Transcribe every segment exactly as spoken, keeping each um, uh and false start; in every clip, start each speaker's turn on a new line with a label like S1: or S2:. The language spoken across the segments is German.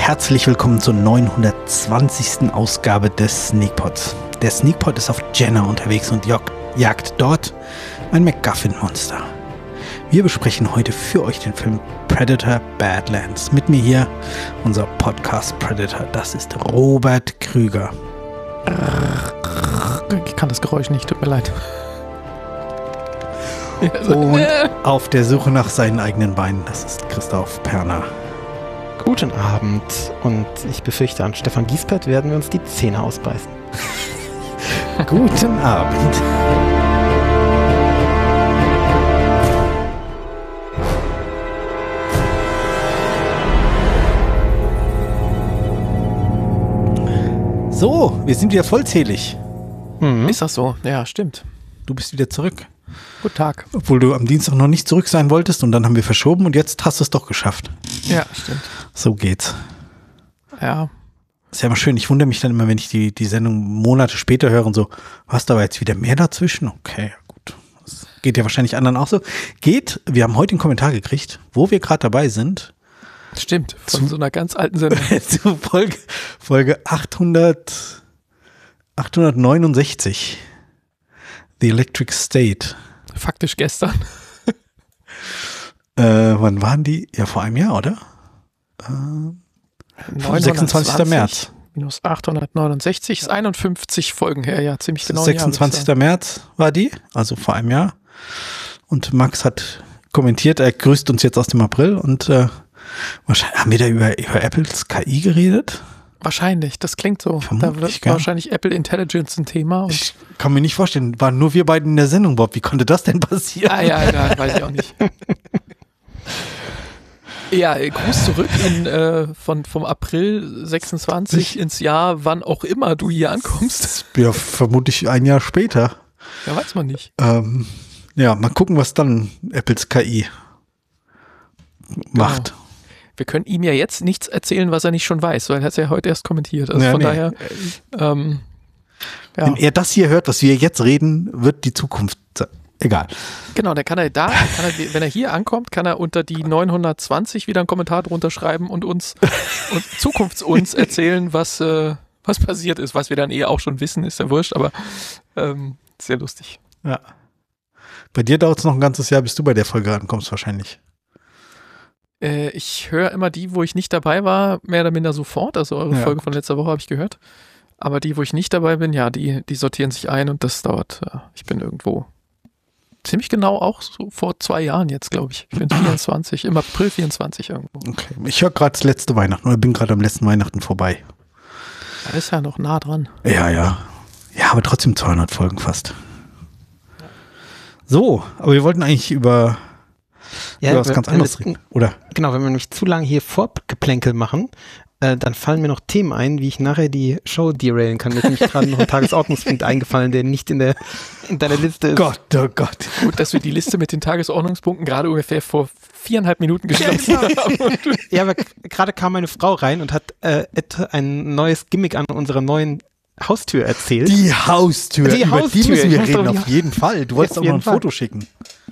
S1: herzlich willkommen zur neunhundertzwanzigsten Ausgabe des Sneakpods. Der Sneakpod ist auf Jenna unterwegs und jagt dort ein MacGuffin-Monster. Wir besprechen heute für euch den Film Predator Badlands. Mit mir hier unser Podcast Predator, das ist Robert Krüger.
S2: Ich kann das Geräusch nicht, tut mir leid.
S1: Und auf der Suche nach seinen eigenen Beinen, das ist Christoph Perner.
S3: Guten Abend, und ich befürchte, an Stefan Giespert werden wir uns die Zähne ausbeißen.
S1: Guten Abend. So, wir sind wieder vollzählig.
S2: Mhm. Ist das so? Ja, stimmt.
S1: Du bist wieder zurück.
S2: Guten Tag.
S1: Obwohl du am Dienstag noch nicht zurück sein wolltest und dann haben wir verschoben und jetzt hast du es doch geschafft.
S2: Ja, stimmt.
S1: So geht's.
S2: Ja.
S1: Ist ja immer schön. Ich wundere mich dann immer, wenn ich die, die Sendung Monate später höre und so, hast du aber jetzt wieder mehr dazwischen? Okay, gut. Das geht ja wahrscheinlich anderen auch so. Geht, wir haben heute einen Kommentar gekriegt, wo wir gerade dabei sind.
S2: Stimmt, von zu, so einer ganz alten Sendung.
S1: zu Folge, Folge achthundert, achthundertneunundsechzig. The Electric State.
S2: Faktisch gestern.
S1: äh, wann waren die? Ja, vor einem Jahr, oder? Äh, sechsundzwanzigster März.
S2: Minus achthundertneunundsechzig ist einundfünfzig Folgen her, ja, ziemlich genau.
S1: sechsundzwanzigster März war die, also vor einem Jahr. Und Max hat kommentiert, er grüßt uns jetzt aus dem April und äh, wahrscheinlich haben wir da über, über Apples K I geredet?
S2: Wahrscheinlich, das klingt so.
S1: Vermutlich,
S2: da wird
S1: gell?
S2: Wahrscheinlich Apple Intelligence ein Thema. Und
S1: ich kann mir nicht vorstellen, waren nur wir beiden in der Sendung, Bob. Wie konnte das denn passieren?
S2: Ah ja, ja, weiß ich auch nicht. Ja, Gruß zurück in, äh, von, vom April sechsundzwanzig ich, ins Jahr, wann auch immer du hier ankommst.
S1: Ja, vermutlich ein Jahr später.
S2: Ja, weiß man nicht.
S1: Ähm, ja, mal gucken, was dann Apples K I macht.
S2: Genau. Wir können ihm ja jetzt nichts erzählen, was er nicht schon weiß, weil er hat es ja heute erst kommentiert. Also
S1: ja,
S2: von
S1: nee.
S2: daher, ähm, ja.
S1: Wenn er das hier hört, was wir jetzt reden, wird die Zukunft, egal.
S2: Genau, dann kann er da, kann er, wenn er hier ankommt, kann er unter die neunhundertzwanzig wieder einen Kommentar drunter schreiben und uns, und Zukunfts-uns erzählen, was, äh, was passiert ist, was wir dann eh auch schon wissen, ist ja wurscht, aber ähm, sehr lustig.
S1: Ja. Bei dir dauert es noch ein ganzes Jahr, bis du bei der Folge ankommst wahrscheinlich.
S2: Ich höre immer die, wo ich nicht dabei war, mehr oder minder sofort. Also eure ja, Folge gut. von letzter Woche habe ich gehört. Aber die, wo ich nicht dabei bin, ja, die, die sortieren sich ein und das dauert. Ich bin irgendwo ziemlich genau auch so vor zwei Jahren jetzt, glaube ich. Ich bin vierundzwanzig, im April vierundzwanzig irgendwo.
S1: Okay. Ich höre gerade das letzte Weihnachten oder bin gerade am letzten Weihnachten vorbei.
S2: Da ist ja noch nah dran.
S1: Ja, ja. Ja, aber trotzdem zweihundert Folgen fast. Ja. So, aber wir wollten eigentlich über...
S3: Ja,
S1: was ganz anderes reden, oder?
S3: Genau, wenn wir nämlich zu lange hier Vorgeplänkel machen, äh, dann fallen mir noch Themen ein, wie ich nachher die Show derailen kann. Mir ist nämlich gerade noch ein Tagesordnungspunkt eingefallen, der nicht in der in deiner Liste ist.
S1: Gott, oh Gott.
S2: Gut, dass wir die Liste mit den Tagesordnungspunkten gerade ungefähr vor viereinhalb Minuten geschrieben haben.
S3: Ja, aber gerade kam meine Frau rein und hat äh, ein neues Gimmick an unserer neuen Haustür erzählt.
S1: Die Haustür,
S3: die
S1: über
S3: Haustür.
S1: die müssen wir reden,
S3: auf
S1: auf jeden Fall. Du wolltest auch noch ein Foto schicken.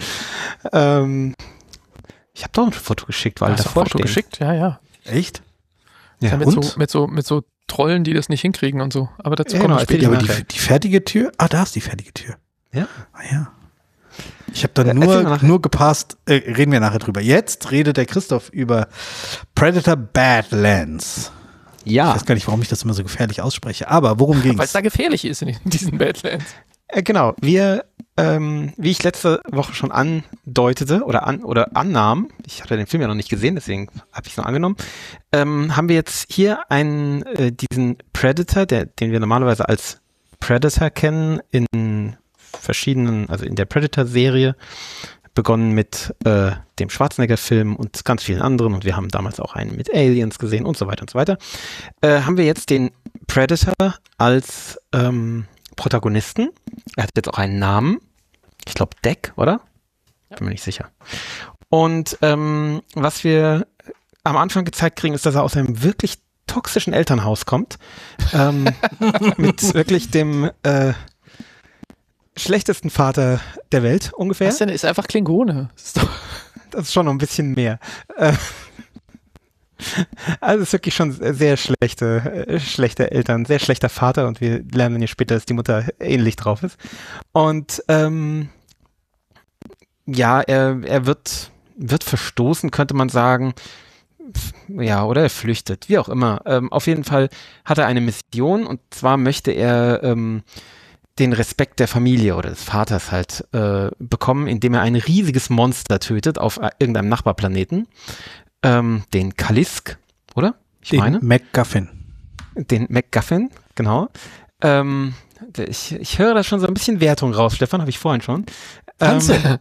S3: Ähm, ich habe doch ein Foto geschickt, weil das
S2: Foto geschickt, ja, ja.
S1: Echt?
S2: Ja, ja mit, so, mit, so, mit so Trollen, die das nicht hinkriegen und so. Aber dazu
S3: ja,
S2: kommen
S3: genau,
S2: wir später.
S1: Ja, aber die, die fertige Tür? Ah, da ist die fertige Tür.
S3: Ja.
S1: Ah ja. Ich habe dann äh, nur, nur gepasst, äh, reden wir nachher drüber. Jetzt redet der Christoph über Predator Badlands.
S3: Ja.
S1: Ich weiß gar nicht, warum ich das immer so gefährlich ausspreche, aber worum ging's?
S2: Weil es da gefährlich ist in diesen Badlands.
S3: Äh, genau, wir, ähm, wie ich letzte Woche schon andeutete oder an oder annahm, ich hatte den Film ja noch nicht gesehen, deswegen habe ich es noch angenommen, ähm, haben wir jetzt hier einen, äh, diesen Predator, der, den wir normalerweise als Predator kennen, in verschiedenen, also in der Predator-Serie, begonnen mit äh, dem Schwarzenegger-Film und ganz vielen anderen, und wir haben damals auch einen mit Aliens gesehen und so weiter und so weiter, äh, haben wir jetzt den Predator als ähm, Protagonisten. Er hat jetzt auch einen Namen. Ich glaube Deck, oder? Ja. Bin mir nicht sicher. Und ähm, was wir am Anfang gezeigt kriegen, ist, dass er aus einem wirklich toxischen Elternhaus kommt. Ähm, mit wirklich dem äh, schlechtesten Vater der Welt ungefähr.
S2: Was denn? Ist einfach Klingone. Das ist, doch
S3: das ist schon noch ein bisschen mehr. Äh, Also es ist wirklich schon sehr schlechte, äh, schlechte Eltern, sehr schlechter Vater und wir lernen dann ja später, dass die Mutter ähnlich drauf ist. Und ähm, ja, er, er wird, wird verstoßen, könnte man sagen. Ja, oder er flüchtet, wie auch immer. Ähm, auf jeden Fall hat er eine Mission und zwar möchte er ähm, den Respekt der Familie oder des Vaters halt äh, bekommen, indem er ein riesiges Monster tötet auf irgendeinem Nachbarplaneten. Ähm, den Kalisk, oder? Ich
S1: den
S3: meine.
S1: MacGuffin.
S3: Den MacGuffin, genau. Ähm, ich, ich höre da schon so ein bisschen Wertung raus, Stefan, habe ich vorhin schon. Ähm,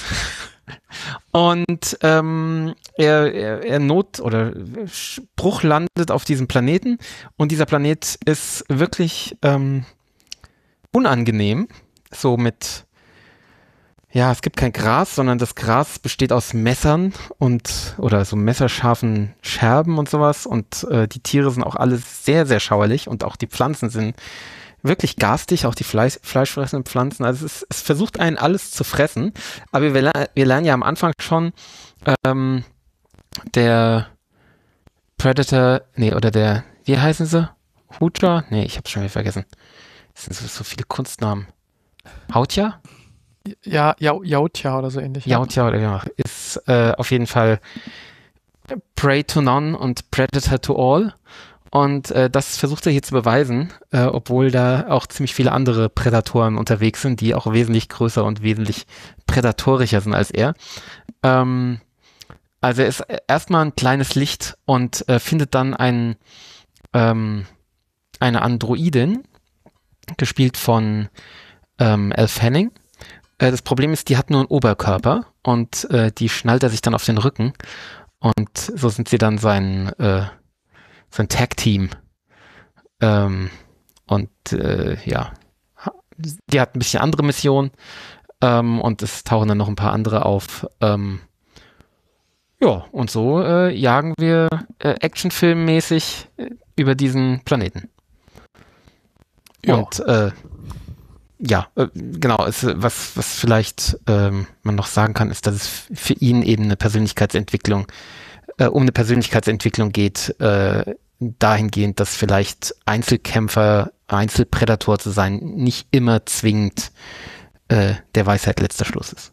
S3: und ähm, er, er, er Not- oder Bruch landet auf diesem Planeten und dieser Planet ist wirklich ähm, unangenehm, so mit, ja, es gibt kein Gras, sondern das Gras besteht aus Messern und, oder so messerscharfen Scherben und sowas und äh, die Tiere sind auch alle sehr, sehr schauerlich und auch die Pflanzen sind wirklich garstig, auch die Fleisch, fleischfressenden Pflanzen, also es, es versucht einen alles zu fressen, aber wir, wir lernen ja am Anfang schon, ähm, der Predator, nee, oder der, wie heißen sie? Hooter? Nee, ich hab's schon wieder vergessen. Das sind so, so viele Kunstnamen. Hautja?
S2: Ja, ja, Yautja oder so ähnlich. Ja.
S3: Yautja oder ja, ist äh, auf jeden Fall Prey to none und Predator to all. Und äh, das versucht er hier zu beweisen, äh, obwohl da auch ziemlich viele andere Prädatoren unterwegs sind, die auch wesentlich größer und wesentlich prädatorischer sind als er. Ähm, also er ist erstmal ein kleines Licht und äh, findet dann einen, ähm, eine Androidin, gespielt von ähm, Elle Fanning. Äh, das Problem ist, die hat nur einen Oberkörper und äh, die schnallt er sich dann auf den Rücken und so sind sie dann sein äh, sein Tag-Team. Ähm, und äh, ja, die hat ein bisschen andere Missionen ähm, und es tauchen dann noch ein paar andere auf. Ähm, ja, und so äh, jagen wir äh, actionfilmmäßig äh, über diesen Planeten. Ja. Und äh, ja, äh, genau, es, was, was vielleicht ähm, man noch sagen kann, ist, dass es für ihn eben eine Persönlichkeitsentwicklung äh, um eine Persönlichkeitsentwicklung geht, äh, dahingehend, dass vielleicht Einzelkämpfer, Einzelprädator zu sein, nicht immer zwingend äh, der Weisheit letzter Schluss ist.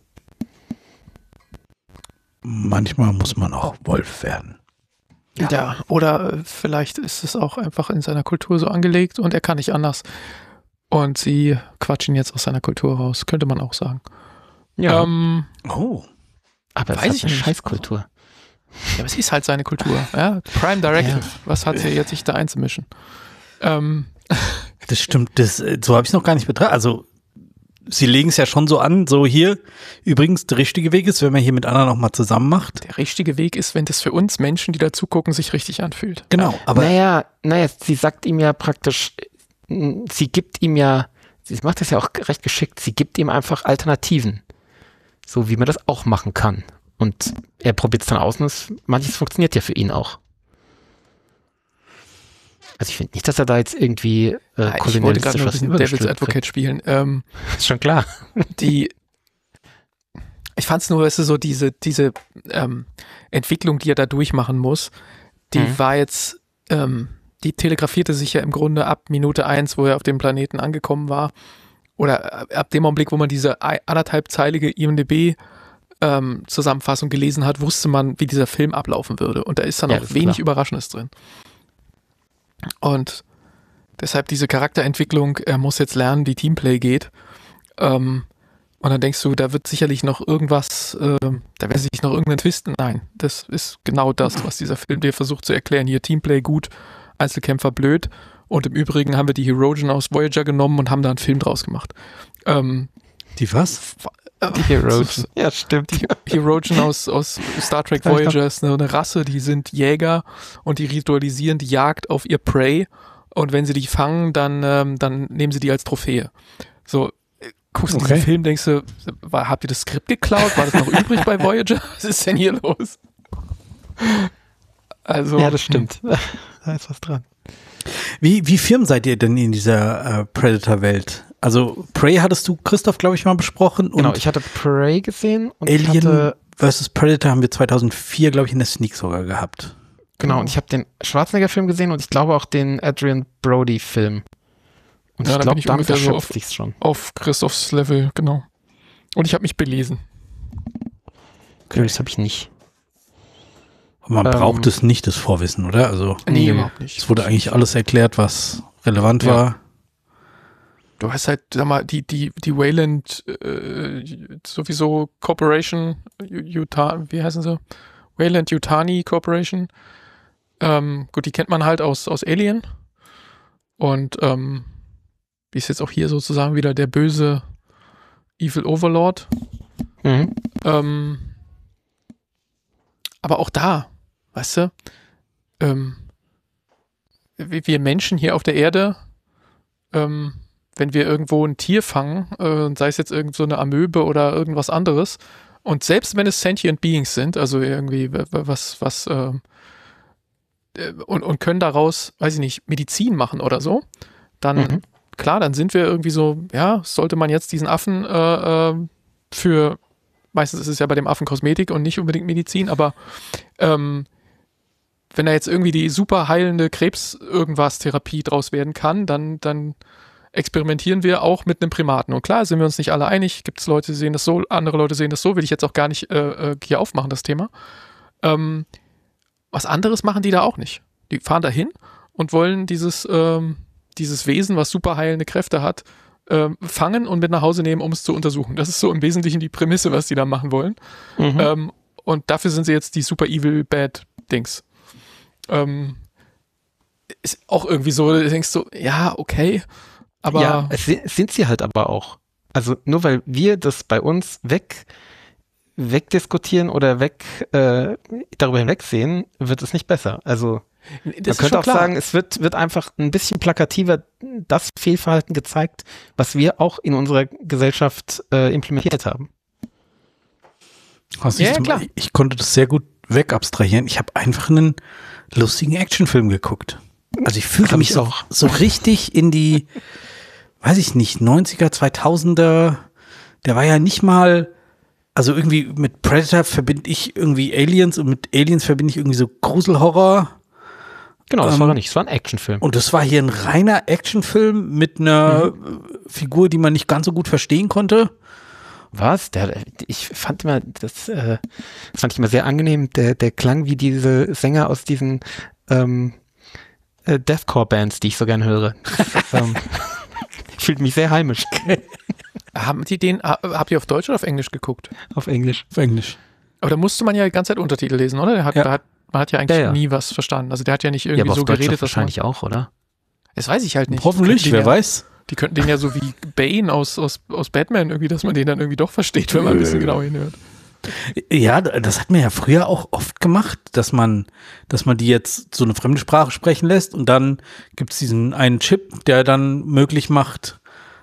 S1: Manchmal muss man auch Wolf werden.
S2: Ja, ja, oder vielleicht ist es auch einfach in seiner Kultur so angelegt und er kann nicht anders. Und sie quatschen jetzt aus seiner Kultur raus, könnte man auch sagen.
S3: Ja.
S2: Ähm,
S1: oh.
S3: Aber
S2: weiß
S3: es
S2: ich
S3: hat eine
S2: nicht.
S3: Scheißkultur.
S2: Ja, aber es ist halt seine Kultur. Ja? Prime Directive.
S3: Ja.
S2: Was hat sie jetzt, sich da einzumischen? Ähm.
S1: Das stimmt, das, so habe ich es noch gar nicht betrachtet. Also, sie legen es ja schon so an, so hier, übrigens, der richtige Weg ist, wenn man hier mit Anna nochmal zusammen macht.
S2: Der richtige Weg ist, wenn das für uns Menschen, die da zugucken, sich richtig anfühlt.
S1: Genau, aber.
S3: Naja, naja, sie sagt ihm ja praktisch, sie gibt ihm ja, sie macht das ja auch recht geschickt, sie gibt ihm einfach Alternativen. So wie man das auch machen kann. Und er probiert es dann aus und es, manches funktioniert ja für ihn auch. Also ich finde nicht, dass er da jetzt irgendwie äh,
S2: ja, ich wollte gerade nur ein bisschen Devil's Advocate spielen. Ähm,
S3: ist schon klar.
S2: Die, ich fand es nur, weißt du, so diese, diese ähm, Entwicklung, die er da durchmachen muss, die mhm. war jetzt, ähm, die telegrafierte sich ja im Grunde ab Minute eins, wo er auf dem Planeten angekommen war, oder ab dem Augenblick, wo man diese anderthalbzeilige I M D B ähm, Zusammenfassung gelesen hat, wusste man, wie dieser Film ablaufen würde. Und da ist dann
S3: ja,
S2: auch wenig klar. Überraschendes drin. Und deshalb diese Charakterentwicklung, er muss jetzt lernen, wie Teamplay geht. Ähm, und dann denkst du, da wird sicherlich noch irgendwas, äh, da wird sich noch irgendein Twist. Nein, das ist genau das, was dieser Film dir versucht zu erklären. Hier Teamplay gut, Einzelkämpfer blöd. Und im Übrigen haben wir die Herogen aus Voyager genommen und haben da einen Film draus gemacht. Ähm,
S1: die was?
S3: Die Herogen. Ja, stimmt.
S2: Die Herogen aus, aus Star Trek Voyager ist eine, eine Rasse, die sind Jäger und die ritualisieren die Jagd auf ihr Prey. Und wenn sie die fangen, dann, ähm, dann nehmen sie die als Trophäe. So, guckst du okay. diesen Film, denkst du, war, habt ihr das Skript geklaut? War das noch übrig bei Voyager? Was ist denn hier los? Also,
S3: ja, das stimmt. Da ist was dran.
S1: Wie, wie firm seid ihr denn in dieser äh, Predator-Welt? Also Prey hattest du, Christoph, glaube ich, mal besprochen. Und
S3: genau, ich hatte Prey gesehen. Und
S1: Alien
S3: ich hatte
S1: versus. Predator haben wir zweitausendvier, glaube ich, in der Sneak sogar gehabt.
S3: Genau, und ich habe den Schwarzenegger-Film gesehen und ich glaube auch den Adrian Brody-Film. Und
S2: ja,
S3: ich glaube, damit
S2: so auf,
S3: sich's schon.
S2: Auf Christophs Level, genau. Und ich habe mich belesen.
S3: Okay, das habe ich nicht.
S1: Man
S3: ähm,
S1: braucht es nicht, das Vorwissen, oder? Also,
S2: nee, überhaupt nicht.
S1: Es wurde eigentlich alles erklärt, was relevant
S2: ja.
S1: war.
S2: Du hast halt, sag mal, die, die, die Wayland äh, sowieso Corporation, Utah, wie heißen sie? Wayland Yutani Corporation. Ähm, gut, die kennt man halt aus, aus Alien. Und ähm, die ist jetzt auch hier sozusagen wieder der böse Evil Overlord.
S3: Mhm.
S2: Ähm, aber auch da, weißt du, ähm, wir Menschen hier auf der Erde, ähm, wenn wir irgendwo ein Tier fangen, äh, sei es jetzt irgend so eine Amöbe oder irgendwas anderes, und selbst wenn es sentient Beings sind, also irgendwie was, was, äh, und, und können daraus, weiß ich nicht, Medizin machen oder so, dann, mhm. klar, dann sind wir irgendwie so, ja, sollte man jetzt diesen Affen äh, äh, für, meistens ist es ja bei dem Affen Kosmetik und nicht unbedingt Medizin, aber ähm, wenn da jetzt irgendwie die super heilende Krebs-Irgendwas-Therapie draus werden kann, dann, dann experimentieren wir auch mit einem Primaten. Und klar, sind wir uns nicht alle einig, gibt es Leute, die sehen das so, andere Leute sehen das so, will ich jetzt auch gar nicht äh, hier aufmachen, das Thema. Ähm, was anderes machen die da auch nicht. Die fahren da hin und wollen dieses, ähm, dieses Wesen, was super heilende Kräfte hat, ähm, fangen und mit nach Hause nehmen, um es zu untersuchen. Das ist so im Wesentlichen die Prämisse, was die da machen wollen. Mhm. Ähm, und dafür sind sie jetzt die super evil bad Dings. Ähm, ist auch irgendwie so, du denkst so, ja, okay, aber...
S3: Ja, es sind sie halt aber auch. Also nur weil wir das bei uns weg wegdiskutieren oder weg äh, darüber hinwegsehen, wird es nicht besser. Also das man könnte auch klar. sagen, es wird, wird einfach ein bisschen plakativer das Fehlverhalten gezeigt, was wir auch in unserer Gesellschaft äh, implementiert haben.
S1: Was ja, ja, klar. Ich konnte das sehr gut wegabstrahieren. Ich habe einfach einen lustigen Actionfilm geguckt. Also ich fühlte mich so, so richtig in die, weiß ich nicht, neunziger, zweitausender, der war ja nicht mal, also irgendwie mit Predator verbinde ich irgendwie Aliens und mit Aliens verbinde ich irgendwie so Gruselhorror.
S3: Genau, das
S1: ähm,
S3: war er nicht, es war ein Actionfilm.
S1: Und das war hier ein reiner Actionfilm mit einer mhm. Figur, die man nicht ganz so gut verstehen konnte.
S3: Was? Der, ich fand immer, das, äh, das fand ich immer sehr angenehm, der, der klang wie diese Sänger aus diesen ähm, äh, Deathcore-Bands, die ich so gern höre. ähm, ich fühle mich sehr heimisch.
S2: Haben die den, habt ihr auf Deutsch oder auf Englisch geguckt?
S3: Auf Englisch.
S1: Auf Englisch.
S2: Aber da musste man ja die ganze Zeit Untertitel lesen, oder? Der hat,
S1: ja.
S2: da hat, man hat ja eigentlich
S3: ja, ja.
S2: nie was verstanden. Also der hat ja nicht irgendwie
S3: ja, aber
S2: so
S3: auf Deutsch
S2: geredet.
S3: Wahrscheinlich auch, oder?
S2: Das weiß ich halt nicht.
S1: Hoffentlich, wer
S2: ja,
S1: weiß.
S2: Die könnten den ja so wie Bane aus, aus, aus Batman irgendwie, dass man den dann irgendwie doch versteht, wenn man ein bisschen genau hinhört.
S1: Ja, das hat man ja früher auch oft gemacht, dass man, dass man die jetzt so eine fremde Sprache sprechen lässt und dann gibt es diesen einen Chip, der dann möglich macht,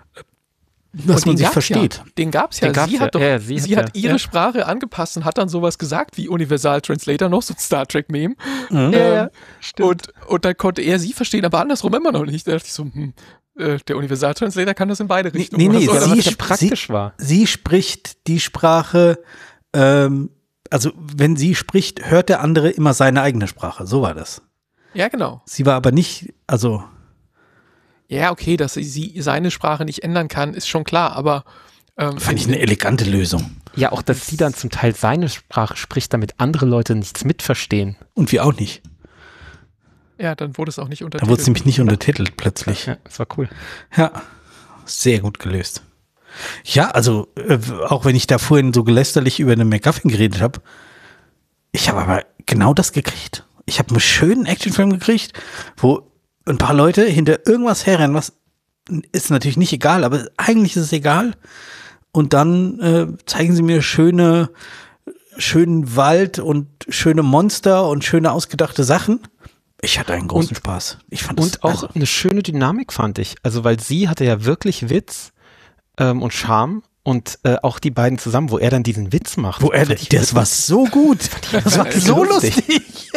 S1: dass man sich versteht.
S2: Ja. Den gab's ja.
S3: Den gab's
S2: sie
S3: ja.
S2: hat, doch,
S3: ja, sie
S2: sie
S3: hat,
S2: hat
S3: ja.
S2: ihre Sprache angepasst und hat dann sowas gesagt wie Universal Translator, noch so ein Star Trek-Meme.
S3: Mhm.
S2: Ähm,
S3: ja, ja, stimmt.
S2: Und, und dann konnte er sie verstehen, aber andersrum immer noch nicht. Da dachte ich so, hm, äh, der Universal Translator kann das in beide Richtungen.
S1: Nee, nee,
S2: was
S1: sie,
S2: das
S1: sp-
S3: praktisch
S1: sie,
S3: war.
S1: sie spricht die Sprache, ähm, also wenn sie spricht, hört der andere immer seine eigene Sprache. So war das.
S2: Ja, genau.
S1: Sie war aber nicht, also
S2: ja, okay, dass sie, sie seine Sprache nicht ändern kann, ist schon klar, aber ähm,
S1: fand ich eine elegante Lösung.
S3: Ja, auch, dass sie dann zum Teil seine Sprache spricht, damit andere Leute nichts mitverstehen.
S1: Und wir auch nicht.
S2: Ja, dann wurde es auch nicht untertitelt.
S1: Da wurde es nämlich nicht untertitelt plötzlich.
S3: Ja, das war cool.
S1: Ja, sehr gut gelöst. Ja, also äh, auch wenn ich da vorhin so gelästerlich über eine MacGuffin geredet habe, ich habe aber genau das gekriegt. Ich habe einen schönen Actionfilm gekriegt, wo ein paar Leute hinter irgendwas herrennen, was ist natürlich nicht egal, aber eigentlich ist es egal. Und dann äh, zeigen sie mir schöne, schönen Wald und schöne Monster und schöne ausgedachte Sachen. Ich hatte einen großen
S3: und,
S1: Spaß. Ich fand
S3: und
S1: das,
S3: auch
S1: also,
S3: eine schöne Dynamik fand ich. Also weil sie hatte ja wirklich Witz ähm, und Charme und äh, auch die beiden zusammen, wo er dann diesen Witz macht.
S1: Wo er, das witzig. War so gut. Das war so lustig. lustig.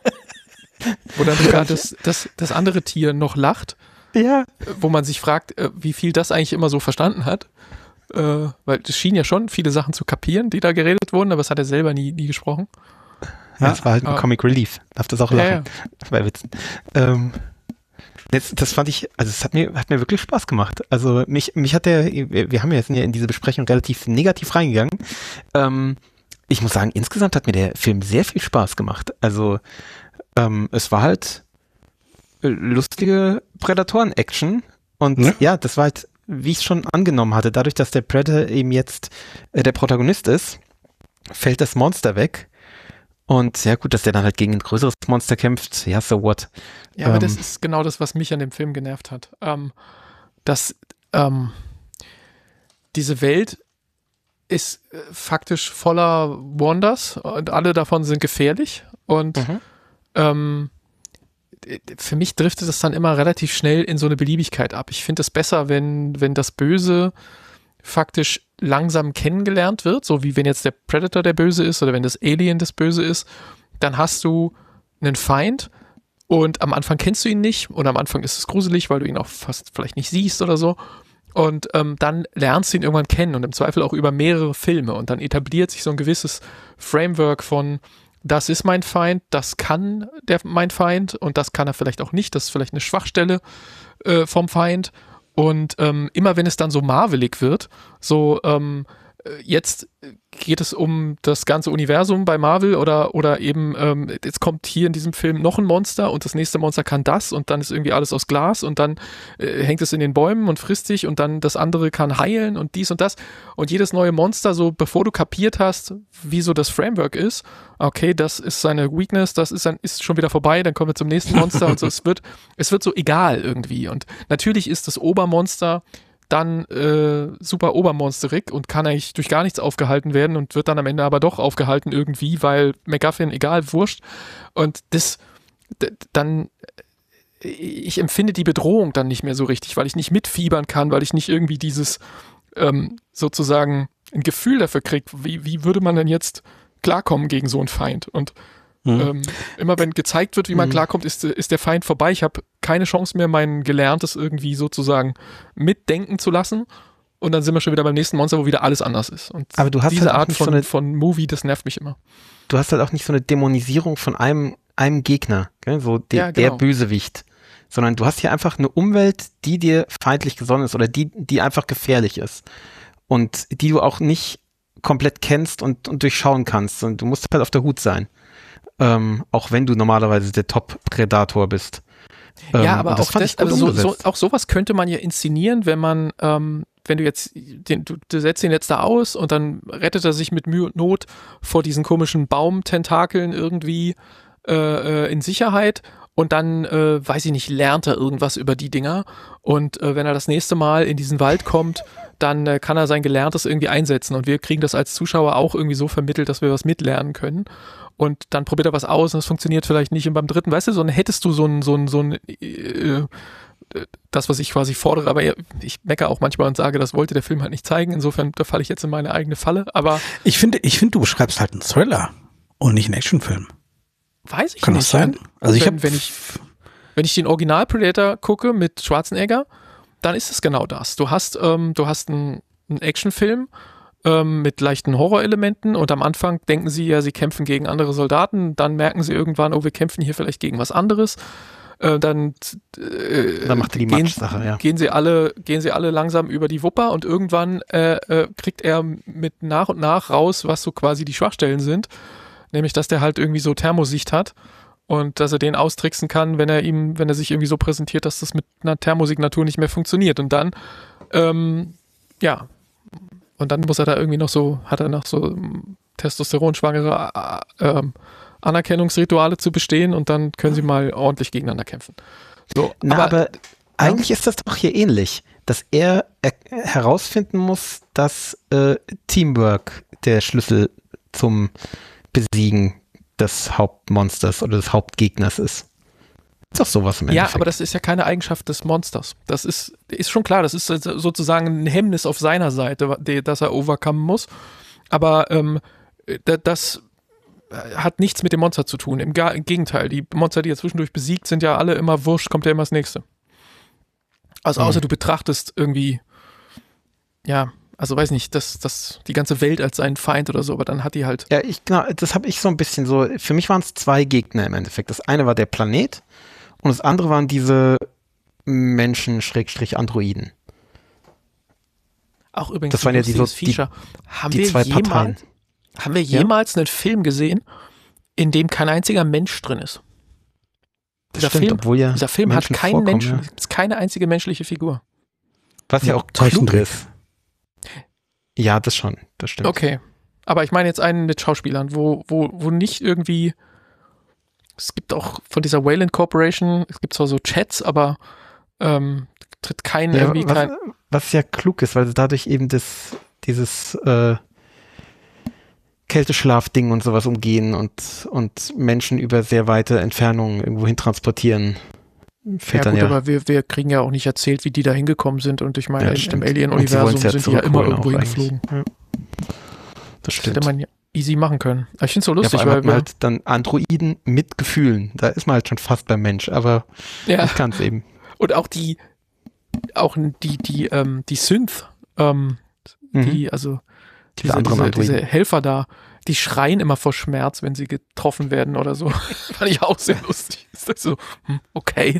S2: Wo dann sogar das, das, das andere Tier noch lacht.
S3: Ja.
S2: Wo man sich fragt, wie viel das eigentlich immer so verstanden hat. Äh, weil es schien ja schon viele Sachen zu kapieren, die da geredet wurden, aber es hat er selber nie, nie gesprochen.
S3: Ja, es war halt ein
S2: ah.
S3: Comic Relief. Darf das auch lachen?
S2: Ja, ja.
S3: Bei Witzen. Ähm, jetzt, das fand ich, also es hat mir, hat mir wirklich Spaß gemacht. Also mich, mich hat der, wir haben ja jetzt in diese Besprechung relativ negativ reingegangen. Ähm, ich muss sagen, insgesamt hat mir der Film sehr viel Spaß gemacht. Also ähm, es war halt lustige Prädatoren-Action und ja. ja, das war halt, wie ich es schon angenommen hatte, dadurch, dass der Predator eben jetzt äh, der Protagonist ist, fällt das Monster weg. Und ja gut, dass der dann halt gegen ein größeres Monster kämpft, ja, so what.
S2: Ja, aber
S3: ähm,
S2: das ist genau das, was mich an dem Film genervt hat. Ähm, dass ähm, diese Welt ist äh, faktisch voller Wonders und alle davon sind gefährlich. Und
S3: mhm.
S2: ähm, für mich driftet es dann immer relativ schnell in so eine Beliebigkeit ab. Ich finde es besser, wenn, wenn das Böse faktisch langsam kennengelernt wird, so wie wenn jetzt der Predator der Böse ist oder wenn das Alien das Böse ist, dann hast du einen Feind und am Anfang kennst du ihn nicht und am Anfang ist es gruselig, weil du ihn auch fast vielleicht nicht siehst oder so und ähm, dann lernst du ihn irgendwann kennen und im Zweifel auch über mehrere Filme und dann etabliert sich so ein gewisses Framework von das ist mein Feind, das kann der mein Feind und das kann er vielleicht auch nicht, das ist vielleicht eine Schwachstelle äh, vom Feind. Und ähm, immer wenn es dann so marvelig wird, so ähm, jetzt geht es um das ganze Universum bei Marvel oder oder eben ähm, jetzt kommt hier in diesem Film noch ein Monster und das nächste Monster kann das und dann ist irgendwie alles aus Glas und dann äh, hängt es in den Bäumen und frisst dich und dann das andere kann heilen und dies und das und jedes neue Monster, so bevor du kapiert hast, wie so das Framework ist, okay, das ist seine Weakness, das ist dann ist schon wieder vorbei, dann kommen wir zum nächsten Monster und so, es wird es wird so egal irgendwie und natürlich ist das Obermonster dann äh, super obermonsterig und kann eigentlich durch gar nichts aufgehalten werden und wird dann am Ende aber doch aufgehalten irgendwie, weil MacGuffin, egal, wurscht. Und das, d- dann, ich empfinde die Bedrohung dann nicht mehr so richtig, weil ich nicht mitfiebern kann, weil ich nicht irgendwie dieses ähm, sozusagen ein Gefühl dafür kriege, wie, wie würde man denn jetzt klarkommen gegen so einen Feind und Mhm. Ähm, immer wenn gezeigt wird, wie man mhm. klarkommt, ist, ist der Feind vorbei. Ich habe keine Chance mehr, mein Gelerntes irgendwie sozusagen mitdenken zu lassen. Und dann sind wir schon wieder beim nächsten Monster, wo wieder alles anders ist. Und
S3: aber du hast
S2: diese
S3: halt
S2: Art von,
S3: so eine,
S2: von Movie, das nervt mich immer.
S3: Du hast halt auch nicht so eine Dämonisierung von einem, einem Gegner, gell? So de,
S2: ja, genau.
S3: der Bösewicht. Sondern du hast hier einfach eine Umwelt, die dir feindlich gesonnen ist oder die, die einfach gefährlich ist. Und die du auch nicht komplett kennst und, und durchschauen kannst. Und du musst halt auf der Hut sein. Ähm, auch wenn du normalerweise der Top-Predator bist. Ähm,
S2: ja, aber
S3: das
S2: auch, das, also so, so, auch sowas könnte man ja inszenieren, wenn man, ähm, wenn du jetzt, den, du, du setzt ihn jetzt da aus und dann rettet er sich mit Mühe und Not vor diesen komischen Baumtentakeln irgendwie äh, in Sicherheit und dann, äh, weiß ich nicht, lernt er irgendwas über die Dinger und äh, wenn er das nächste Mal in diesen Wald kommt, dann äh, kann er sein Gelerntes irgendwie einsetzen und wir kriegen das als Zuschauer auch irgendwie so vermittelt, dass wir was mitlernen können. Und dann probiert er was aus und es funktioniert vielleicht nicht. Und beim dritten, weißt du, so hättest du so ein, so ein, so ein, äh, das, was ich quasi fordere, aber ich meckere auch manchmal und sage, das wollte der Film halt nicht zeigen. Insofern, da falle ich jetzt in meine eigene Falle. Aber
S1: ich finde, ich finde, du beschreibst halt einen Thriller und nicht einen Actionfilm.
S2: Weiß ich
S1: Kann
S2: nicht.
S1: Kann das sein? Also ich
S2: wenn,
S1: hab,
S2: wenn ich, wenn ich den Original Predator gucke mit Schwarzenegger, dann ist es genau das. Du hast, ähm, du hast einen, einen Actionfilm mit leichten Horrorelementen und am Anfang denken sie ja, sie kämpfen gegen andere Soldaten, dann merken sie irgendwann, oh, wir kämpfen hier vielleicht gegen was anderes. Äh, dann äh,
S3: dann macht er die
S2: gehen,
S3: Matschsache, ja.
S2: gehen sie alle, gehen sie alle langsam über die Wupper und irgendwann äh, äh, kriegt er mit nach und nach raus, was so quasi die Schwachstellen sind, nämlich, dass der halt irgendwie so Thermosicht hat und dass er den austricksen kann, wenn er ihm, wenn er sich irgendwie so präsentiert, dass das mit einer Thermosignatur nicht mehr funktioniert und dann, ähm, ja, und dann muss er da irgendwie noch so, hat er noch so testosteronschwangere äh, Anerkennungsrituale zu bestehen und dann können sie mal ordentlich gegeneinander kämpfen. So,
S3: Na, aber, aber
S2: ja.
S3: eigentlich ist das doch hier ähnlich, dass er er herausfinden muss, dass äh, Teamwork der Schlüssel zum Besiegen des Hauptmonsters oder des Hauptgegners ist. Ist doch sowas im Endeffekt.
S2: Ja, aber das ist ja keine Eigenschaft des Monsters. Das ist, ist schon klar, das ist sozusagen ein Hemmnis auf seiner Seite, das er overcome muss. Aber ähm, das hat nichts mit dem Monster zu tun. Im, Im Gegenteil, die Monster, die er zwischendurch besiegt, sind ja alle immer wurscht, kommt ja immer das Nächste. Also außer mhm. du betrachtest irgendwie, ja, Also weiß nicht, dass das die ganze Welt als seinen Feind oder so, aber dann hat die halt.
S3: Ja, ich, genau, das habe ich so ein bisschen so, für mich waren es zwei Gegner im Endeffekt. Das eine war der Planet und das andere waren diese Menschen-Androiden.
S2: Auch übrigens
S3: das waren ja die, so,
S2: Feature.
S3: Die,
S2: haben
S3: die
S2: wir
S3: zwei
S2: jemals,
S3: Parteien.
S2: Haben wir jemals ja? einen Film gesehen, in dem kein einziger Mensch drin ist? Dieser
S3: stimmt,
S2: Film,
S3: obwohl ja
S2: dieser Film hat keinen Menschen, ja. ist keine einzige menschliche Figur.
S3: Was ja, ja auch klug ist. Ja, das schon, das stimmt.
S2: Okay, aber ich meine jetzt einen mit Schauspielern, wo, wo, wo nicht irgendwie, es gibt auch von dieser Wayland Corporation, es gibt zwar so Chats, aber ähm, tritt kein
S3: ja,
S2: irgendwie
S3: was,
S2: kein.
S3: Was ja klug ist, weil dadurch eben das, dieses äh, Kälteschlaf-Ding und sowas umgehen und, und Menschen über sehr weite Entfernungen irgendwo hin transportieren.
S2: Ja gut, ja. aber wir, wir kriegen ja auch nicht erzählt, wie die da hingekommen sind und ich meine,
S3: ja,
S2: im Alien-Universum ja sind die ja immer irgendwo hingeflogen. Ja.
S3: Das stimmt.
S2: Das hätte man ja easy machen können. Aber ich finde es so lustig,
S3: ja, weil
S2: wir
S3: halt dann Androiden mit Gefühlen, da ist man halt schon fast beim Mensch, aber
S2: ja.
S3: ich kann es eben.
S2: Und auch die, auch die, die, ähm, die Synth, ähm, mhm. die, also diese, diese, diese, diese Helfer da, die schreien immer vor Schmerz, wenn sie getroffen werden oder so. Fand ich auch sehr lustig. Ist das so, hm, okay.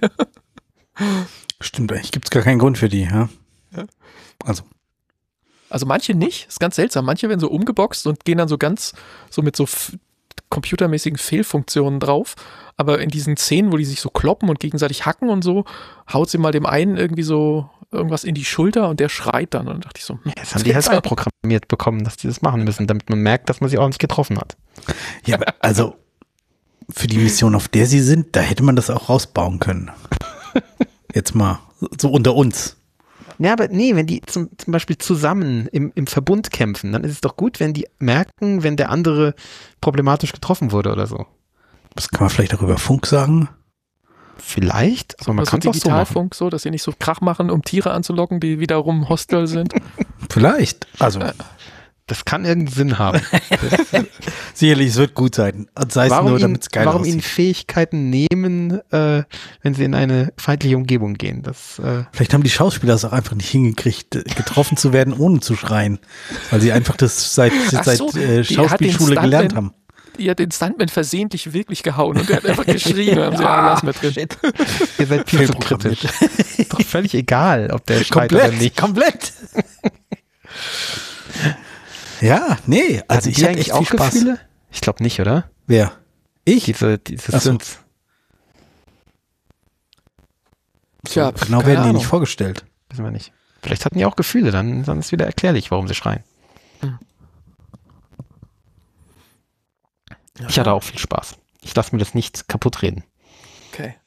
S1: Stimmt, eigentlich gibt es gar keinen Grund für die, ja.
S2: ja.
S1: Also.
S2: Also manche nicht, ist ganz seltsam. Manche werden so umgeboxt und gehen dann so ganz, so mit so f- computermäßigen Fehlfunktionen drauf. Aber in diesen Szenen, wo die sich so kloppen und gegenseitig hacken und so, haut sie mal dem einen irgendwie so irgendwas in die Schulter und der schreit dann. Und dann dachte ich so, hm,
S3: ja, das haben die halt einprogrammiert bekommen, dass die das machen müssen, damit man merkt, dass man sie auch nicht getroffen hat.
S1: Ja, aber also für die Mission, auf der sie sind, da hätte man das auch rausbauen können. Jetzt mal so unter uns.
S3: Ja, aber nee, wenn die zum, zum Beispiel zusammen im, im Verbund kämpfen, dann ist es doch gut, wenn die merken, wenn der andere problematisch getroffen wurde oder so.
S1: Das kann man vielleicht auch über Funk sagen.
S3: Vielleicht, aber man kann es auch so machen.
S2: Digitalfunk so, dass sie nicht so Krach machen, um Tiere anzulocken, die wiederum hostile sind.
S1: Vielleicht, also
S3: das kann irgendeinen Sinn haben.
S1: Sicherlich, es wird gut sein. Sei es nur, damit es geil
S3: Warum
S1: aussieht.
S3: ihnen Fähigkeiten nehmen, äh, wenn sie in eine feindliche Umgebung gehen? Das, äh
S1: Vielleicht haben die Schauspieler es auch einfach nicht hingekriegt, getroffen zu werden, ohne zu schreien. Weil sie einfach das seit, seit
S2: so,
S1: äh, Schauspielschule gelernt haben.
S2: Die hat den Stuntman versehentlich wirklich gehauen und der hat einfach geschrien. Haben sie ah, lass mit drin.
S3: Shit. Ihr seid viel zu kritisch. Ist doch völlig egal, ob der schreit
S1: komplett,
S3: oder nicht.
S1: Komplett. Ja, nee, also ich hatte echt
S3: auch
S1: viel Spaß.
S3: Gefühle? Ich glaube nicht, oder?
S1: Wer? Ich?
S3: Diese, diese
S1: Ach so.
S3: Synths.
S2: Tja,
S1: so, genau werden die Ahnung. Nicht vorgestellt.
S3: Wissen wir nicht. Vielleicht hatten die auch Gefühle, dann, dann ist wieder erklärlich, warum sie schreien.
S2: Hm. Ja.
S3: Ich hatte auch viel Spaß. Ich lasse mir das nicht kaputt reden.
S2: Okay.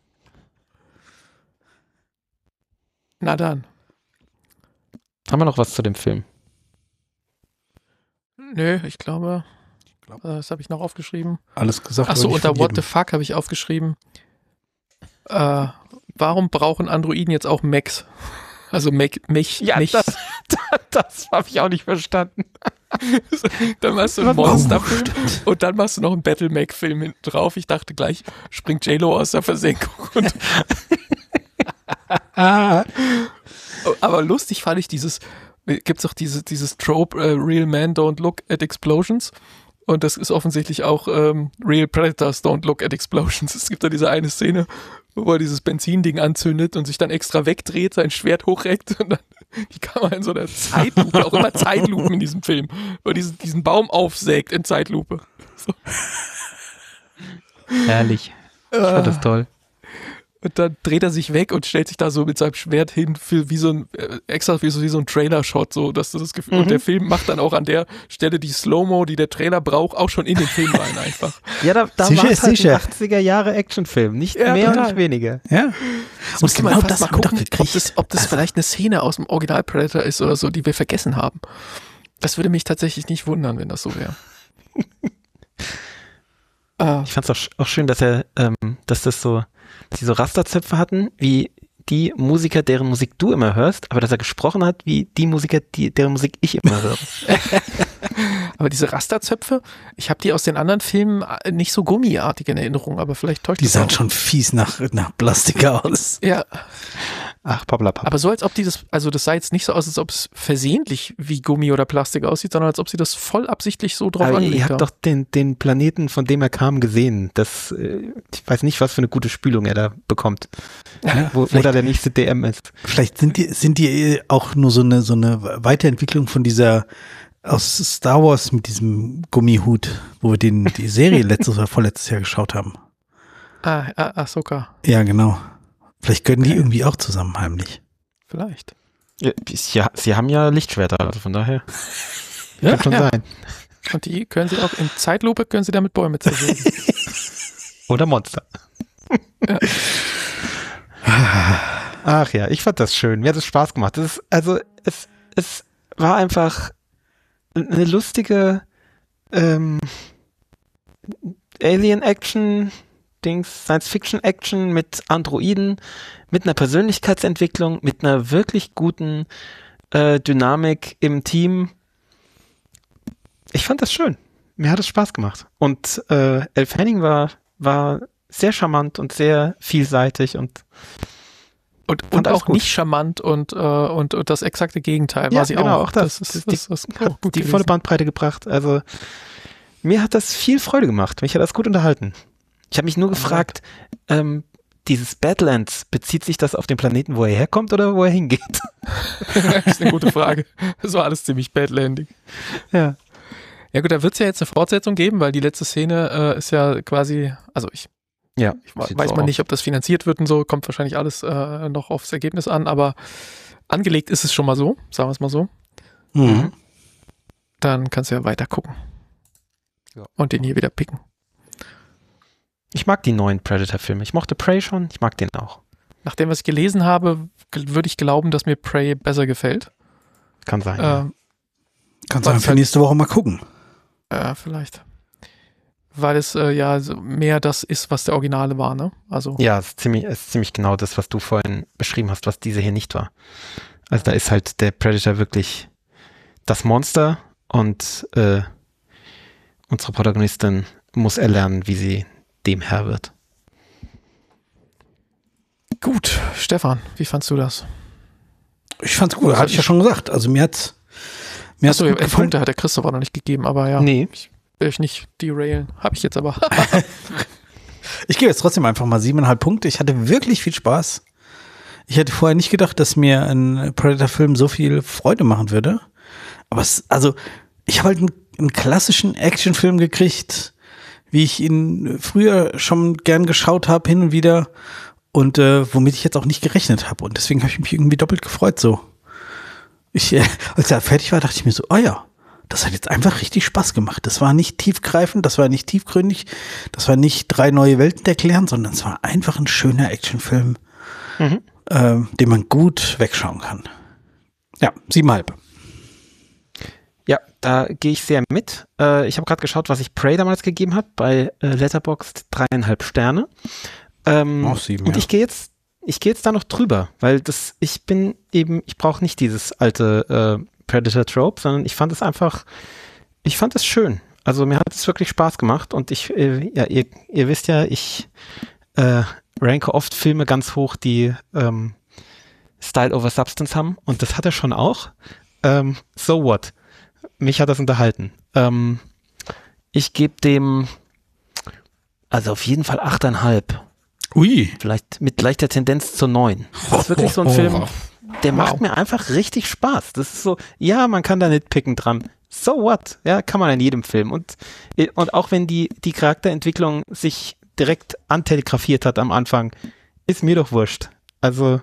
S2: Na dann.
S3: Haben wir noch was zu dem Film?
S2: Nö, ich glaube, ich glaub, das habe ich noch aufgeschrieben.
S1: Alles gesagt.
S2: Achso, unter What the fuck habe ich aufgeschrieben. Äh, warum brauchen Androiden jetzt auch Mechs? Also Mech, Mech,
S3: ja,
S2: Mech.
S3: das, das habe ich auch nicht verstanden.
S2: Dann machst du einen Monsterfilm oh, und dann machst du noch einen Battle-Mech-Film hinten drauf. Ich dachte gleich, springt J-Lo aus der Versenkung. Und aber lustig fand ich dieses, gibt's auch diese, dieses Trope, uh, Real Men don't look at explosions. Und das ist offensichtlich auch ähm, Real Predators don't look at explosions. Es gibt da diese eine Szene, wo er dieses Benzinding anzündet und sich dann extra wegdreht, sein Schwert hochreckt und dann die Kamera in so einer Zeitlupe, auch immer Zeitlupen in diesem Film, wo er diesen, diesen Baum aufsägt in Zeitlupe. So.
S3: Herrlich. Ich fand das toll.
S2: Und dann dreht er sich weg und stellt sich da so mit seinem Schwert hin, für wie so ein, äh, extra wie so, wie so ein Trailer-Shot, so, dass du das Gefühl, mhm. und der Film macht dann auch an der Stelle die Slow-Mo, die der Trailer braucht, auch schon in den Film rein einfach.
S3: Ja, da, da
S1: sicher,
S3: war es halt
S1: sicher.
S3: ein achtziger Jahre Actionfilm, nicht
S2: ja,
S3: mehr
S2: total.
S3: und nicht weniger.
S1: Ja.
S2: Das muss genau das mal gucken, ob das, ob das vielleicht eine Szene aus dem Original Predator ist oder so, die wir vergessen haben. Das würde mich tatsächlich nicht wundern, wenn das so wäre.
S3: uh. Ich fand es auch, auch schön, dass er, ähm, dass das so, dass die so Rasterzöpfe hatten, wie die Musiker, deren Musik du immer hörst, aber dass er gesprochen hat, wie die Musiker, die, deren Musik ich immer höre.
S2: Aber diese Rasterzöpfe, ich habe die aus den anderen Filmen nicht so gummiartig in Erinnerung, aber vielleicht täuscht
S1: die
S2: das
S1: sahen
S2: auch.
S1: schon fies nach, nach Plastik aus.
S2: Ja.
S3: Ach, pappalapapp.
S2: Aber so, als ob die das, also das sah jetzt nicht so aus, als ob es versehentlich wie Gummi oder Plastik aussieht, sondern als ob sie das voll absichtlich so drauf
S3: Aber
S2: angelegt
S3: ihr
S2: haben.
S3: habt doch den, den Planeten, von dem er kam, gesehen. Das, äh, ich weiß nicht, was für eine gute Spülung er da bekommt.
S1: Ja,
S3: wo, wo da der nächste D M ist.
S1: Vielleicht sind die, sind die auch nur so eine, so eine Weiterentwicklung von dieser aus Star Wars mit diesem Gummihut, wo wir den, die Serie letztes oder vorletztes Jahr geschaut haben.
S2: Ah, ah Ahsoka.
S1: Ja, genau. Vielleicht gönnen die
S2: Okay.
S1: irgendwie auch zusammen heimlich.
S2: Vielleicht.
S3: Ja, sie, sie haben ja Lichtschwerter, also von daher.
S2: Ja,
S3: Kann schon
S2: ja.
S3: sein.
S2: Und die können sie auch in Zeitlupe, können sie damit Bäume zersägen.
S3: Oder Monster.
S2: Ja.
S3: Ach ja, ich fand das schön. Mir hat es Spaß gemacht. Das ist, also es, es war einfach eine lustige ähm, Alien-Action, Dings, Science-Fiction-Action mit Androiden, mit einer Persönlichkeitsentwicklung, mit einer wirklich guten äh, Dynamik im Team. Ich fand das schön. Mir hat es Spaß gemacht. Und äh, Elle Fanning war, war sehr charmant und sehr vielseitig und
S2: Und,
S3: Fand
S2: und
S3: alles
S2: auch
S3: gut.
S2: nicht charmant und, äh, und, und das exakte Gegenteil
S3: Ja,
S2: war sie
S3: genau,
S2: auch.
S3: auch das.
S2: ist,
S3: Das-
S2: das, das,
S3: die-
S2: ist
S3: hat
S2: gut
S3: die
S2: gewesen.
S3: volle Bandbreite gebracht. Also mir hat das viel Freude gemacht. Mich hat das gut unterhalten. Ich habe mich nur gefragt, ähm, dieses Badlands, bezieht sich das auf den Planeten, wo er herkommt oder wo er hingeht?
S2: Das ist eine gute Frage. Das war alles ziemlich bad landing.
S3: Ja.
S2: Ja gut, da wird es ja jetzt eine Fortsetzung geben, weil die letzte Szene äh, ist ja quasi, also ich,
S3: Ja.
S2: ich we-
S3: sieht
S2: weiß
S3: so
S2: man
S3: aus.
S2: nicht, ob das finanziert wird und so, kommt wahrscheinlich alles äh, noch aufs Ergebnis an, aber angelegt ist es schon mal so, sagen wir es mal so.
S1: Mhm.
S2: Dann kannst du ja weiter gucken.
S3: Ja.
S2: Und den hier wieder picken.
S3: Ich mag die neuen Predator-Filme. Ich mochte Prey schon, ich mag den auch.
S2: Nach dem, was ich gelesen habe, g- würde ich glauben, dass mir Prey besser gefällt.
S3: Kann sein. ja.
S2: Äh,
S1: Kannst
S2: Was
S1: du für
S2: halt-
S1: nächste Woche mal gucken.
S2: Ja, vielleicht. Weil es äh, ja so mehr das ist, was der Originale war, ne? Also,
S3: Ja, es ist ziemlich, es ist ziemlich genau das, was du vorhin beschrieben hast, was diese hier nicht war. Also da ist halt der Predator wirklich das Monster und äh, unsere Protagonistin muss erlernen, wie sie dem Herr wird.
S2: gut. Stefan, wie fandst du das?
S1: Ich fand's gut, hatte ich ja schon gesagt. Also mir hat's mir hat's
S2: Achso,
S1: gut
S2: elf
S1: gefallen.
S2: Punkte hat der Christopher noch nicht gegeben, aber ja.
S3: Nee.
S2: Will ich nicht derailen. Hab ich jetzt aber.
S1: Ich gebe jetzt trotzdem einfach mal siebeneinhalb Punkte. Ich hatte wirklich viel Spaß. Ich hätte vorher nicht gedacht, dass mir ein Predator-Film so viel Freude machen würde. Aber es, also, ich habe halt einen, einen klassischen Actionfilm gekriegt, wie ich ihn früher schon gern geschaut habe, hin und wieder. Und äh, womit ich jetzt auch nicht gerechnet habe. Und deswegen habe ich mich irgendwie doppelt gefreut so. Ich, äh, als er fertig war, dachte ich mir so, oh ja, das hat jetzt einfach richtig Spaß gemacht. Das war nicht tiefgreifend, das war nicht tiefgründig, das war nicht drei neue Welten erklären, sondern es war einfach ein schöner Actionfilm,
S3: Mhm.
S1: äh, den man gut wegschauen kann. Ja, siebeneinhalb.
S3: Ja, da gehe ich sehr mit. Äh, ich habe gerade geschaut, was ich Prey damals gegeben habe, bei äh, Letterboxd dreieinhalb Sterne. Ähm,
S1: Auch sieben,
S3: und
S1: ja.
S3: ich gehe jetzt, ich gehe jetzt da noch drüber, weil das, ich bin eben, ich brauche nicht dieses alte äh, Predator-Trope, sondern ich fand es einfach, ich fand es schön. Also mir hat es wirklich Spaß gemacht und ich, äh, ja, ihr, ihr wisst ja, ich äh, ranke oft Filme ganz hoch, die ähm, Style over Substance haben und das hat er schon auch. Ähm, so what? Mich hat das unterhalten. Ähm, ich gebe dem also auf jeden Fall achteinhalb.
S1: Ui.
S3: Vielleicht mit leichter Tendenz zur neun. Das ist wirklich so ein Film, der macht mir einfach richtig Spaß. Das ist so, ja, man kann da nicht picken dran. So what? Ja, kann man in jedem Film. Und, und auch wenn die, die Charakterentwicklung sich direkt antelegrafiert hat am Anfang, ist mir doch wurscht. Also,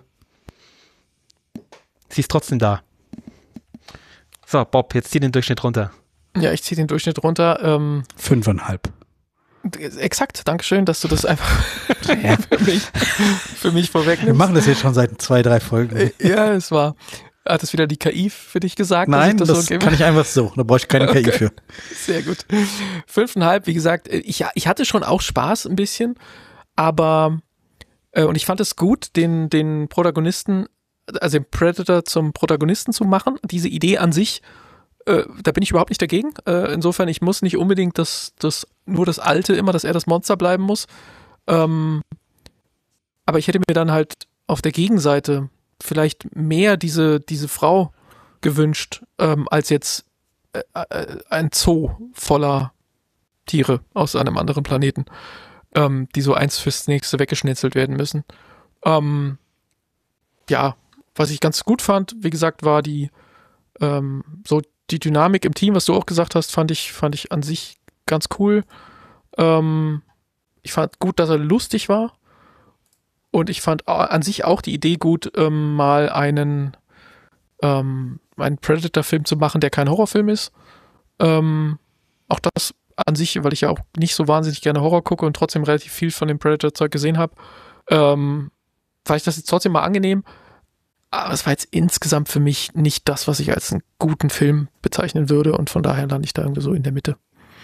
S3: sie ist trotzdem da. So, Bob, jetzt zieh den Durchschnitt runter.
S2: Ja, ich ziehe den Durchschnitt runter. Ähm,
S1: Fünfeinhalb.
S2: exakt, Dankeschön, dass du das einfach für mich, für mich
S1: Wir
S2: vorwegnimmst.
S1: machen das jetzt schon seit zwei, drei Folgen.
S2: Äh, Ja, es war. Hat es wieder die K I für dich gesagt? dass
S1: Nein,
S2: ich
S1: das,
S2: so gebe?
S1: kann ich einfach so. Da brauche ich keine K I für.
S2: Sehr gut. Fünfeinhalb, wie gesagt, ich, ich hatte schon auch Spaß ein bisschen, aber äh, und ich fand es gut, den, den Protagonisten, also den Predator zum Protagonisten zu machen. Diese Idee an sich, äh, da bin ich überhaupt nicht dagegen. Äh, insofern, ich muss nicht unbedingt das, das, nur das Alte immer, dass er das Monster bleiben muss. Ähm, aber ich hätte mir dann halt auf der Gegenseite vielleicht mehr diese, diese Frau gewünscht, ähm, als jetzt äh, äh, ein Zoo voller Tiere aus einem anderen Planeten, ähm, die so eins fürs nächste weggeschnetzelt werden müssen. Ähm, ja, was ich ganz gut fand, wie gesagt, war die ähm, so die Dynamik im Team, was du auch gesagt hast, fand ich, fand ich an sich ganz cool. Ähm, ich fand gut, dass er lustig war. Und ich fand an sich auch die Idee gut, ähm, mal einen, ähm, einen Predator-Film zu machen, der kein Horrorfilm ist. Ähm, auch das an sich, weil ich ja auch nicht so wahnsinnig gerne Horror gucke und trotzdem relativ viel von dem Predator-Zeug gesehen habe, ähm, fand ich das jetzt trotzdem mal angenehm. Aber es war jetzt insgesamt für mich nicht das, was ich als einen guten Film bezeichnen würde. Und von daher lande ich da irgendwie so in der Mitte.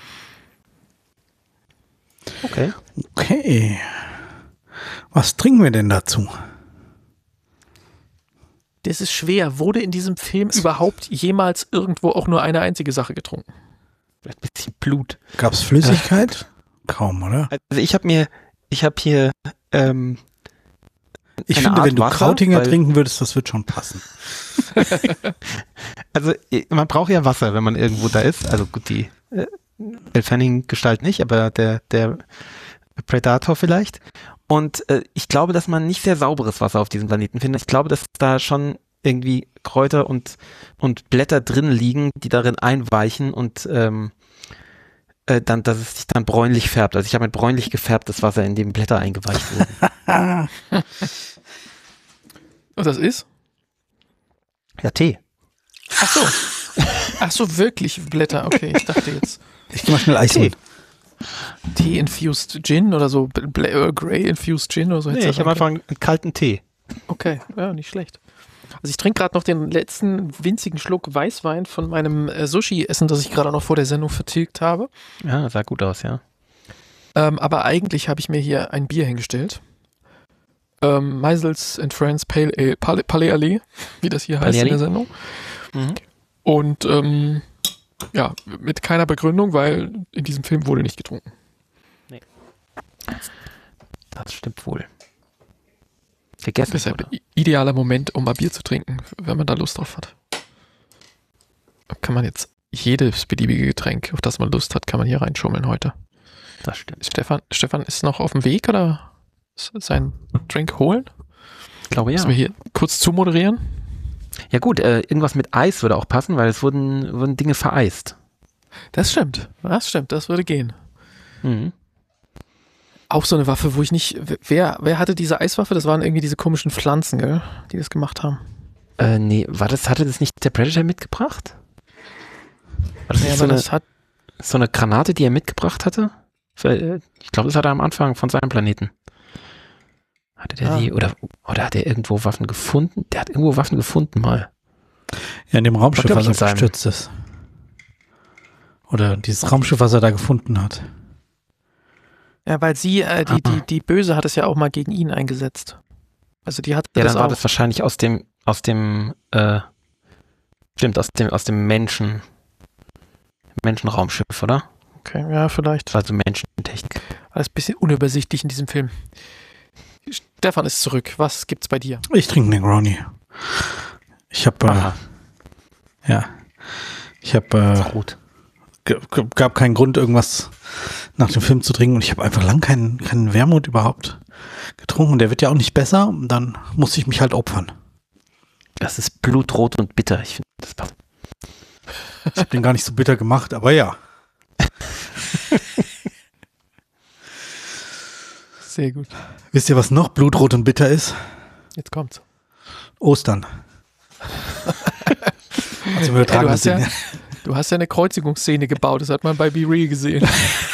S3: Okay.
S1: Okay. Was trinken wir denn dazu?
S2: Das ist schwer. Wurde in diesem Film überhaupt jemals irgendwo auch nur eine einzige Sache getrunken?
S3: Vielleicht ein bisschen Blut.
S1: Gab es Flüssigkeit? Kaum, oder?
S3: Also ich habe mir, ich habe hier ähm,
S1: Ich
S3: eine
S1: finde,
S3: Art
S1: wenn du
S3: Wasser,
S1: Krautinger
S3: weil-
S1: trinken würdest, das wird schon passen.
S3: Also man braucht ja Wasser, wenn man irgendwo da ist. Also gut, die äh, Elle Fanning-Gestalt nicht, aber der, der Predator vielleicht. Und äh, ich glaube, dass man nicht sehr sauberes Wasser auf diesem Planeten findet. Ich glaube, dass da schon irgendwie Kräuter und, und Blätter drin liegen, die darin einweichen und ähm, äh, dann, dass es sich dann bräunlich färbt. Also ich habe mit bräunlich gefärbtes Wasser, in dem Blätter eingeweicht wurden.
S2: Und das ist?
S3: Ja, Tee.
S2: Ach so. Ach so, wirklich Blätter. Okay, ich dachte jetzt
S1: Ich geh mal schnell Eis
S3: Tee.
S1: holen.
S2: Tea-infused Gin oder so, Bla- Grey-infused Gin oder so.
S3: Nee,
S2: hättest
S3: ich
S2: du
S3: habe
S2: sagen
S3: einfach einen kalten Tee.
S2: können. Okay, ja, nicht schlecht. Also ich trinke gerade noch den letzten winzigen Schluck Weißwein von meinem äh, Sushi-Essen, das ich gerade noch vor der Sendung vertilgt habe.
S3: Ja, sah gut aus, ja.
S2: Ähm, aber eigentlich habe ich mir hier ein Bier hingestellt. Ähm, Meisels and Friends Pale Ale, Pale, Palais Allee, wie das hier heißt
S3: Palais
S2: in der
S3: Allee?
S2: Sendung.
S3: Mhm.
S2: Und ähm, ja, mit keiner Begründung, weil in diesem Film wurde nicht getrunken.
S3: Das stimmt wohl. Gegessen
S2: Deshalb
S3: wurde.
S2: i- idealer Moment, um mal Bier zu trinken, wenn man da Lust drauf hat. Kann man jetzt jedes beliebige Getränk, auf das man Lust hat, kann man hier reinschummeln heute.
S3: Das stimmt.
S2: Stefan, Stefan ist noch auf dem Weg oder s- sein Drink holen?
S3: Ich glaube, ja.
S2: Müssen wir hier kurz zumoderieren?
S3: Ja gut, äh, irgendwas mit Eis würde auch passen, weil es wurden, wurden Dinge vereist.
S2: Das stimmt, das stimmt, das würde gehen.
S3: Mhm.
S2: Auch so eine Waffe, wo ich nicht, wer, wer hatte diese Eiswaffe? Das waren irgendwie diese komischen Pflanzen, gell, die das gemacht haben.
S3: Äh, nee, war das, hatte das nicht der Predator mitgebracht? War das
S2: Ja,
S3: nicht so
S2: aber
S3: eine,
S2: das hat,
S3: so eine Granate, die er mitgebracht hatte? Für, ich glaube, das hat er am Anfang von seinem Planeten. Hatte der
S2: Ah.
S3: die, oder, oder hat er irgendwo Waffen gefunden? Der hat irgendwo Waffen gefunden mal.
S1: Ja, in dem Raumschiff,
S3: Glaub
S1: was
S3: ich,
S1: er
S3: in seinem-
S1: gestürzt ist. Oder dieses Raumschiff, was er da gefunden hat.
S2: ja, weil sie, äh, die,
S3: Ah.
S2: die, die Böse hat es ja auch mal gegen ihn eingesetzt. Also die hatte
S3: Ja,
S2: das
S3: dann war
S2: auch.
S3: das wahrscheinlich aus dem, aus dem, äh, stimmt, aus dem, aus dem Menschen, Menschenraumschiff, oder?
S2: Okay, ja, vielleicht.
S3: Also Menschentechnik.
S2: Alles ein bisschen unübersichtlich in diesem Film. Stefan ist zurück. Was gibt's bei dir?
S1: Ich trinke Negroni. Ich habe,
S3: Aha,
S1: äh, ja, ich habe,
S3: gut.
S1: äh, g- gab keinen Grund, irgendwas nach dem Film zu trinken und ich habe einfach lang keinen, keinen Wermut überhaupt getrunken und der wird ja auch nicht besser und dann musste ich mich halt opfern.
S3: Das ist blutrot und bitter. Ich finde, das passt.
S1: Ich habe den gar nicht so bitter gemacht, aber ja.
S2: Sehr gut.
S1: Wisst ihr, was noch blutrot und bitter ist?
S2: Jetzt kommt's.
S1: Ostern. Also wir
S2: Hey,
S1: tragen
S2: du,
S1: das
S2: hast ja,
S1: Ding.
S2: du hast ja eine Kreuzigungsszene gebaut. Das hat man bei Be Real gesehen.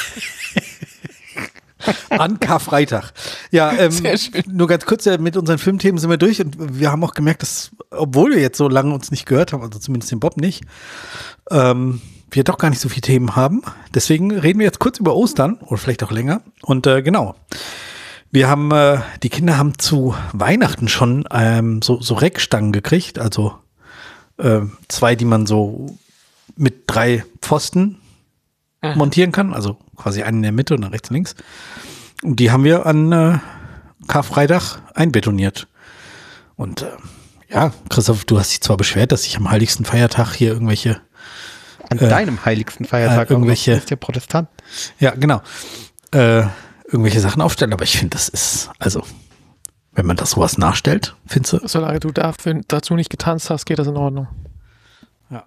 S1: An Karfreitag. Ja, ähm,
S2: Sehr schön.
S1: nur ganz kurz, äh, mit unseren Filmthemen sind wir durch und wir haben auch gemerkt, dass, obwohl wir jetzt so lange uns nicht gehört haben, also zumindest den Bob nicht, ähm, wir doch gar nicht so viele Themen haben. Deswegen reden wir jetzt kurz über Ostern oder vielleicht auch länger. Und äh, genau, wir haben, äh, die Kinder haben zu Weihnachten schon ähm, so, so Reckstangen gekriegt, also äh, zwei, die man so mit drei Pfosten montieren kann, also quasi einen in der Mitte und dann rechts und links. Und die haben wir an äh, Karfreitag einbetoniert. Und äh, Ja, Christoph, du hast dich zwar beschwert, dass ich am heiligsten Feiertag hier irgendwelche
S3: An
S1: äh,
S3: deinem heiligsten Feiertag
S1: äh, irgendwelche,
S3: ist der Protestant.
S1: Ja, genau. Äh, irgendwelche Sachen aufstellen, aber ich finde, das ist, also, wenn man das sowas nachstellt, findest du?
S2: Solange du dafür, dazu nicht getanzt hast, geht das in Ordnung.
S1: Ja.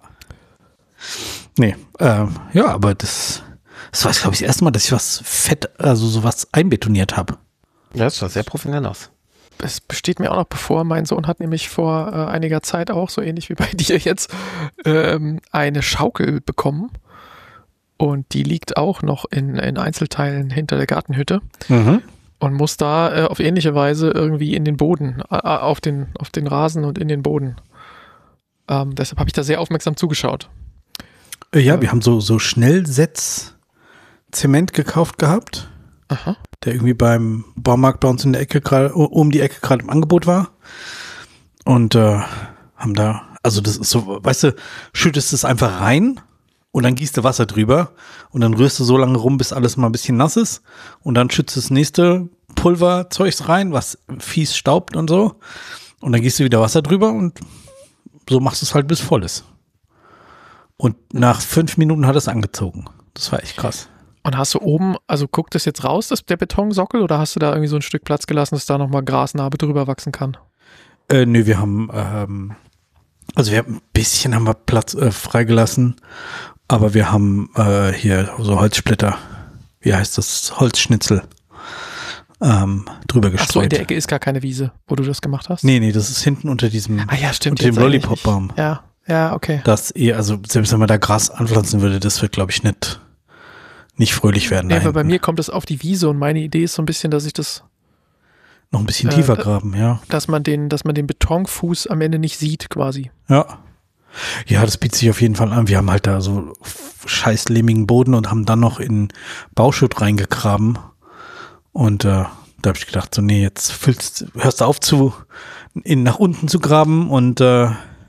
S1: Nee, ähm, ja, aber das, das war, glaube ich, das erste Mal, dass ich was fett, also sowas einbetoniert habe.
S3: Ja, das sah sehr professionell aus.
S2: Es besteht mir auch noch bevor. Mein Sohn hat nämlich vor äh, einiger Zeit auch, so ähnlich wie bei dir jetzt, ähm, eine Schaukel bekommen. Und die liegt auch noch in, in Einzelteilen hinter der Gartenhütte.
S1: Mhm.
S2: Und muss da äh, auf ähnliche Weise irgendwie in den Boden, äh, auf den, auf den Rasen und in den Boden. Ähm, deshalb habe ich da sehr aufmerksam zugeschaut.
S1: Äh, ja, äh, wir haben so, so Schnellsetz-Zement gekauft gehabt.
S2: Aha.
S1: Der irgendwie beim Baumarkt bei uns in der Ecke gerade, um die Ecke gerade im Angebot war. Und äh, haben da, also das ist so, weißt du, schüttest es einfach rein und dann gießt du Wasser drüber und dann rührst du so lange rum, bis alles mal ein bisschen nass ist und dann schützt du das nächste Pulverzeugs rein, was fies staubt und so. Und dann gießt du wieder Wasser drüber und so machst du es halt, bis voll ist. Und nach fünf Minuten hat es angezogen. Das war echt krass.
S2: Und hast du oben, also guckt das jetzt raus, das, der Betonsockel, oder hast du da irgendwie so ein Stück Platz gelassen, dass da nochmal Grasnarbe drüber wachsen kann?
S1: Äh, nö, wir haben, ähm, also wir haben ein bisschen haben wir Platz äh, freigelassen, aber wir haben äh, hier so Holzsplitter, wie heißt das, Holzschnitzel, ähm, drüber gestreut.
S2: Ach so, in der Ecke ist gar keine Wiese, wo du das gemacht hast?
S1: Nee, nee, das ist hinten unter diesem,
S2: ah, ja, stimmt,
S1: unter dem Lollipop-Baum.
S2: Ja, ja, okay.
S1: Das eh, also selbst wenn man da Gras anpflanzen würde, das wird, glaube ich, nicht nicht fröhlich werden.
S2: Ja, aber bei mir kommt es auf die Wiese und meine Idee ist so ein bisschen, dass ich das
S1: noch ein bisschen
S2: äh,
S1: tiefer
S2: da,
S1: graben, ja.
S2: Dass man den, dass man den Betonfuß am Ende nicht sieht, quasi.
S1: Ja. Ja, das bietet sich auf jeden Fall an. Wir haben halt da so scheiß lehmigen Boden und haben dann noch in Bauschutt reingegraben. Und äh, da habe ich gedacht, so nee, jetzt füllst, hörst du auf zu in, nach unten zu graben und äh,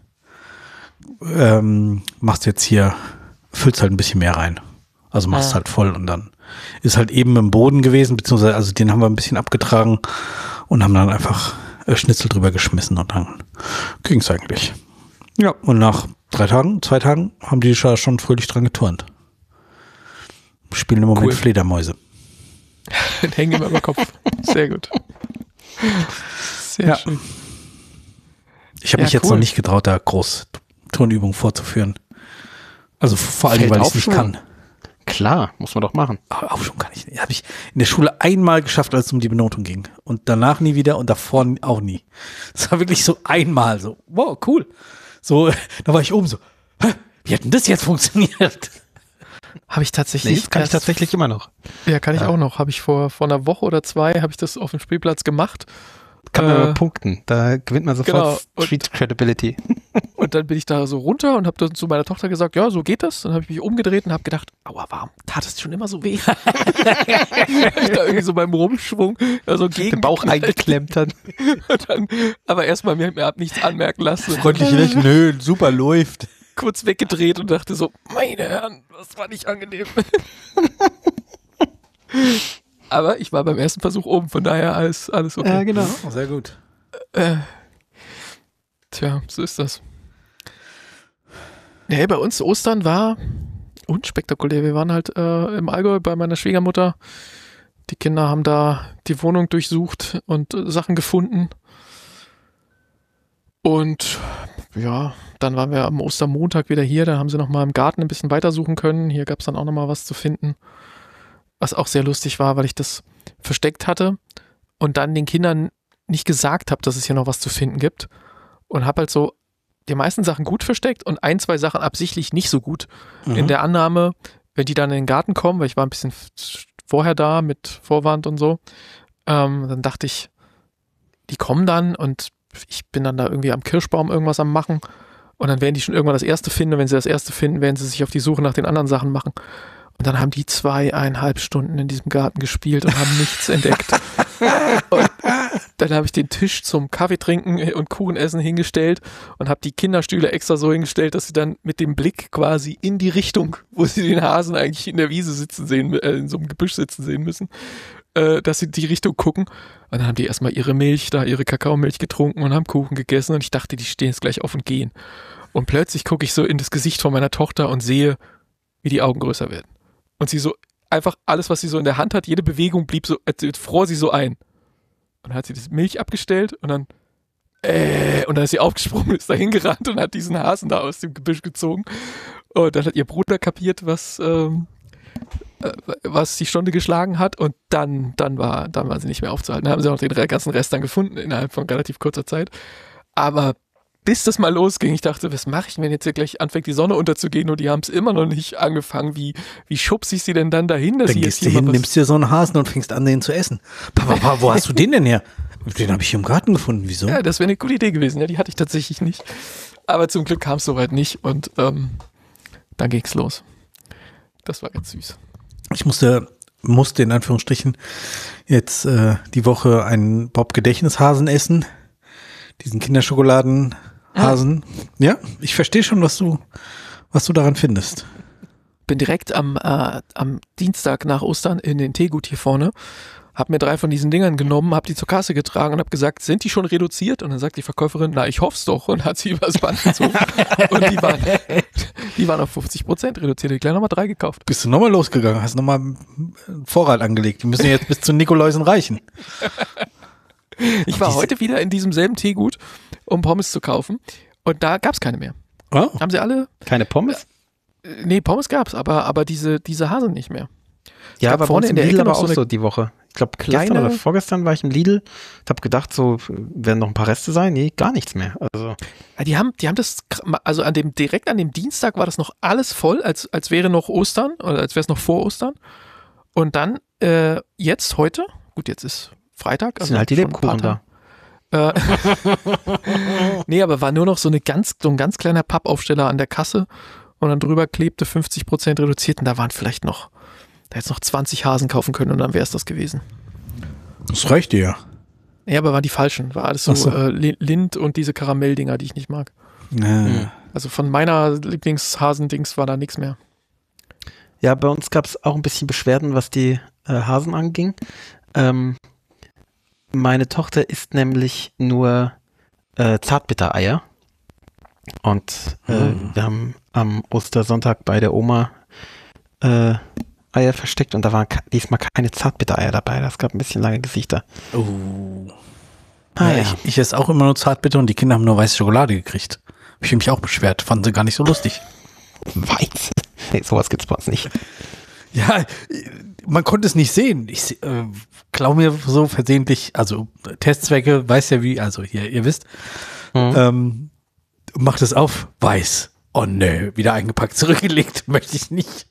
S1: ähm, machst jetzt hier, füllst halt ein bisschen mehr rein. Also machst es ah. halt voll und dann ist halt eben im Boden gewesen, beziehungsweise also den haben wir ein bisschen abgetragen und haben dann einfach äh, Schnitzel drüber geschmissen und dann ging es eigentlich. Ja, und nach drei Tagen, zwei Tagen haben die schon fröhlich dran geturnt. Spielen im Moment cool. Fledermäuse.
S2: Hängen immer im Kopf. Sehr gut. Sehr
S1: ja.
S2: schön.
S1: Ich habe
S2: ja,
S1: mich jetzt
S2: cool.
S1: noch nicht getraut, da groß Turnübungen vorzuführen. Also vor allem, weil ich es nicht kann.
S3: Klar, muss man doch machen.
S1: Aber Aufschwung kann ich nicht. Habe ich in der Schule einmal geschafft, als es um die Benotung ging. Und danach nie wieder und davor auch nie. Das war wirklich so einmal so, wow, cool. So, da war ich oben so, hä, wie hat denn das jetzt funktioniert?
S2: Habe ich tatsächlich.
S3: Nee, das kann ich tatsächlich immer noch.
S2: Ja, kann ich
S3: ja.
S2: auch noch. Habe ich vor, vor einer Woche oder zwei, habe ich das auf dem Spielplatz gemacht.
S3: Kann man
S2: äh,
S3: aber punkten. Da gewinnt man sofort
S2: genau.
S3: Street Credibility.
S2: Und dann bin ich da so runter und habe dann zu meiner Tochter gesagt, ja, so geht das. Dann habe ich mich umgedreht und habe gedacht, aua, warum tat es schon immer so weh? ich da irgendwie so beim Rumschwung also gegen
S3: den Bauch eingeklemmt hat.
S2: dann, aber erstmal mir, mir hab nichts anmerken lassen.
S1: Freundlich lächeln, nö, super läuft.
S2: Kurz weggedreht und dachte so, meine Herren, das war nicht angenehm. Aber ich war beim ersten Versuch oben, von daher alles, alles okay.
S3: Ja, genau.
S1: Oh, sehr gut.
S2: Äh, tja, so ist das. Nee, bei uns Ostern war unspektakulär. Wir waren halt äh, im Allgäu bei meiner Schwiegermutter. Die Kinder haben da die Wohnung durchsucht und äh, Sachen gefunden. Und ja, dann waren wir am Ostermontag wieder hier. Dann haben sie nochmal im Garten ein bisschen weitersuchen können. Hier gab es dann auch nochmal was zu finden. Was auch sehr lustig war, weil ich das versteckt hatte und dann den Kindern nicht gesagt habe, dass es hier noch was zu finden gibt. Und habe halt so die meisten Sachen gut versteckt und ein, zwei Sachen absichtlich nicht so gut. Mhm. In der Annahme, wenn die dann in den Garten kommen, weil ich war ein bisschen vorher da mit Vorwand und so, ähm, dann dachte ich, die kommen dann und ich bin dann da irgendwie am Kirschbaum irgendwas am machen und dann werden die schon irgendwann das erste finden und wenn sie das erste finden, werden sie sich auf die Suche nach den anderen Sachen machen. Und dann haben die zweieinhalb Stunden in diesem Garten gespielt und haben nichts entdeckt. Und dann habe ich den Tisch zum Kaffee trinken und Kuchen essen hingestellt und habe die Kinderstühle extra so hingestellt, dass sie dann mit dem Blick quasi in die Richtung, wo sie den Hasen eigentlich in der Wiese sitzen sehen, äh, in so einem Gebüsch sitzen sehen müssen, äh, dass sie die Richtung gucken. Und dann haben die erstmal ihre Milch da, ihre Kakaomilch getrunken und haben Kuchen gegessen und ich dachte, die stehen jetzt gleich auf und gehen. Und plötzlich gucke ich so in das Gesicht von meiner Tochter und sehe, wie die Augen größer werden. Und sie so, einfach alles, was sie so in der Hand hat, jede Bewegung blieb so, als fror sie so ein. Und dann hat sie das Milch abgestellt und dann äh, und dann ist sie aufgesprungen, ist da hingerannt und hat diesen Hasen da aus dem Gebüsch gezogen. Und dann hat ihr Bruder kapiert, was, ähm, äh, was die Stunde geschlagen hat und dann, dann war, dann war sie nicht mehr aufzuhalten. Dann haben sie auch den ganzen Rest dann gefunden innerhalb von relativ kurzer Zeit. Aber bis das mal losging, ich dachte, was mache ich, wenn jetzt hier gleich anfängt, die Sonne unterzugehen und die haben es immer noch nicht angefangen. Wie, wie schubse ich sie denn dann dahin, dass
S1: dann
S2: sie
S1: gehst
S2: jetzt
S1: du hin, nimmst dir so einen Hasen und fängst an, den zu essen. Papa, Papa, wo hast du den denn her? Den habe ich hier im Garten gefunden. Wieso?
S2: Ja, das wäre eine gute Idee gewesen. Ja, die hatte ich tatsächlich nicht. Aber zum Glück kam es soweit nicht und ähm, dann ging's los. Das war ganz süß. Ich musste, musste in Anführungsstrichen jetzt äh, die Woche einen Bob-Gedächtnishasen essen. Diesen Kinderschokoladenhasen. Ja, ich verstehe schon, was du, was du daran findest. Bin direkt am, äh, am Dienstag nach Ostern in den Teegut hier vorne, hab mir drei von diesen Dingern genommen, hab die zur Kasse getragen und hab gesagt, sind die schon reduziert? Und dann sagt die Verkäuferin, na, ich hoff's doch, und hat sie übers Band gezogen. Und die waren, die waren auf fünfzig Prozent reduziert. Ich hab gleich nochmal drei gekauft. Bist du nochmal losgegangen? Hast nochmal einen Vorrat angelegt? Die müssen jetzt bis zu Nikoläusen reichen. Ich war heute wieder in diesem selben Teegut, um Pommes zu kaufen. Und da gab's keine mehr.
S3: Oh.
S2: Haben sie alle?
S3: Keine Pommes?
S2: Äh, nee, Pommes gab's, aber, aber diese, diese Hasen nicht mehr.
S3: Ja,
S2: gab
S3: aber
S2: vorne in der
S3: Lidl
S2: Ecke noch
S3: aber auch
S2: so,
S3: so die Woche. Ich glaube,
S2: kleine-
S3: gestern oder vorgestern war ich im Lidl. Ich habe gedacht, so werden noch ein paar Reste sein. Nee, gar nichts mehr. Also
S2: Ja, die haben, die haben das, also an dem, direkt an dem Dienstag war das noch alles voll, als, als wäre noch Ostern, oder als wäre es noch vor Ostern. Und dann, äh, jetzt, heute, gut, jetzt ist Freitag.
S3: sind halt die
S2: schon ein paar
S3: Lebkuchen da.
S2: Tage. Äh, nee, aber war nur noch so eine ganz, so ein ganz kleiner Pappaufsteller an der Kasse und dann drüber klebte fünfzig Prozent reduziert und da waren vielleicht noch, da hätte noch zwanzig Hasen kaufen können und dann wäre es das gewesen.
S1: Das reicht dir ja.
S2: Ja, aber waren die falschen. War alles so,
S1: Ach so.
S2: äh, Lind und diese Karamelldinger, die ich nicht mag.
S1: Äh.
S2: Also von meiner Lieblingshasendings war da nichts mehr.
S3: Ja, bei uns gab es auch ein bisschen Beschwerden, was die äh, Hasen anging. Ähm, meine Tochter isst nämlich nur äh, Zartbittereier. Und äh,
S1: Mhm.
S3: wir haben am Ostersonntag bei der Oma äh, Eier versteckt und da waren ka- diesmal keine Zartbittereier dabei. Das gab ein bisschen lange Gesichter.
S1: Oh.
S3: Ah,
S1: ja,
S3: ja.
S1: ich, ich esse auch immer nur Zartbitter und die Kinder haben nur weiße Schokolade gekriegt. Hab ich mich auch beschwert. Fanden sie gar nicht so lustig.
S3: Weiß. Nee, sowas gibt's bei uns nicht.
S1: Ja, man konnte es nicht sehen. Ich äh, glaube mir so versehentlich, also Testzwecke, weiß ja wie, also hier, ihr wisst,
S3: Mhm.
S1: ähm, macht es auf, weiß. Oh nö, wieder eingepackt, zurückgelegt, möchte ich nicht.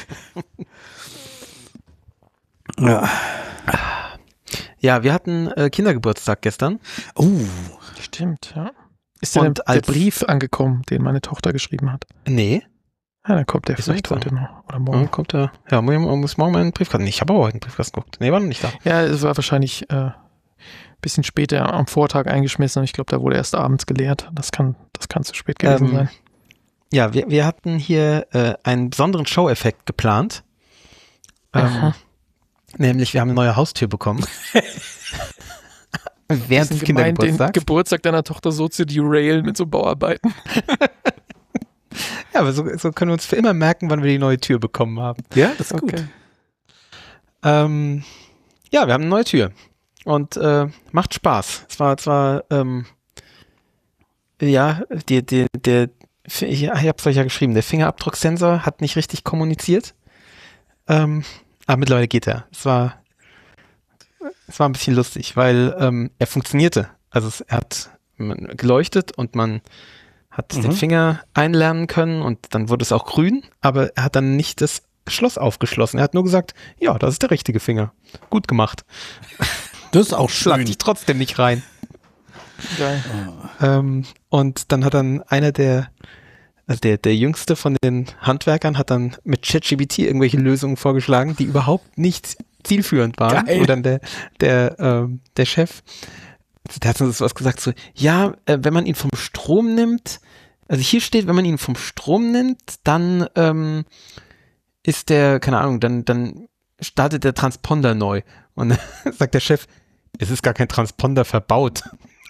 S1: Ja.
S3: Ja, wir hatten äh, Kindergeburtstag gestern.
S1: Oh,
S2: Stimmt, ja. Ist denn
S3: Und
S2: der,
S3: als-
S2: der Brief angekommen, den meine Tochter geschrieben hat?
S3: Nee.
S2: Ja, dann kommt der
S3: Ist
S2: vielleicht
S3: nicht so.
S2: heute noch oder
S3: Morgen
S2: morgen.
S3: kommt er. Ja, muss, muss morgen mal in den Briefkasten. Ich habe aber heute einen Briefkasten geguckt. Nee, war noch nicht da.
S2: Ja, es war wahrscheinlich äh, ein bisschen später am Vortag eingeschmissen und ich glaube, da wurde erst abends geleert. Das kann, das kann zu spät gewesen
S3: Ähm,
S2: sein.
S3: Ja, wir, wir hatten hier äh, einen besonderen Show-Effekt geplant. Ähm,
S2: Aha.
S3: nämlich, wir haben eine neue Haustür bekommen. Während des
S2: Bisschen gemein, den
S3: Kindergeburtstags.
S2: Geburtstag deiner Tochter so zu derailen mit so Bauarbeiten.
S3: Ja, aber so, so können wir uns für immer merken, wann wir die neue Tür bekommen haben.
S1: ja, das ist gut.
S2: Okay.
S3: Ähm, ja, wir haben eine neue Tür. Und äh, macht Spaß. Es war zwar, ähm, ja, die, die, der, ich, ich hab's euch ja geschrieben, der Fingerabdrucksensor hat nicht richtig kommuniziert. Ähm, aber mittlerweile geht er. Es war, es war ein bisschen lustig, weil ähm, er funktionierte. Also es, er hat man, geleuchtet und man hat
S1: Mhm.
S3: den Finger einlernen können und dann wurde es auch grün, aber er hat dann nicht das Schloss aufgeschlossen. Er hat nur gesagt, ja, das ist der richtige Finger. Gut gemacht.
S1: Das ist auch
S3: Schlag
S1: schön.
S3: dich trotzdem nicht rein.
S2: Geil.
S3: Ähm, und dann hat dann einer der, also der, der jüngste von den Handwerkern hat dann mit ChatGPT irgendwelche Lösungen vorgeschlagen, die überhaupt nicht zielführend waren.
S1: Geil.
S3: Und dann der, der, ähm, der Chef, der hat uns was gesagt, so, ja, äh, wenn man ihn vom Strom nimmt, also hier steht, wenn man ihn vom Strom nimmt, dann ähm, ist der, keine Ahnung, dann, dann startet der Transponder neu. Und Und dann sagt der Chef, es ist gar kein Transponder verbaut.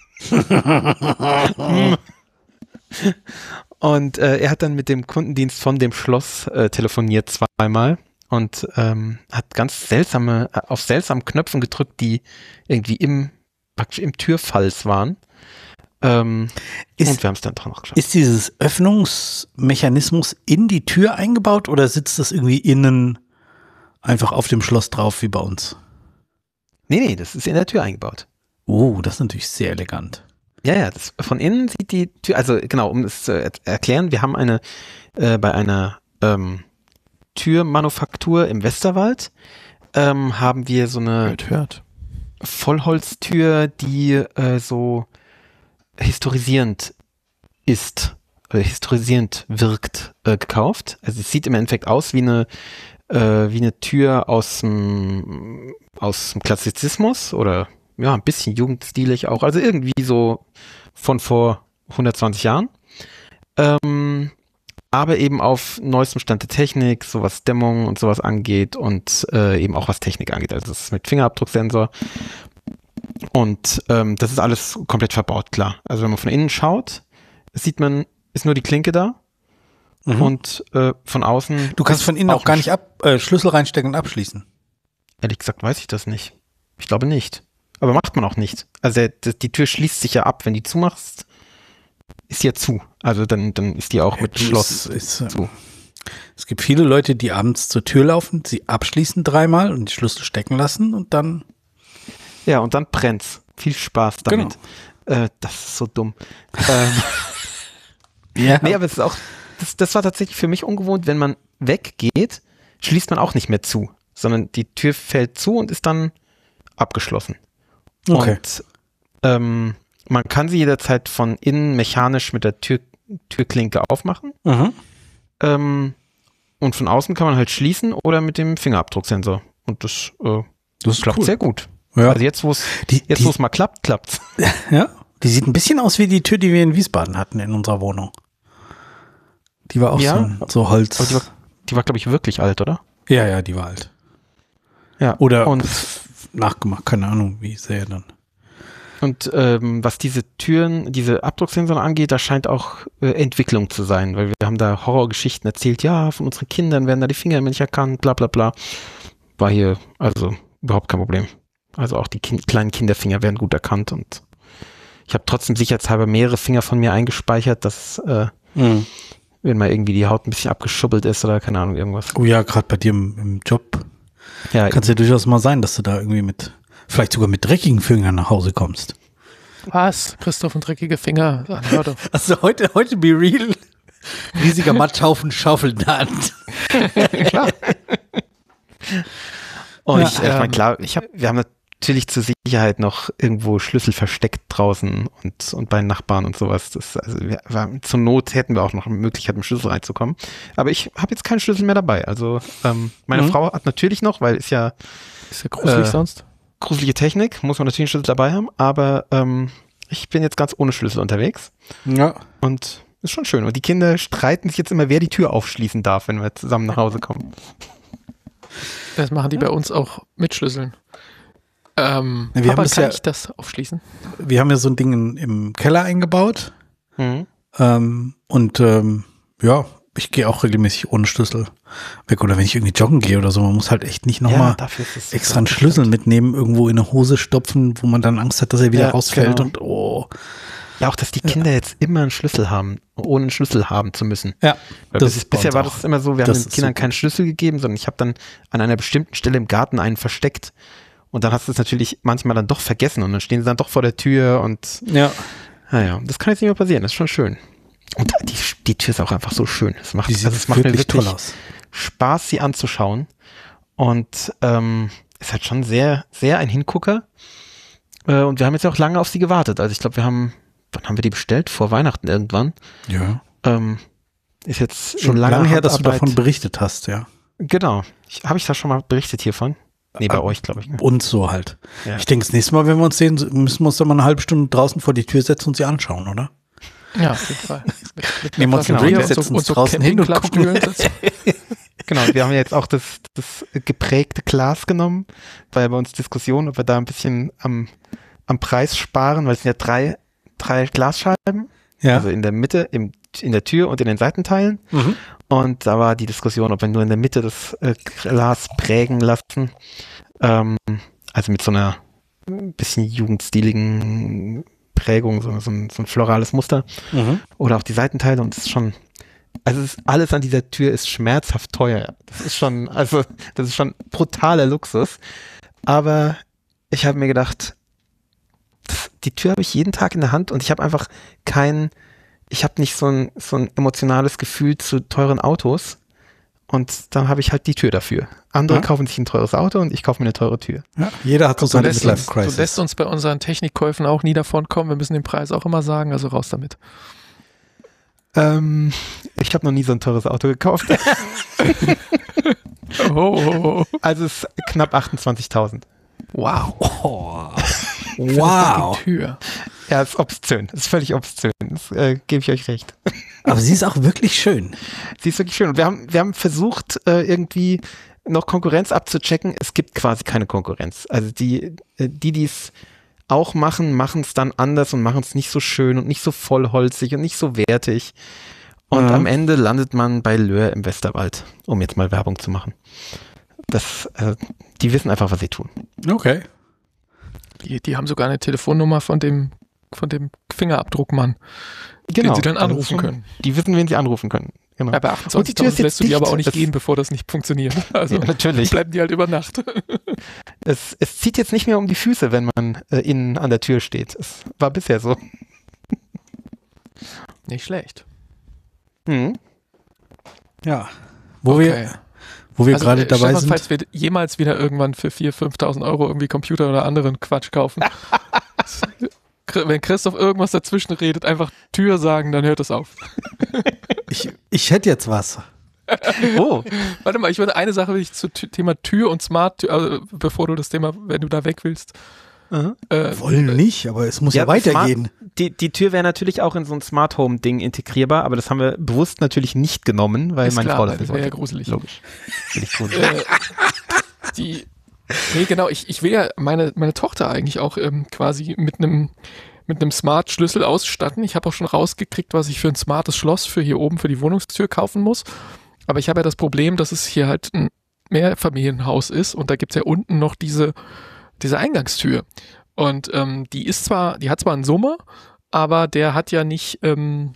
S3: Und äh, er hat dann mit dem Kundendienst von dem Schloss äh, telefoniert zweimal und ähm, hat ganz seltsame, äh, auf seltsamen Knöpfen gedrückt, die irgendwie im, praktisch im Türfalz waren. Ähm,
S1: ist,
S3: und wir haben es dann dran noch geschafft.
S1: Ist dieses Öffnungsmechanismus in die Tür eingebaut oder sitzt das irgendwie innen einfach auf dem Schloss drauf wie bei uns?
S3: Nee, nee, das ist in der Tür eingebaut.
S1: Oh, das ist natürlich sehr elegant.
S3: Ja, ja, das, von innen sieht die Tür, also genau, um es zu er- erklären, wir haben eine, äh, bei einer ähm, Türmanufaktur im Westerwald, ähm, haben wir so eine
S2: Hört, hört.
S3: Vollholztür, die äh, so historisierend ist, oder historisierend wirkt, äh, gekauft. Also es sieht im Endeffekt aus wie eine äh, wie eine Tür aus dem aus dem Klassizismus oder ja, ein bisschen jugendstilig auch. Also irgendwie so von vor hundertzwanzig Jahren. Ähm, aber eben auf neuestem Stand der Technik, so was Dämmung und sowas angeht und äh, eben auch was Technik angeht. Also das ist mit Fingerabdrucksensor. Und ähm, das ist alles komplett verbaut, klar. Also wenn man von innen schaut, sieht man, ist nur die Klinke da. Mhm. Und äh, von außen.
S1: Du kannst von innen auch gar nicht ab, äh, Schlüssel reinstecken und abschließen.
S3: Ehrlich gesagt weiß ich das nicht. Ich glaube nicht. Aber macht man auch nicht. Also der, die Tür schließt sich ja ab. Wenn die zumachst, ist die ja zu. Also dann, dann ist die auch ja, mit Schloss
S1: ist, ist, zu. Es gibt viele Leute, die abends zur Tür laufen, sie abschließen dreimal und die Schlüssel stecken lassen und dann.
S3: Ja, und dann brennt's. Viel Spaß damit. Genau. Äh, das ist so dumm. ähm, ja. Nee, aber es ist auch, das, das war tatsächlich für mich ungewohnt, wenn man weggeht, schließt man auch nicht mehr zu, sondern die Tür fällt zu und ist dann abgeschlossen.
S1: Okay.
S3: Und ähm, man kann sie jederzeit von innen mechanisch mit der Tür, Türklinke aufmachen.
S1: Mhm.
S3: Ähm, und von außen kann man halt schließen oder mit dem Fingerabdrucksensor. Und das, äh,
S1: das
S3: klappt
S1: cool.
S3: sehr gut.
S1: Ja.
S3: Also jetzt, wo es jetzt, wo es mal klappt, klappt's.
S1: Ja, die sieht ein bisschen aus wie die Tür, die wir in Wiesbaden hatten in unserer Wohnung. Die war auch
S3: ja,
S1: so, so Holz.
S3: Aber die war, die war glaube ich, wirklich alt, oder?
S1: Ja, ja, die war alt.
S3: Ja.
S1: Oder
S3: und
S1: nachgemacht, keine Ahnung, wie sehr dann.
S3: Und ähm, was diese Türen, diese Abdrucksensoren angeht, da scheint auch äh, Entwicklung zu sein, weil wir haben da Horrorgeschichten erzählt, ja, von unseren Kindern werden da die Finger nicht erkannt, bla bla bla. War hier also überhaupt kein Problem. Also auch die kind, kleinen Kinderfinger werden gut erkannt und ich habe trotzdem sicherheitshalber mehrere Finger von mir eingespeichert, dass äh, mhm. wenn mal irgendwie die Haut ein bisschen abgeschubbelt ist oder keine Ahnung, irgendwas.
S1: Oh ja, gerade bei dir im, im Job
S3: ja,
S1: kann es ja durchaus mal sein, dass du da irgendwie mit, vielleicht sogar mit dreckigen Fingern nach Hause kommst.
S2: Was? Christoph und dreckige Finger? Hör doch.
S1: Also heute, heute be real. Riesiger Matschhaufen, Schaufel in der Hand.
S3: Klar. Und
S1: Ja,
S3: ich, ich meine, klar, ich hab, wir haben natürlich zur Sicherheit noch irgendwo Schlüssel versteckt draußen und, und bei Nachbarn und sowas. Das, also wir, war, zur Not hätten wir auch noch eine Möglichkeit, mit dem Schlüssel reinzukommen. Aber ich habe jetzt keinen Schlüssel mehr dabei. Also ähm, meine mhm. Frau hat natürlich noch, weil ist ja
S2: ist ja gruselig äh, sonst.
S3: Gruselige Technik, muss man natürlich einen Schlüssel dabei haben, aber ähm, ich bin jetzt ganz ohne Schlüssel unterwegs.
S1: Ja.
S3: Und ist schon schön. Und die Kinder streiten sich jetzt immer, wer die Tür aufschließen darf, wenn wir zusammen nach Hause kommen.
S2: Das machen die ja. bei uns auch mit Schlüsseln. Ähm,
S1: ja, wir
S2: aber
S1: haben
S2: kann
S1: ja,
S2: ich das aufschließen?
S1: Wir haben ja so ein Ding in, im Keller eingebaut.
S3: Mhm.
S1: Ähm, und ähm, ja, ich gehe auch regelmäßig ohne Schlüssel weg. Oder wenn ich irgendwie joggen gehe oder so, man muss halt echt nicht nochmal
S3: ja,
S1: extra einen Schlüssel mitnehmen, irgendwo in eine Hose stopfen, wo man dann Angst hat, dass er wieder
S3: ja,
S1: rausfällt
S3: genau.
S1: und oh.
S3: Ja, auch, dass die Kinder ja. jetzt immer einen Schlüssel haben, ohne einen Schlüssel haben zu müssen.
S1: Ja.
S3: Weil das ist, bisher war das immer so, wir haben den Kindern
S1: so
S3: keinen Schlüssel gegeben, sondern ich habe dann an einer bestimmten Stelle im Garten einen versteckt. Und dann hast du es natürlich manchmal dann doch vergessen und dann stehen sie dann doch vor der Tür und
S1: ja.
S3: Naja, das kann jetzt nicht mehr passieren, das ist schon schön. Und die, die Tür ist auch einfach so schön. Es macht,
S1: die sieht
S3: also es macht
S1: wirklich,
S3: mir wirklich
S1: toll aus.
S3: Spaß, sie anzuschauen. Und ähm, ist halt schon sehr, sehr ein Hingucker. Äh, und wir haben jetzt auch lange auf sie gewartet. Also ich glaube, wir haben, wann haben wir die bestellt? Vor Weihnachten irgendwann.
S1: Ja.
S3: Ähm, ist jetzt
S1: schon lange her, dass du davon berichtet hast, ja.
S3: Genau. Habe ich da schon mal berichtet hiervon? Nee, bei äh, euch, glaube ich. Ne?
S1: Uns so halt.
S3: Ja.
S1: Ich denke, das nächste Mal, wenn wir uns sehen, müssen wir uns dann mal eine halbe Stunde draußen vor die Tür setzen und sie anschauen, oder?
S2: Ja, auf jeden Fall. Mit, mit
S1: Nehmen wir uns einen Drink, setzen uns draußen hin und gucken.
S3: Genau, wir haben jetzt auch das, das geprägte Glas genommen, weil bei uns Diskussion, ob wir da ein bisschen am, am Preis sparen, weil es sind ja drei, drei Glasscheiben,
S1: Ja.
S3: also in der Mitte, im, in der Tür und in den Seitenteilen.
S1: Mhm.
S3: Und da war die Diskussion, ob wir nur in der Mitte das äh, Glas prägen lassen, ähm, also mit so einer ein bisschen jugendstiligen Prägung, so, so, ein, so ein florales Muster,
S1: Mhm.
S3: oder auch die Seitenteile, und es ist schon, also es ist, alles an dieser Tür ist schmerzhaft teuer. Das ist schon, also das ist schon brutaler Luxus. Aber ich habe mir gedacht, das, die Tür habe ich jeden Tag in der Hand und ich habe einfach kein, ich habe nicht so ein, so ein emotionales Gefühl zu teuren Autos. Und dann habe ich halt die Tür dafür. Andere
S1: Ja.
S3: kaufen sich ein teures Auto und ich kaufe mir eine teure Tür.
S1: Ja, jeder hat so
S2: Du
S1: seine
S2: lässt, uns, du
S1: Midlife-Crisis.
S2: lässt uns bei unseren Technikkäufen auch nie davon kommen. Wir müssen den Preis auch immer sagen, also raus damit.
S3: Ähm, ich habe noch nie so ein teures Auto gekauft.
S2: Oh, oh, oh.
S3: Also es ist knapp achtundzwanzigtausend.
S2: Wow.
S1: Oh.
S2: Für eine
S1: Wow.
S2: fucking Tür.
S3: Ja, ist obszön. Ist völlig obszön. Das äh, gebe ich euch recht.
S1: Aber sie ist auch wirklich schön.
S3: Sie ist wirklich schön. Und wir haben, wir haben versucht, äh, irgendwie noch Konkurrenz abzuchecken. Es gibt quasi keine Konkurrenz. Also die, äh, die, die es auch machen, machen es dann anders und machen es nicht so schön und nicht so vollholzig und nicht so wertig. Und
S1: Ja.
S3: am Ende landet man bei Löhr im Westerwald, um jetzt mal Werbung zu machen. Das, äh, die wissen einfach, was sie tun.
S1: Okay.
S2: Die, die haben sogar eine Telefonnummer von dem, von dem Fingerabdruckmann,
S3: Genau.
S2: den sie dann
S3: Also
S2: anrufen
S3: schon-
S2: können.
S3: Die wissen, wen sie anrufen können. Genau.
S2: Ja, bei
S3: Und die Tür ist
S2: achtundzwanzigtausend
S3: jetzt
S2: lässt du die aber
S3: dicht.
S2: auch nicht
S3: Das-
S2: gehen, bevor das nicht funktioniert. Also
S3: Ja, natürlich.
S2: bleiben die halt über Nacht.
S3: Es, es zieht jetzt nicht mehr um die Füße, wenn man äh, innen an der Tür steht. Es war bisher so.
S2: Nicht schlecht.
S3: Mhm.
S1: Ja. Wo
S2: Okay.
S1: wir, wo wir
S2: Also,
S1: gerade
S2: äh,
S1: dabei
S2: Stefan,
S1: sind.
S2: falls wir jemals wieder irgendwann für viertausend, fünftausend Euro irgendwie Computer oder anderen Quatsch kaufen, wenn Christoph irgendwas dazwischen redet, einfach Tür sagen, dann hört es auf.
S1: Ich, ich hätte jetzt was.
S3: Oh,
S2: Warte mal, ich würde eine Sache will ich zu T- Thema Tür und Smart, also bevor du das Thema, wenn du da weg willst.
S3: aha.
S2: Äh,
S1: Wollen nicht, aber es muss ja,
S3: Ja,
S1: weitergehen.
S3: Smart, die, die Tür wäre natürlich auch in so ein Smart Home Ding integrierbar, aber das haben wir bewusst natürlich nicht genommen, weil
S2: ist
S3: meine
S2: klar,
S3: Frau das
S2: das
S3: nicht
S2: wäre ja
S3: wollte.
S2: gruselig.
S3: Logisch. Will ich gruselig.
S2: Äh, die, nee, genau, ich, ich will ja meine, meine Tochter eigentlich auch ähm, quasi mit einem mit einem Smart-Schlüssel ausstatten. Ich habe auch schon rausgekriegt, was ich für ein smartes Schloss für hier oben für die Wohnungstür kaufen muss. Aber ich habe ja das Problem, dass es hier halt ein Mehrfamilienhaus ist und da gibt's ja unten noch diese, diese Eingangstür. Und ähm, die ist zwar, die hat zwar einen Summer, aber der hat ja nicht, ähm,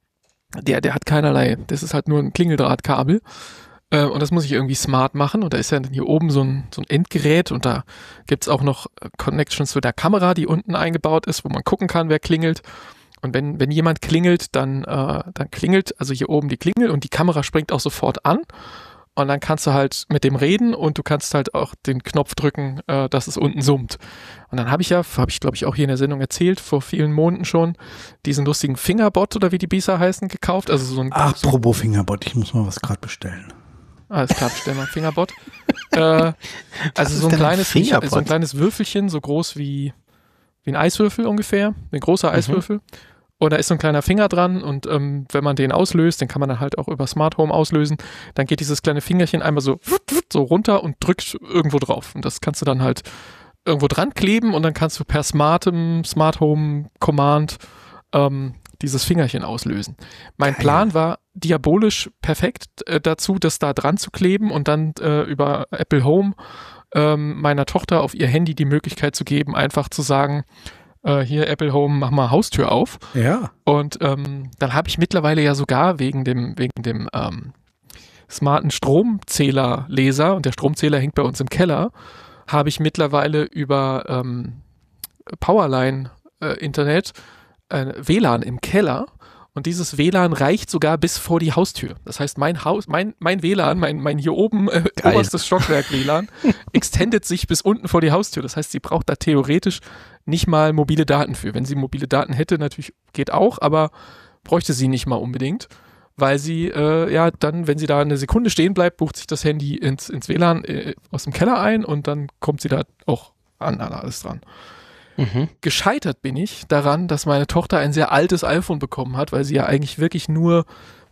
S2: der, der hat keinerlei, das ist halt nur ein Klingeldrahtkabel. Äh, und das muss ich irgendwie smart machen. Und da ist ja dann hier oben so ein, so ein Endgerät und da gibt's auch noch äh, Connections zu der Kamera, die unten eingebaut ist, wo man gucken kann, wer klingelt. Und wenn, wenn jemand klingelt, dann, äh, dann klingelt, also hier oben die Klingel und die Kamera springt auch sofort an. Und dann kannst du halt mit dem reden und du kannst halt auch den Knopf drücken, äh, dass es unten summt. Und dann habe ich ja, habe ich glaube ich auch hier in der Sendung erzählt, vor vielen Monaten schon, diesen lustigen Fingerbot oder wie die Bisa heißen, gekauft. Also so ein,
S1: Ach,
S2: so ein
S1: apropos Fingerbot, ich muss mal was gerade bestellen.
S2: Alles klar, bestell mal Fingerbot. äh, also
S3: ist
S2: so ein
S3: denn ein
S2: kleines,
S3: Fingerbot?
S2: so ein kleines Würfelchen, so groß wie, wie ein Eiswürfel ungefähr, ein großer Eiswürfel. Und da ist so ein kleiner Finger dran und ähm, wenn man den auslöst, den kann man dann halt auch über Smart Home auslösen, dann geht dieses kleine Fingerchen einmal so, so runter und drückt irgendwo drauf. Und das kannst du dann halt irgendwo dran kleben und dann kannst du per smartem Smart Home Command ähm, dieses Fingerchen auslösen. Mein
S1: Geil.
S2: Plan war diabolisch perfekt äh, dazu, das da dran zu kleben und dann äh, über Apple Home ähm, meiner Tochter auf ihr Handy die Möglichkeit zu geben, einfach zu sagen, äh, hier Apple Home, mach mal Haustür auf.
S1: Ja.
S2: Und ähm, dann habe ich mittlerweile ja sogar wegen dem, wegen dem ähm, smarten Stromzählerleser, und der Stromzähler hängt bei uns im Keller, habe ich mittlerweile über ähm, Powerline äh, Internet äh, W L A N im Keller. Und dieses W L A N reicht sogar bis vor die Haustür. Das heißt, mein Haus, mein, mein W L A N, mein, mein hier oben äh,
S3: Geil.
S2: oberstes Stockwerk W L A N, extendet sich bis unten vor die Haustür. Das heißt, sie braucht da theoretisch nicht mal mobile Daten für. Wenn sie mobile Daten hätte, natürlich geht auch, aber bräuchte sie nicht mal unbedingt, weil sie, äh, ja, dann, wenn sie da eine Sekunde stehen bleibt, bucht sich das Handy ins, ins W L A N äh, aus dem Keller ein und dann kommt sie da auch an, an alles dran.
S3: Mhm.
S2: Gescheitert bin ich daran, dass meine Tochter ein sehr altes iPhone bekommen hat, weil sie ja eigentlich wirklich nur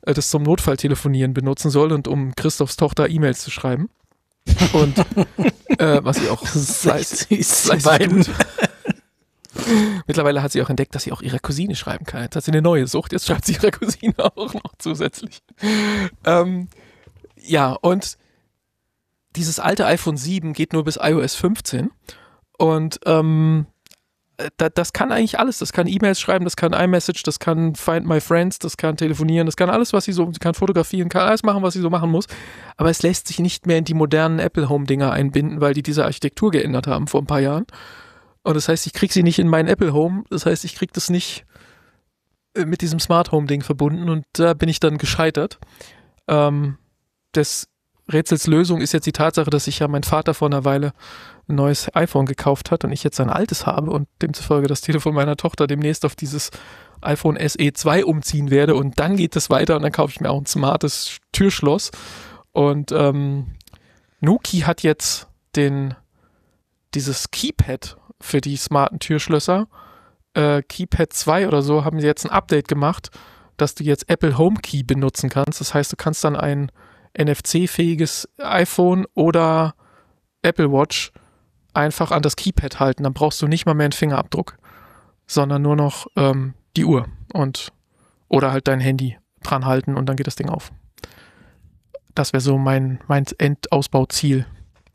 S2: äh, das zum Notfalltelefonieren benutzen soll und um Christophs Tochter E-Mails zu schreiben. Und äh, was sie auch fleißig tut. Mittlerweile hat sie auch entdeckt, dass sie auch ihrer Cousine schreiben kann. Jetzt hat sie eine neue Sucht, jetzt schreibt sie ihrer Cousine auch noch zusätzlich. Ähm, ja, und dieses alte iPhone sieben geht nur bis iOS fünfzehn und ähm, da, das kann eigentlich alles. Das kann E-Mails schreiben, das kann iMessage, das kann Find My Friends, das kann telefonieren, das kann alles, was sie so, sie kann fotografieren, kann alles machen, was sie so machen muss. Aber es lässt sich nicht mehr in die modernen Apple Home-Dinger einbinden, weil die diese Architektur geändert haben vor ein paar Jahren. Und das heißt, ich kriege sie nicht in meinen Apple Home. Das heißt, ich kriege das nicht mit diesem Smart Home-Ding verbunden und da bin ich dann gescheitert. Ähm, des Rätsels Lösung ist jetzt die Tatsache, dass sich ja mein Vater vor einer Weile ein neues iPhone gekauft hat und ich jetzt ein altes habe und demzufolge das Telefon meiner Tochter demnächst auf dieses iPhone S E zwei umziehen werde und dann geht es weiter und dann kaufe ich mir auch ein smartes Türschloss. Und ähm, Nuki hat jetzt den dieses Keypad für die smarten Türschlösser, äh, Keypad zwei oder so, haben sie jetzt ein Update gemacht, dass du jetzt Apple Home Key benutzen kannst. Das heißt, du kannst dann ein N F C-fähiges iPhone oder Apple Watch einfach an das Keypad halten. Dann brauchst du nicht mal mehr einen Fingerabdruck, sondern nur noch ähm, die Uhr und oder halt dein Handy dran halten und dann geht das Ding auf. Das wäre so mein, mein Endausbauziel.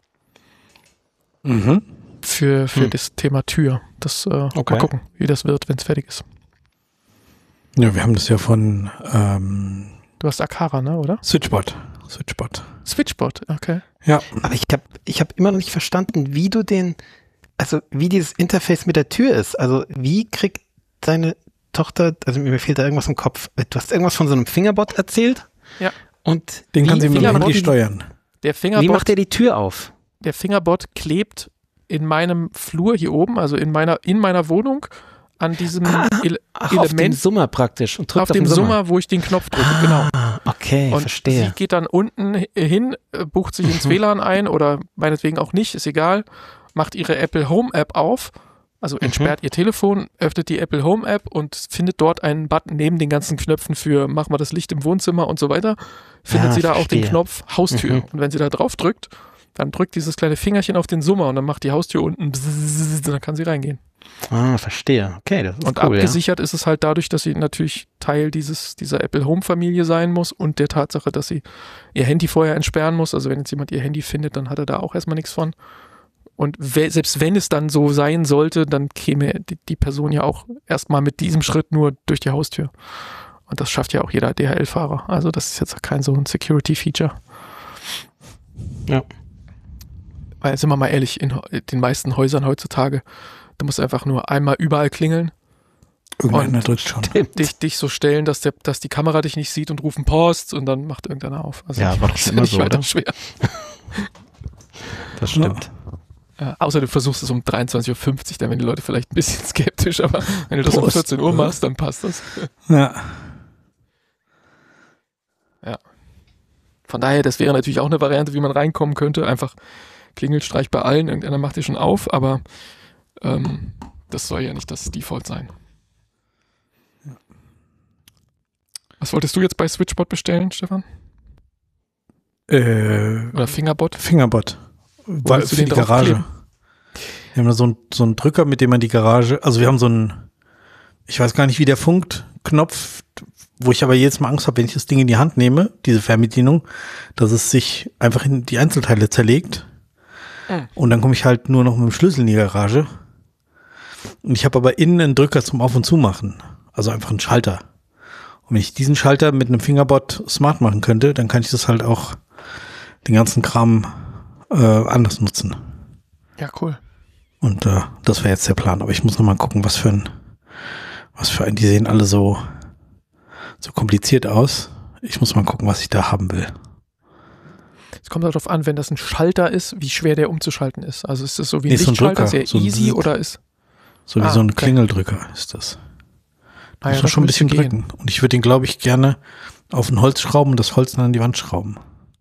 S1: Mhm.
S2: Für, für
S3: hm.
S2: das Thema Tür. Das äh,
S3: okay.
S2: Mal gucken, wie das wird, wenn es fertig ist.
S1: Ja, wir haben das ja von ähm,
S2: Du hast Aqara, ne, oder?
S1: Switchbot. Switchbot.
S2: Switchbot, okay.
S1: Ja.
S3: Aber ich habe ich hab immer noch nicht verstanden, wie du den, also wie dieses Interface mit der Tür ist. Also wie kriegt deine Tochter, also mir fehlt da irgendwas im Kopf. Du hast irgendwas von so einem Fingerbot erzählt?
S2: Ja.
S3: Und
S1: Den
S3: wie,
S1: kann sie mit dem
S2: Fingerbot-
S1: Handy steuern.
S2: Der
S3: wie
S2: Fingerbot,
S3: macht er die Tür auf?
S2: der Fingerbot klebt in meinem Flur hier oben, also in meiner, in meiner Wohnung, an diesem
S3: Ah,
S2: Ele-
S3: Ach, auf dem
S2: Element,
S3: Summer praktisch. Und drückt
S2: auf dem
S3: den
S2: Summer, wo ich den Knopf drücke, genau.
S3: Ah, okay,
S2: Und
S3: verstehe.
S2: sie geht dann unten hin, äh, bucht sich ins W L A N ein oder meinetwegen auch nicht, ist egal, macht ihre Apple Home App auf, also entsperrt ihr Telefon, öffnet die Apple Home App und findet dort einen Button neben den ganzen Knöpfen für mach mal das Licht im Wohnzimmer und so weiter, findet
S3: Ah,
S2: sie da auch den
S3: verstehe.
S2: Knopf Haustür.
S3: Mhm.
S2: Und wenn sie da drauf drückt, dann drückt dieses kleine Fingerchen auf den Summer und dann macht die Haustür unten bzzz, und dann kann sie reingehen.
S3: Ah, verstehe. Okay, das ist
S2: Und
S3: cool, ja.
S2: abgesichert ist es halt dadurch, dass sie natürlich Teil dieses, dieser Apple Home Familie sein muss und der Tatsache, dass sie ihr Handy vorher entsperren muss. Also wenn jetzt jemand ihr Handy findet, dann hat er da auch erstmal nichts von. Und we- selbst wenn es dann so sein sollte, dann käme die, die Person ja auch erstmal mit diesem Schritt nur durch die Haustür. Und das schafft ja auch jeder D H L-Fahrer. Also das ist jetzt kein so ein Security-Feature.
S3: Ja.
S2: Weil, sind wir mal ehrlich, in den meisten Häusern heutzutage, da musst du einfach nur einmal überall klingeln,
S1: Irgendeiner drückt schon.
S2: dich, dich so stellen, dass, der, dass die Kamera dich nicht sieht und rufen Post und dann macht irgendeiner auf. Also
S3: Ja, war doch
S2: ist ja
S3: immer
S2: nicht
S3: so,
S2: weiter
S3: oder?
S2: schwer.
S3: Das stimmt.
S2: Ja, außer du versuchst es um dreiundzwanzig Uhr fünfzig, dann werden die Leute vielleicht ein bisschen skeptisch, aber wenn du das um
S1: Prost.
S2: vierzehn Uhr machst, dann passt das.
S1: Ja.
S2: Von daher, das wäre natürlich auch eine Variante, wie man reinkommen könnte. Einfach Klingelstreich bei allen, irgendeiner macht die schon auf, aber ähm, das soll ja nicht das Default sein. Was wolltest du jetzt bei Switchbot bestellen, Stefan?
S1: Äh,
S2: Oder Fingerbot?
S1: Fingerbot. Weil
S2: willst du
S1: für
S2: den
S1: die Garage.
S2: draufkleben?
S1: Wir haben da so einen so einen Drücker, mit dem man die Garage, also wir haben so einen, ich weiß gar nicht, wie der funkt, Knopf, wo ich aber jedes Mal Angst habe, wenn ich das Ding in die Hand nehme, diese Fernbedienung, dass es sich einfach in die Einzelteile zerlegt.
S2: Mhm.
S1: Und dann komme ich halt nur noch mit dem Schlüssel in die Garage. Und ich habe aber innen einen Drücker zum Auf- und Zumachen. Also einfach einen Schalter. Und wenn ich diesen Schalter mit einem Fingerbot smart machen könnte, dann kann ich das halt auch den ganzen Kram äh, anders nutzen.
S2: Ja, cool.
S1: Und äh, das wäre jetzt der Plan. Aber ich muss noch mal gucken, was für ein, was für ein, die sehen alle so, so kompliziert aus. Ich muss mal gucken, was ich da haben will.
S2: Es kommt darauf an, wenn das ein Schalter ist, wie schwer der umzuschalten ist. Also ist das so wie ein
S1: Nee, so ein
S2: Lichtschalter,
S1: Drücker,
S2: sehr
S1: so ein
S2: easy
S1: Zzz.
S2: oder ist...
S1: So wie
S2: Ah,
S1: so ein
S2: okay.
S1: Klingeldrücker ist das.
S2: Ah,
S1: Muss
S2: ja,
S1: man
S2: das
S1: schon ein
S2: müsste
S1: bisschen
S2: gehen.
S1: drücken. Und ich würde den, glaube ich, gerne auf ein Holz schrauben und das Holz dann an die Wand schrauben.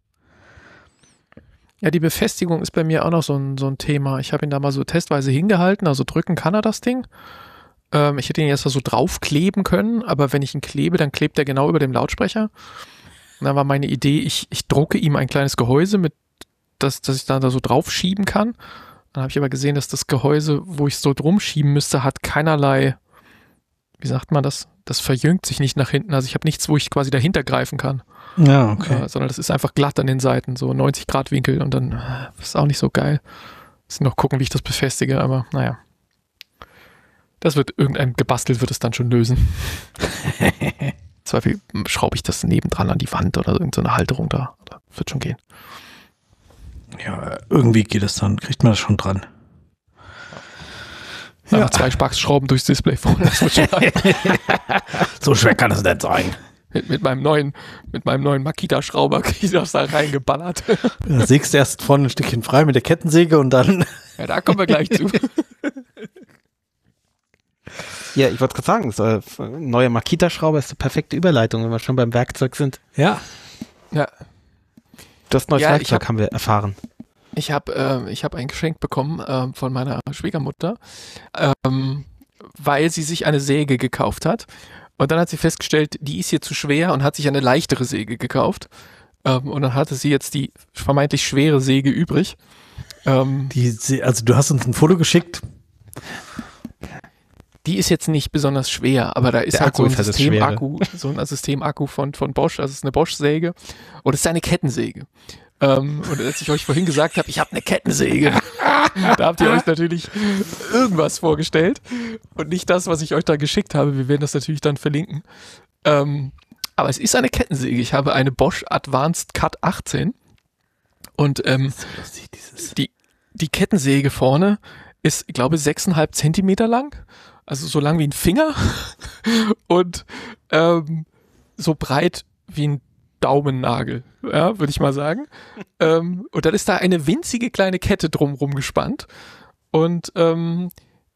S2: Ja, die Befestigung ist bei mir auch noch so ein, so ein Thema. Ich habe ihn da mal so testweise hingehalten, also drücken kann er das Ding, Ähm, ich hätte ihn jetzt so draufkleben können, aber wenn ich ihn klebe, dann klebt er genau über dem Lautsprecher. Und dann war meine Idee, ich, ich drucke ihm ein kleines Gehäuse, mit das, das ich da, da so draufschieben kann. Dann habe ich aber gesehen, dass das Gehäuse, wo ich es so drum schieben müsste, hat keinerlei, wie sagt man das? Das verjüngt sich nicht nach hinten. Also ich habe nichts, wo ich quasi dahinter greifen kann.
S1: Ja, okay.
S2: Äh, sondern das ist einfach glatt an den Seiten, so neunzig Grad Winkel und dann äh, ist auch nicht so geil. Muss noch gucken, wie ich das befestige, aber naja. Das wird irgendein gebastelt, wird es dann schon lösen. Zweifel schraube ich das nebendran an die Wand oder irgendeine Halterung da. Das wird schon gehen.
S1: Ja, irgendwie geht es dann, kriegt man das schon dran.
S2: Ja. Einfach zwei Spaxschrauben durchs Display vorne. Das wird schon
S1: so schwer kann es nicht sein.
S2: Mit, mit meinem neuen, mit meinem neuen Makita-Schrauber kriege ich das da reingeballert.
S1: Da sägst du erst vorne ein Stückchen frei mit der Kettensäge und dann.
S2: Ja, da kommen wir gleich zu.
S3: Ja, ich wollte gerade sagen, so ein neuer Makita-Schrauber ist eine perfekte Überleitung, wenn wir schon beim Werkzeug sind.
S1: Ja.
S2: Ja.
S3: Das neue
S2: Ja,
S3: Werkzeug
S2: hab,
S3: haben wir erfahren.
S2: Ich habe äh, ich hab ein Geschenk bekommen äh, von meiner Schwiegermutter, ähm, weil sie sich eine Säge gekauft hat. Und dann hat sie festgestellt, die ist hier zu schwer und hat sich eine leichtere Säge gekauft. Ähm, und dann hatte sie jetzt die vermeintlich schwere Säge übrig. Ähm,
S1: die, also du hast uns ein Foto geschickt.
S2: Die ist jetzt nicht besonders schwer, aber da ist
S3: Der
S2: halt
S3: Akku
S2: so ein
S3: ist halt das
S2: Systemakku, so ein Systemakku von, von Bosch, also es ist eine Bosch-Säge und es ist eine Kettensäge. Ähm, und als ich euch vorhin gesagt habe, ich habe eine Kettensäge, da habt ihr euch natürlich irgendwas vorgestellt und nicht das, was ich euch da geschickt habe. Wir werden das natürlich dann verlinken. Ähm, aber es ist eine Kettensäge. Ich habe eine Bosch Advanced Cut achtzehn und ähm, die, die Kettensäge vorne ist, ich glaube, sechseinhalb Zentimeter lang. Also so lang wie ein Finger und ähm, so breit wie ein Daumennagel, ja, würde ich mal sagen. ähm, und dann ist da eine winzige kleine Kette drumrum gespannt und ähm,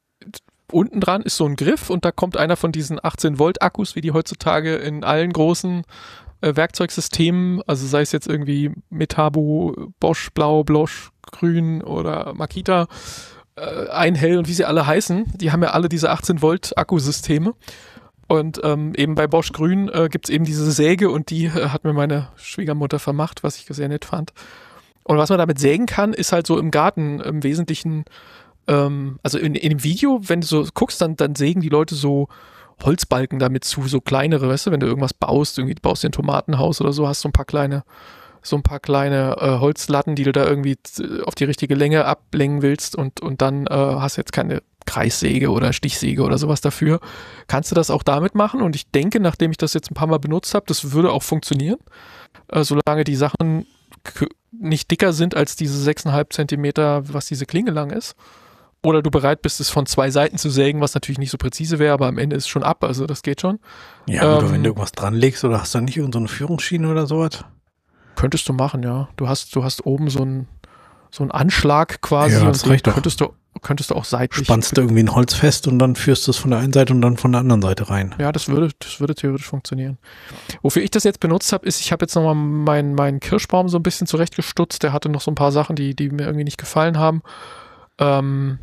S2: unten dran ist so ein Griff und da kommt einer von diesen achtzehn Volt Akkus, wie die heutzutage in allen großen äh, Werkzeugsystemen, also sei es jetzt irgendwie Metabo, Bosch, Blau, Bosch, Grün oder Makita, Einhell und wie sie alle heißen, die haben ja alle diese achtzehn Volt Akkusysteme und ähm, eben bei Bosch Grün äh, gibt es eben diese Säge und die äh, hat mir meine Schwiegermutter vermacht, was ich sehr nett fand. Und was man damit sägen kann, ist halt so im Garten im Wesentlichen, ähm, also in, in dem Video, wenn du so guckst, dann, dann sägen die Leute so Holzbalken damit zu, so kleinere, weißt du, wenn du irgendwas baust, irgendwie baust du ein Tomatenhaus oder so, hast du ein paar kleine so ein paar kleine äh, Holzlatten, die du da irgendwie auf die richtige Länge ablängen willst und, und dann äh, hast du jetzt keine Kreissäge oder Stichsäge oder sowas dafür. Kannst du das auch damit machen? Und ich denke, nachdem ich das jetzt ein paar Mal benutzt habe, das würde auch funktionieren, äh, solange die Sachen k- nicht dicker sind als diese sechseinhalb Zentimeter, was diese Klinge lang ist. Oder du bereit bist, es von zwei Seiten zu sägen, was natürlich nicht so präzise wäre, aber am Ende ist es schon ab, also das geht schon.
S1: Ja, oder
S2: ähm,
S1: wenn du irgendwas dran legst oder hast du nicht irgendeine so Führungsschiene oder sowas?
S2: Könntest du machen, ja. Du hast, du hast oben so einen so einen Anschlag quasi
S1: ja, das
S2: und den
S1: reicht doch.
S2: könntest du, könntest du auch seitlich.
S1: Spannst du irgendwie ein Holz fest und dann führst du es von der einen Seite und dann von der anderen Seite rein.
S2: Ja, das würde, das würde theoretisch funktionieren. Wofür ich das jetzt benutzt habe, ist, ich habe jetzt nochmal meinen meinen Kirschbaum so ein bisschen zurechtgestutzt. Der hatte noch so ein paar Sachen, die, die mir irgendwie nicht gefallen haben. Ähm,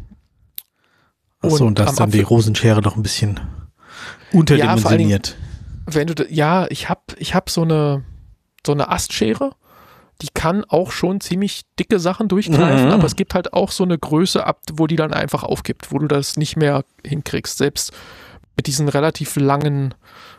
S1: Achso, und, und da
S2: am
S1: ist dann die
S2: Apfel-
S1: Rosenschere doch ein bisschen unterdimensioniert.
S2: Wenn du, da- ja, ich habe ich hab so eine, so eine Astschere, die kann auch schon ziemlich dicke Sachen durchgreifen,
S1: Mhm.
S2: aber es gibt halt auch so eine Größe ab, wo die dann einfach aufgibt, wo du das nicht mehr hinkriegst, selbst mit diesen relativ langen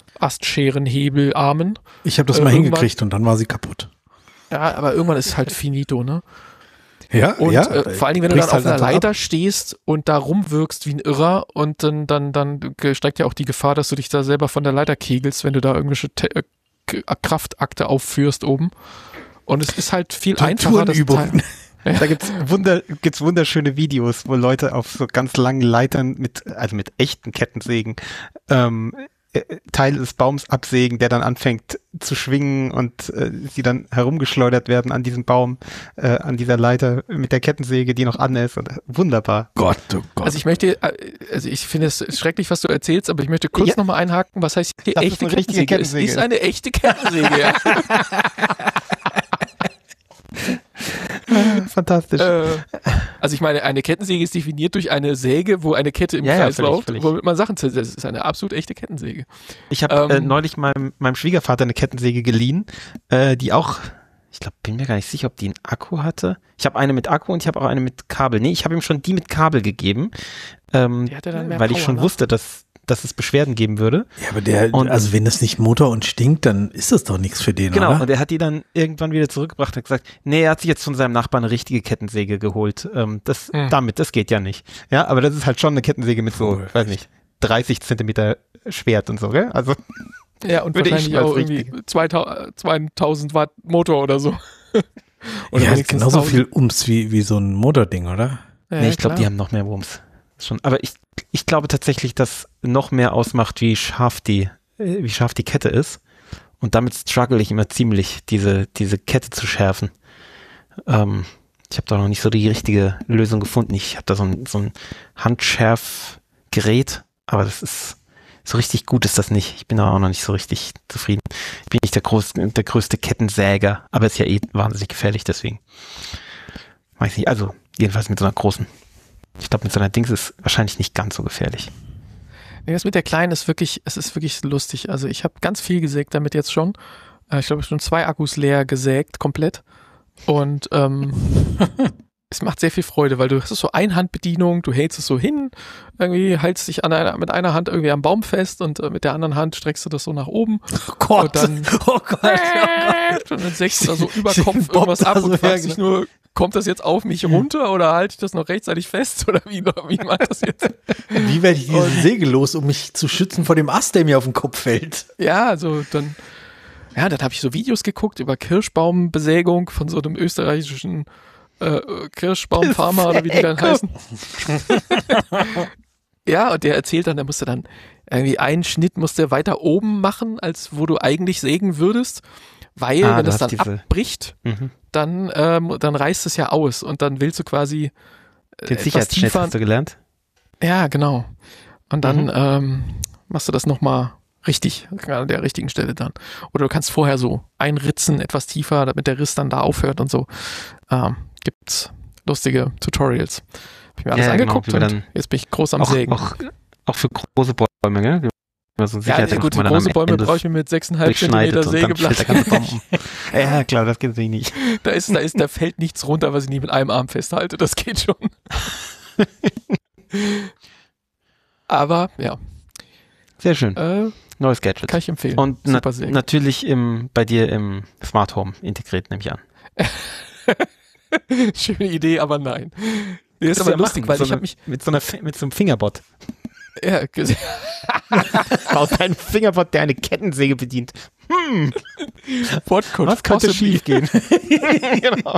S2: Astscherenhebelarmen.
S1: Ich habe das
S2: Äh,
S1: mal
S2: irgendwann-
S1: hingekriegt und dann war sie kaputt.
S2: Ja, aber irgendwann ist es halt finito, ne?
S1: Ja,
S2: Und
S1: ja.
S2: äh, vor allen Dingen, wenn du dann
S1: brichst
S2: auf
S1: halt
S2: einer
S1: einfach ab.
S2: Leiter stehst und da rumwirkst wie ein Irrer und dann, dann, dann steigt ja auch die Gefahr, dass du dich da selber von der Leiter kegelst, wenn du da irgendwelche Te- äh, K- Kraftakte aufführst oben. Und es ist halt viel einfacher, das
S1: Tourenübungen.
S2: Teil.
S3: Da gibt's wunder, gibt's wunderschöne Videos, wo Leute auf so ganz langen Leitern mit, also mit echten Kettensägen, ähm, äh, Teile des Baums absägen, der dann anfängt zu schwingen und äh, sie dann herumgeschleudert werden an diesem Baum, äh, an dieser Leiter mit der Kettensäge, die noch an ist. Und, wunderbar.
S1: Gott, oh Gott.
S2: Also ich möchte, äh, also ich finde es schrecklich, was du erzählst, aber ich möchte kurz
S3: Ja.
S2: nochmal einhaken, was heißt hier
S3: Das ist
S2: echte
S3: eine richtige
S2: Kettensäge? Es
S3: Kettensäge.
S2: ist eine echte Kettensäge, ja.
S3: Fantastisch.
S2: äh, Also ich meine, eine Kettensäge ist definiert durch eine Säge, wo eine Kette im
S3: Ja, ja,
S2: Kreis
S3: völlig,
S2: läuft,
S3: völlig.
S2: womit man Sachen zersetzt. Das ist eine absolut echte Kettensäge.
S3: Ich habe
S2: Ähm,
S3: äh, neulich meinem, meinem Schwiegervater eine Kettensäge geliehen, äh, die auch, ich glaube, bin mir gar nicht sicher, ob die einen Akku hatte. Ich habe eine mit Akku und ich habe auch eine mit Kabel. Nee, ich habe ihm schon die mit Kabel gegeben, ähm,
S2: Die hat ja dann mehr
S3: weil ich
S2: Power,
S3: schon
S2: ne?
S3: wusste, dass, dass es Beschwerden geben würde.
S1: Ja, aber der,
S3: Und-
S1: also wenn das nicht Motor und stinkt, dann ist das doch nichts für den,
S3: Genau,
S1: oder?
S3: und er hat die dann irgendwann wieder zurückgebracht und hat gesagt, nee, er hat sich jetzt von seinem Nachbarn eine richtige Kettensäge geholt. Ähm, das,
S2: Hm.
S3: damit, das geht ja nicht. Ja, aber das ist halt schon eine Kettensäge mit so,
S1: Cool.
S3: weiß nicht, dreißig Zentimeter Schwert und so, gell? Also,
S2: Ja, und
S3: Würde ich
S2: wahrscheinlich
S3: als
S2: auch irgendwie
S3: richtige-
S2: zweitausend, zweitausend Watt Motor oder so. Oder
S1: Ja, hat
S2: wenigstens
S1: genauso
S2: tausend.
S1: viel Ums wie, wie so ein Motording, oder?
S2: Ja,
S3: nee, ich glaube,
S2: klar.
S3: die haben noch mehr Wumms. Schon, aber ich, ich glaube tatsächlich, dass noch mehr ausmacht, wie scharf die, äh, wie scharf die Kette ist. Und damit struggle ich immer ziemlich, diese, diese Kette zu schärfen. Ähm, ich habe da noch nicht so die richtige Lösung gefunden. Ich habe da so ein, so ein Handschärfgerät, aber das ist, so richtig gut ist das nicht. Ich bin da auch noch nicht so richtig zufrieden. Ich bin nicht der, groß, der größte Kettensäger, aber ist ja eh wahnsinnig gefährlich, deswegen. Weiß nicht, also jedenfalls mit so einer großen. Ich glaube, mit so einer Dings ist wahrscheinlich nicht ganz so gefährlich.
S2: Nee, das mit der kleinen ist wirklich, es ist wirklich lustig. Also ich habe ganz viel gesägt damit jetzt schon. Äh, Ich glaube, schon zwei Akkus leer gesägt, komplett. Und ähm, es macht sehr viel Freude, weil du hast so Einhandbedienung, du hältst es so hin, irgendwie hältst dich an einer, mit einer Hand irgendwie am Baum fest und äh, mit der anderen Hand streckst du das so nach oben.
S1: Oh Gott,
S2: Und dann-
S1: oh Gott, oh Gott.
S2: Und dann sägst du da so über
S1: Den
S2: Kopf
S1: Bob
S2: irgendwas
S1: da
S2: ab
S1: so
S2: und fragst dich
S1: herge-
S2: nur, kommt das jetzt auf mich runter oder halte ich das noch rechtzeitig fest oder wie, wie macht das jetzt?
S1: Wie werde ich diese Säge los, um mich zu schützen vor dem Ast, der mir auf den Kopf fällt?
S2: Ja, also dann, ja, dann habe ich so Videos geguckt über Kirschbaumbesägung von so einem österreichischen äh, Kirschbaumfarmer oder wie die dann heißen. Ja, und der erzählt dann, der musste dann irgendwie einen Schnitt musste weiter oben machen, als wo du eigentlich sägen würdest, weil
S3: Ah,
S2: wenn
S3: du
S2: das dann
S3: hast diese-
S2: abbricht,
S3: Mhm.
S2: dann, ähm, dann reißt es ja aus und dann willst du quasi äh,
S3: Den
S2: etwas
S3: Sicherheitsschnitt
S2: tiefer.
S3: hast du gelernt?
S2: Ja, genau. Und dann
S3: Mhm.
S2: ähm, machst du das nochmal richtig, an der richtigen Stelle dann. Oder du kannst vorher so einritzen, etwas tiefer, damit der Riss dann da aufhört und so. Ähm, gibt's lustige Tutorials. Hab ich mir alles
S3: Ja, genau,
S2: angeguckt
S3: wie wir
S2: und
S3: dann
S2: jetzt bin ich groß am
S3: Auch,
S2: Sägen.
S3: auch, auch für große Bäume, gell? Wie man so einen
S2: Ja,
S3: Sicherheitsgriff,
S2: gut,
S3: wo
S2: für
S3: man dann am
S2: große Bäume
S3: Ende
S2: brauche ich mir mit sechseinhalb
S3: durchschneidet
S2: Zentimeter
S3: und dann
S2: Sägeblatt.
S3: fällt der ganze Baum um. Ja, klar, das geht natürlich nicht.
S2: Da ist, da ist, da fällt nichts runter, was ich nicht mit einem Arm festhalte. Das geht schon. Aber, ja,
S3: Sehr schön.
S2: äh,
S3: Neues Gadget.
S2: kann ich empfehlen.
S3: Und na
S2: Super Säge.
S3: natürlich im, bei dir im Smart Home integriert, nehme ich an.
S2: Schöne Idee, aber nein. Nee, ist
S3: Kannst
S2: aber
S3: du ja
S2: lustig,
S3: machen,
S2: weil
S3: so
S2: ich
S3: eine-
S2: habe mich
S3: Mit so, einer, Fi- mit so einem Fingerbot.
S2: ja, ges-
S3: Aus einem Fingerbot, der eine Kettensäge bedient. Hm,
S2: what could
S3: was könnte
S2: possibly-
S3: schief gehen? Genau.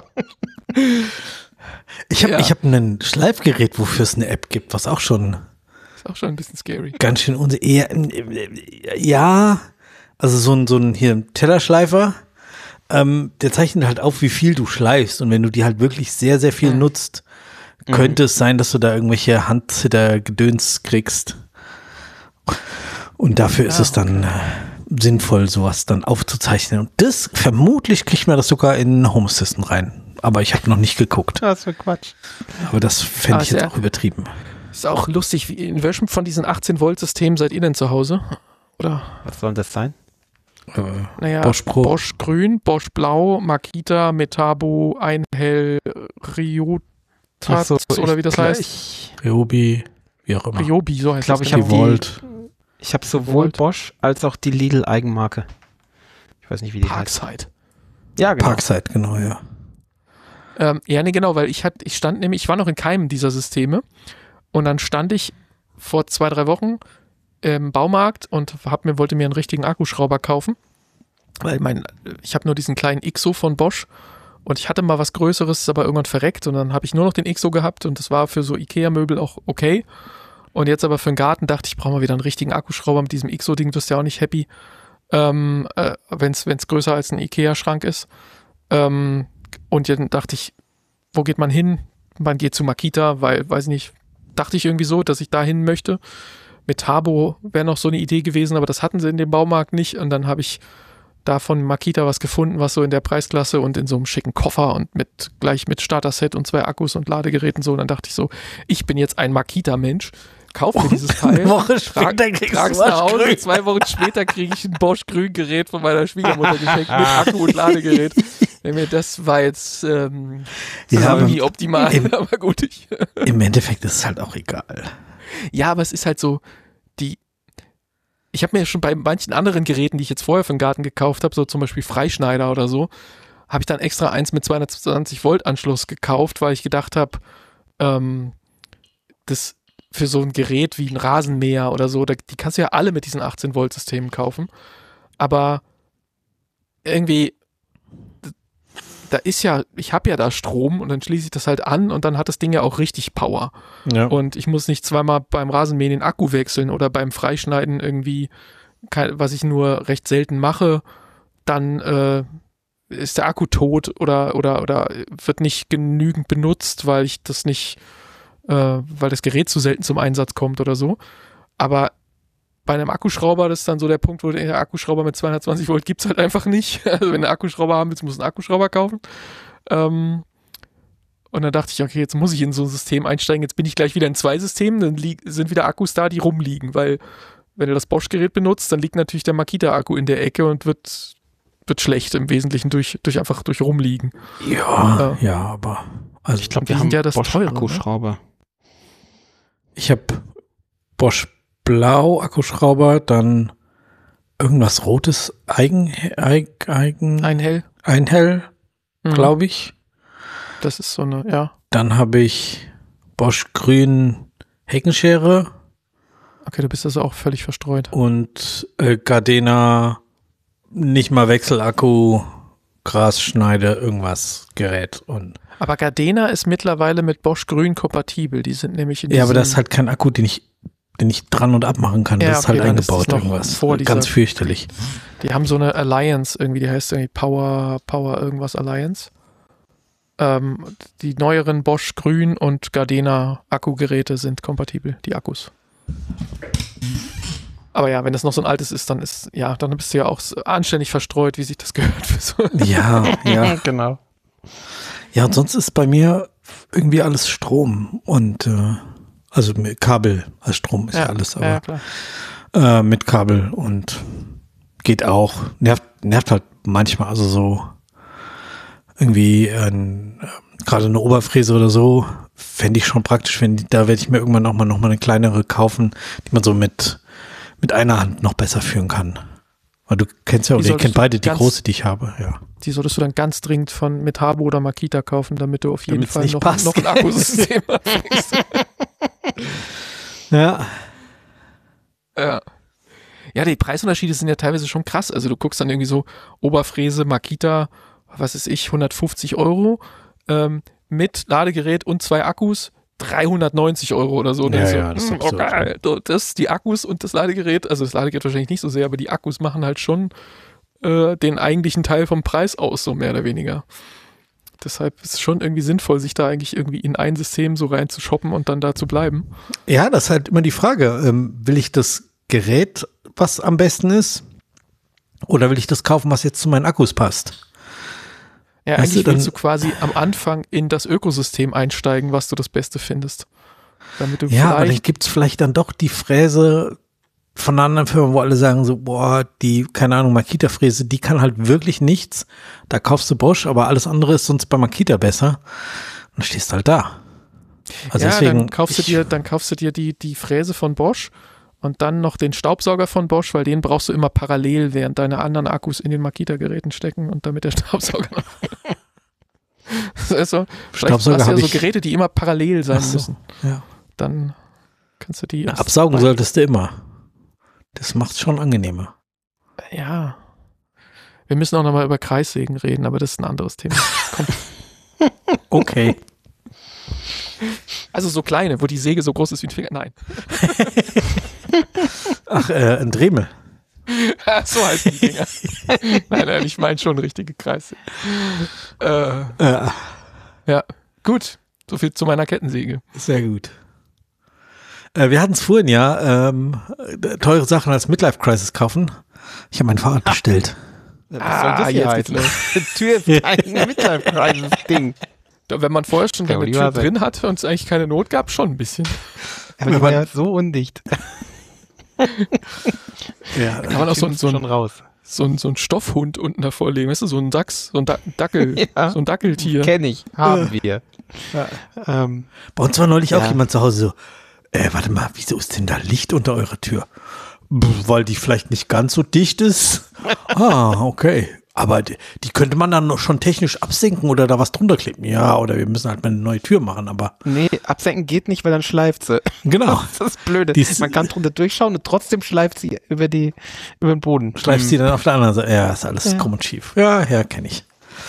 S1: Ich habe
S2: Ja.
S1: ich hab ein Schleifgerät, wofür es eine App gibt, was auch schon
S2: Ist auch schon ein bisschen scary.
S1: ganz schön unser. Ja, ja, also so ein, so ein hier ein Tellerschleifer, ähm, der zeichnet halt auf, wie viel du schleifst. Und wenn du die halt wirklich sehr, sehr viel
S2: Mhm.
S1: nutzt, könnte es sein, dass du da irgendwelche Handzitter-Gedöns kriegst. Und dafür ist
S2: Ah,
S1: es dann äh, sinnvoll, sowas dann aufzuzeichnen. Und das, vermutlich kriegt man das sogar in Home Assistant rein. Aber ich habe noch nicht geguckt.
S3: Was für Quatsch.
S1: Aber das fände
S2: Ah,
S1: ich jetzt
S2: sehr-
S1: auch übertrieben.
S2: Ist auch lustig, wie, in welchem von diesen achtzehn Volt Systemen seid ihr denn zu Hause? Oder,
S3: Was soll das sein?
S1: Äh,
S2: naja,
S1: Bosch Pro.
S2: Bosch Grün, Bosch Blau, Makita, Metabo, Einhell, Ryotat
S3: Ach so,
S2: oder
S3: ich
S2: wie das
S3: glaub,
S2: heißt.
S3: Ich,
S1: Ryobi, wie auch immer.
S2: Ryobi, so heißt
S3: Ich glaub,
S2: das.
S3: ich hab
S2: genau.
S3: die-
S1: Volt.
S3: ich habe sowohl
S2: Volt.
S3: Bosch als auch die Lidl-Eigenmarke. Ich weiß nicht, wie die heißt.
S2: Parkside.
S3: Ja, genau.
S1: Parkside, genau, ja.
S2: Ähm, ja, nee, genau, weil ich, hat, ich stand nämlich, ich war noch in keinem dieser Systeme und dann stand ich vor zwei, drei Wochen im Baumarkt und hab mir, wollte mir einen richtigen Akkuschrauber kaufen, weil mein, ich habe nur diesen kleinen X O von Bosch und ich hatte mal was Größeres, ist aber irgendwann verreckt und dann habe ich nur noch den X O gehabt und das war für so Ikea-Möbel auch okay. Und jetzt aber für den Garten dachte ich, ich brauche mal wieder einen richtigen Akkuschrauber mit diesem X O-Ding, du bist ja auch nicht happy, ähm, äh, wenn es größer als ein Ikea-Schrank ist. Ähm, und dann dachte ich, wo geht man hin? Man geht zu Makita, weil, weiß ich nicht, dachte ich irgendwie so, dass ich da hin möchte. Metabo wäre noch so eine Idee gewesen, aber das hatten sie in dem Baumarkt nicht. Und dann habe ich da von Makita was gefunden, was so in der Preisklasse und in so einem schicken Koffer und mit gleich mit Starter-Set und zwei Akkus und Ladegeräten so. Und dann dachte ich so, ich bin jetzt ein Makita-Mensch, kauf mir dieses Teil,
S1: eine Woche
S2: trag,
S1: später kriegst
S2: trag's
S1: du
S2: nach Hause,
S1: Bosch-Grün.
S2: zwei Wochen später kriege ich ein Bosch-Grün-Gerät von meiner Schwiegermutter geschenkt mit Akku und Ladegerät. Das war jetzt ähm,
S1: Ja,
S2: ja,
S1: aber
S2: irgendwie optimal,
S1: im-
S2: aber gut. Ich,
S1: Im Endeffekt ist es halt auch egal.
S2: ja, aber es ist halt so, die ich habe mir schon bei manchen anderen Geräten, die ich jetzt vorher für den Garten gekauft habe, so zum Beispiel Freischneider oder so, habe ich dann extra eins mit zweihundertzwanzig Volt Anschluss gekauft, weil ich gedacht habe, ähm, das für so ein Gerät wie ein Rasenmäher oder so, da, die kannst du ja alle mit diesen achtzehn Volt Systemen kaufen, aber irgendwie da ist ja, ich habe ja da Strom und dann schließe ich das halt an und dann hat das Ding ja auch richtig Power.
S1: Ja.
S2: Und ich muss nicht zweimal beim Rasenmähen den Akku wechseln oder beim Freischneiden irgendwie, kein- was ich nur recht selten mache, dann äh, ist der Akku tot oder, oder, oder wird nicht genügend benutzt, weil ich das nicht, äh, weil das Gerät zu selten zum Einsatz kommt oder so. Aber bei einem Akkuschrauber, das ist dann so der Punkt, wo der Akkuschrauber mit zweihundertzwanzig Volt gibt's halt einfach nicht. Also wenn du einen Akkuschrauber haben willst, musst du einen Akkuschrauber kaufen. Ähm, und dann dachte ich, okay, jetzt muss ich in so ein System einsteigen. Jetzt bin ich gleich wieder in zwei Systemen, dann lieg, sind wieder Akkus da, die rumliegen. Weil wenn du das Bosch-Gerät benutzt, dann liegt natürlich der Makita-Akku in der Ecke und wird, wird schlecht im Wesentlichen durch, durch einfach durch rumliegen.
S1: Ja,
S2: Äh,
S1: ja, aber also
S3: Ich glaube,
S2: Die
S3: wir
S2: sind
S3: haben
S2: ja das
S3: Bosch
S2: Teure, ne?
S3: Akkuschrauber.
S1: ich habe Bosch Blau Akkuschrauber, dann irgendwas Rotes Eigen, Eigen, Eigen
S2: Ein Hell.
S1: Einhell,
S2: Mhm.
S1: glaube ich.
S2: Das ist so eine, ja.
S1: Dann habe ich Bosch Grün Heckenschere
S2: Okay, du bist also auch völlig verstreut.
S1: und äh, Gardena nicht mal Wechselakku, Grasschneide, irgendwas Gerät. Und
S2: Aber Gardena ist mittlerweile mit Bosch Grün kompatibel. Die sind nämlich in
S1: ja, aber
S2: diesem-
S1: das ist halt kein Akku, den ich, den ich dran und abmachen kann.
S2: Ja,
S1: das ist
S2: okay,
S1: halt
S2: dann ist das
S1: eingebaut
S2: noch
S1: irgendwas.
S2: vor dieser-
S1: Ganz fürchterlich.
S2: Die haben so eine Alliance irgendwie, die heißt irgendwie Power, Power irgendwas Alliance. Ähm, die neueren Bosch Grün und Gardena Akkugeräte sind kompatibel, die Akkus. Aber ja, wenn das noch so ein altes ist, dann ist, ja, dann bist du ja auch so anständig verstreut, wie sich das gehört für so.
S1: Ja, ja.
S3: Genau.
S1: Ja, und sonst ist bei mir irgendwie alles Strom und äh, also mit Kabel als Strom ist ja, alles, aber
S2: ja, klar.
S1: äh, mit Kabel und geht auch. Nervt, nervt halt manchmal, also so irgendwie ein, äh, gerade eine Oberfräse oder so, fände ich schon praktisch, wenn die, da werde ich mir irgendwann auch mal noch mal eine kleinere kaufen, die man so mit mit einer Hand noch besser führen kann. Weil du kennst ja,
S2: Die
S1: oder ihr
S2: solltest
S1: kennt
S2: du
S1: beide die
S2: ganz-
S1: große, die ich habe, ja.
S2: Die solltest du dann ganz dringend von mit Habo oder Makita kaufen, damit du auf jeden
S1: Damit's
S2: Fall
S1: nicht
S2: noch,
S1: passt.
S2: noch ein Akkusystem hast.
S1: Ja.
S2: Ja. Ja, die Preisunterschiede sind ja teilweise schon krass. Also du guckst dann irgendwie so Oberfräse, Makita, was ist ich, hundertfünfzig Euro ähm, mit Ladegerät und zwei Akkus, dreihundertneunzig Euro oder so. Und dann
S1: Ja,
S2: so,
S1: ja, das ist
S2: hm,
S1: absurd.
S2: okay, so, das, die Akkus und das Ladegerät, also das Ladegerät wahrscheinlich nicht so sehr, aber die Akkus machen halt schon äh, den eigentlichen Teil vom Preis aus, so mehr oder weniger. Deshalb ist es schon irgendwie sinnvoll, sich da eigentlich irgendwie in ein System so rein zu shoppen und dann da zu bleiben.
S1: Ja, das ist halt immer die Frage. Ähm, will ich das Gerät, was am besten ist? Oder will ich das kaufen, was jetzt zu meinen Akkus passt?
S2: Ja,
S1: Weißt
S2: eigentlich
S1: du, dann-
S2: willst du quasi am Anfang in das Ökosystem einsteigen, was du das Beste findest. Damit du
S1: Ja, aber dann
S2: vielleicht,
S1: gibt es vielleicht dann doch die Fräse von einer anderen Firma, wo alle sagen so, boah, die, keine Ahnung, Makita-Fräse, die kann halt wirklich nichts. Da kaufst du Bosch, aber alles andere ist sonst bei Makita besser. Und dann stehst du halt da. Also
S2: ja,
S1: deswegen,
S2: dann kaufst du
S1: ich-
S2: dir, dann kaufst du dir die, die Fräse von Bosch und dann noch den Staubsauger von Bosch, weil den brauchst du immer parallel, während deine anderen Akkus in den Makita-Geräten stecken und damit der Staubsauger noch. Das ist so, vielleicht
S1: Staubsauger
S2: hast du ja
S1: hab
S2: so
S1: ich-
S2: Geräte, die immer parallel sein
S1: Ach so,
S2: müssen.
S1: ja.
S2: Dann kannst du die erst
S1: Absaugen
S2: bei-
S1: solltest du immer. Das macht es schon angenehmer.
S2: Ja. Wir müssen auch nochmal über Kreissägen reden, aber das ist ein anderes Thema. Kommt.
S1: Okay.
S2: Also so kleine, wo die Säge so groß ist wie ein Finger. Nein.
S1: Ach, äh, ein Dremel.
S2: So heißen die Dinger. Nein, nein, ich meine schon richtige Kreissäge. Äh,
S1: Äh,
S2: ja, gut. So viel zu meiner Kettensäge.
S1: Sehr gut. Äh, wir hatten es vorhin ja, ähm, teure Sachen als Midlife Crisis kaufen. Ich habe mein Fahrrad bestellt.
S3: Was
S2: Ah,
S3: soll das hier
S2: jetzt
S3: heißen?
S2: geht's
S3: Die Tür ist kein mittelfreies Ding.
S2: Da, wenn man vorher schon
S3: Kann
S2: eine
S3: man
S2: Tür
S3: lieber sein.
S2: drin hatte und es eigentlich keine Not gab, schon ein bisschen.
S3: Aber die war ja so undicht.
S1: Ja,
S2: Da kann man auch so, ein- so,
S3: schon
S2: ein,
S3: raus.
S2: so, ein, so ein Stoffhund unten davor legen, weißt du, so ein Dachs, so ein da Dackel,
S3: Ja.
S2: so ein Dackeltier.
S3: Kenn ich. Haben wir.
S1: Ja.
S3: Ähm,
S1: Bei uns war neulich
S3: Ja.
S1: auch jemand zu Hause so, äh, warte mal, wieso ist denn da Licht unter eurer Tür? Pff, weil die vielleicht nicht ganz so dicht ist. Ah, okay. Aber die, die könnte man dann noch schon technisch absenken oder da was drunter kleben. Ja, oder wir müssen halt mal eine neue Tür machen, aber
S3: nee, absenken geht nicht, weil dann schleift sie.
S1: genau.
S3: Das ist das Blöde.
S1: Die ist-
S3: Man kann drunter durchschauen und trotzdem schleift sie über die über den Boden.
S1: Schleifst sie dann auf der anderen Seite. Ja, ist alles
S3: Ja.
S1: krumm und schief. Ja, ja, kenne ich.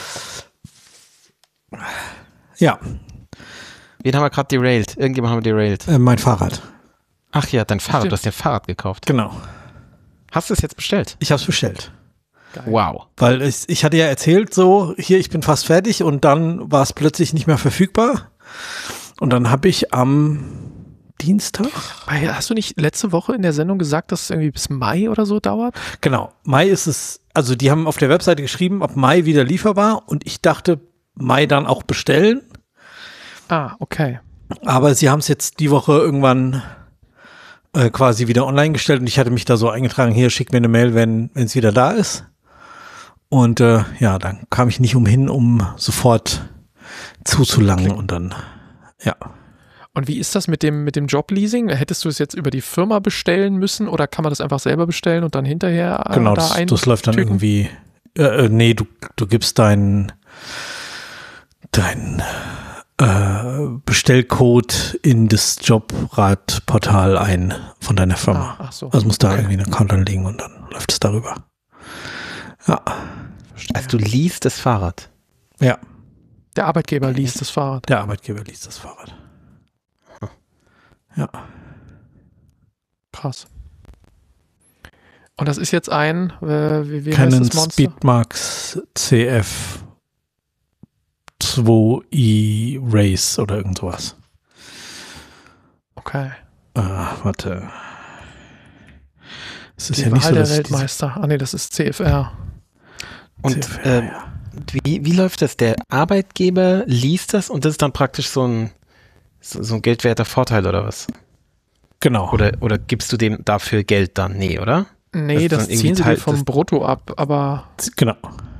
S1: Ja,
S3: Wen haben wir gerade derailed? Irgendjemand haben wir derailed.
S1: äh, mein Fahrrad.
S3: Ach ja, dein Fahrrad.
S2: Stimmt.
S3: Du hast dir ein Fahrrad gekauft.
S1: Genau.
S3: Hast du es jetzt bestellt?
S1: Ich habe es bestellt.
S2: Geil.
S3: Wow.
S1: Weil ich, ich hatte ja erzählt, so, hier, ich bin fast fertig und dann war es plötzlich nicht mehr verfügbar. Und dann habe ich am Dienstag,
S2: Weil, Hast du nicht letzte Woche in der Sendung gesagt, dass es irgendwie bis Mai oder so dauert?
S1: genau, Mai ist es, also die haben auf der Webseite geschrieben, ab Mai wieder lieferbar und ich dachte, Mai dann auch bestellen.
S2: Ah, okay.
S1: Aber sie haben es jetzt die Woche irgendwann äh, quasi wieder online gestellt und ich hatte mich da so eingetragen, hier, schick mir eine Mail, wenn wenn es wieder da ist. Und äh, ja, dann kam ich nicht umhin, um sofort zuzulangen und dann, ja.
S2: Und wie ist das mit dem, mit dem Jobleasing? Hättest du es jetzt über die Firma bestellen müssen oder kann man das einfach selber bestellen und dann hinterher äh,
S1: Genau,
S2: da
S1: das,
S2: ein?
S1: das läuft dann
S2: tüten?
S1: irgendwie, äh, äh, nee, du, du gibst deinen dein, äh, Bestellcode in das Jobradportal ein von deiner Firma.
S2: Ah, ach so.
S1: Also muss da
S2: Okay.
S1: irgendwie einen Account anlegen und dann läuft es darüber. Ja,
S3: Also du liest das Fahrrad.
S1: ja,
S2: Der Arbeitgeber liest das Fahrrad.
S1: der Arbeitgeber liest das Fahrrad. Ja,
S2: Krass. Und das ist jetzt ein, äh, wie, wie heißt
S1: Canon
S2: das Monster?
S1: Speedmax C F zwei i Race oder irgend sowas.
S2: Okay.
S1: Äh, warte. Es ist
S2: Die
S1: ja nicht
S2: Wahl
S1: so,
S2: der
S1: dass diese-
S2: Weltmeister. Ah nee, das ist C F R.
S3: Und
S1: C F R,
S3: ähm,
S1: ja.
S3: wie, wie läuft das? Der Arbeitgeber liest das und das ist dann praktisch so ein so, so ein geldwerter Vorteil oder was?
S1: Genau.
S3: Oder oder gibst du dem dafür Geld dann? Nee, oder?
S2: Nee,
S3: Das ist
S2: das,
S3: dann irgendwie
S2: ziehen sie
S3: Teil
S2: dir vom
S3: des-
S2: Brutto ab, aber
S1: Genau.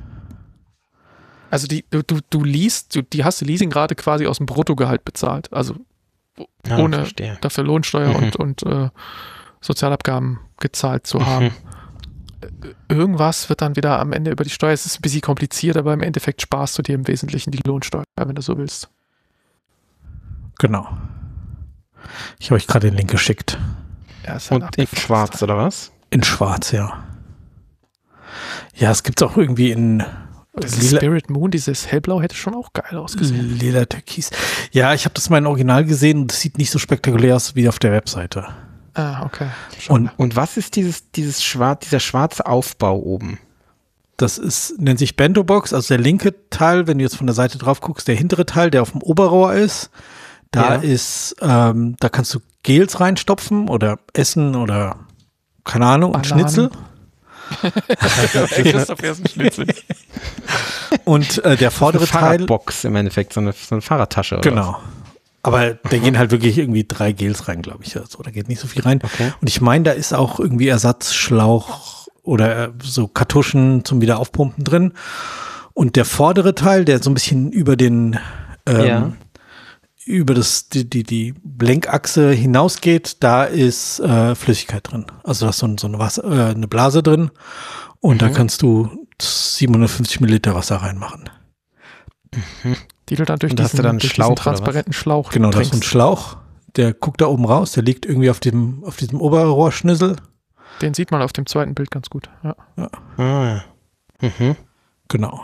S2: also die, du, du, du liest, du, die hast die Leasingrate quasi aus dem Bruttogehalt bezahlt. Also
S3: Ja,
S2: ohne
S3: verstehe.
S2: dafür Lohnsteuer
S3: Mhm.
S2: und, und äh, Sozialabgaben gezahlt zu haben.
S3: Mhm.
S2: Irgendwas wird dann wieder am Ende über die Steuer. Es ist ein bisschen kompliziert, aber im Endeffekt sparst du dir im Wesentlichen die Lohnsteuer, wenn du so willst.
S1: Genau. Ich habe euch gerade den Link geschickt.
S2: Ja, ist halt
S3: Und in
S2: abgefuckt.
S3: schwarz oder was?
S1: In schwarz, ja. Ja, es gibt es auch irgendwie in
S2: Das
S1: lila,
S2: Spirit Moon, dieses Hellblau hätte schon auch geil ausgesehen.
S1: lila Türkis. Ja, ich habe das mal in Original gesehen und es sieht nicht so spektakulär aus wie auf der Webseite.
S2: Ah, okay.
S1: Und
S3: Und was ist dieses dieses schwarz dieser schwarze Aufbau oben?
S1: das ist, nennt sich Bento Box, also der linke Teil, wenn du jetzt von der Seite drauf guckst, der hintere Teil, der auf dem Oberrohr ist, da
S3: Ja.
S1: ist, ähm, da kannst du Gels reinstopfen oder essen oder keine Ahnung, und
S2: Bananen.
S1: Schnitzel.
S2: Christoph Ersten Schnitzel.
S1: Und äh, der vordere
S3: eine
S1: Teil,
S3: Fahrradbox im Endeffekt, so eine, so eine Fahrradtasche oder
S1: genau. Aber da gehen halt wirklich irgendwie drei Gels rein, glaube ich. Also, da geht nicht so viel rein.
S3: Okay.
S1: Und ich meine, da ist auch irgendwie Ersatzschlauch oder äh, so Kartuschen zum Wiederaufpumpen drin. Und der vordere Teil, der so ein bisschen über den ähm,
S3: Ja.
S1: über das die, die, die Lenkachse hinausgeht, da ist äh, Flüssigkeit drin. Also da ist so, ein, so eine, Wasser, äh, eine Blase drin und da kannst du siebenhundertfünfzig Milliliter Wasser reinmachen.
S2: Die du dann durch
S3: Und hast
S2: diesen,
S3: du dann einen
S2: durch
S3: Schlauch
S2: diesen
S3: oder was?
S2: transparenten Schlauch
S1: Genau, da ist so ein
S2: trinkst.
S1: Schlauch, der guckt da oben raus, der liegt irgendwie auf dem auf diesem Oberrohrschnüssel.
S2: Den sieht man auf dem zweiten Bild ganz gut. Ja.
S3: Ah, ja. Mhm.
S1: Genau.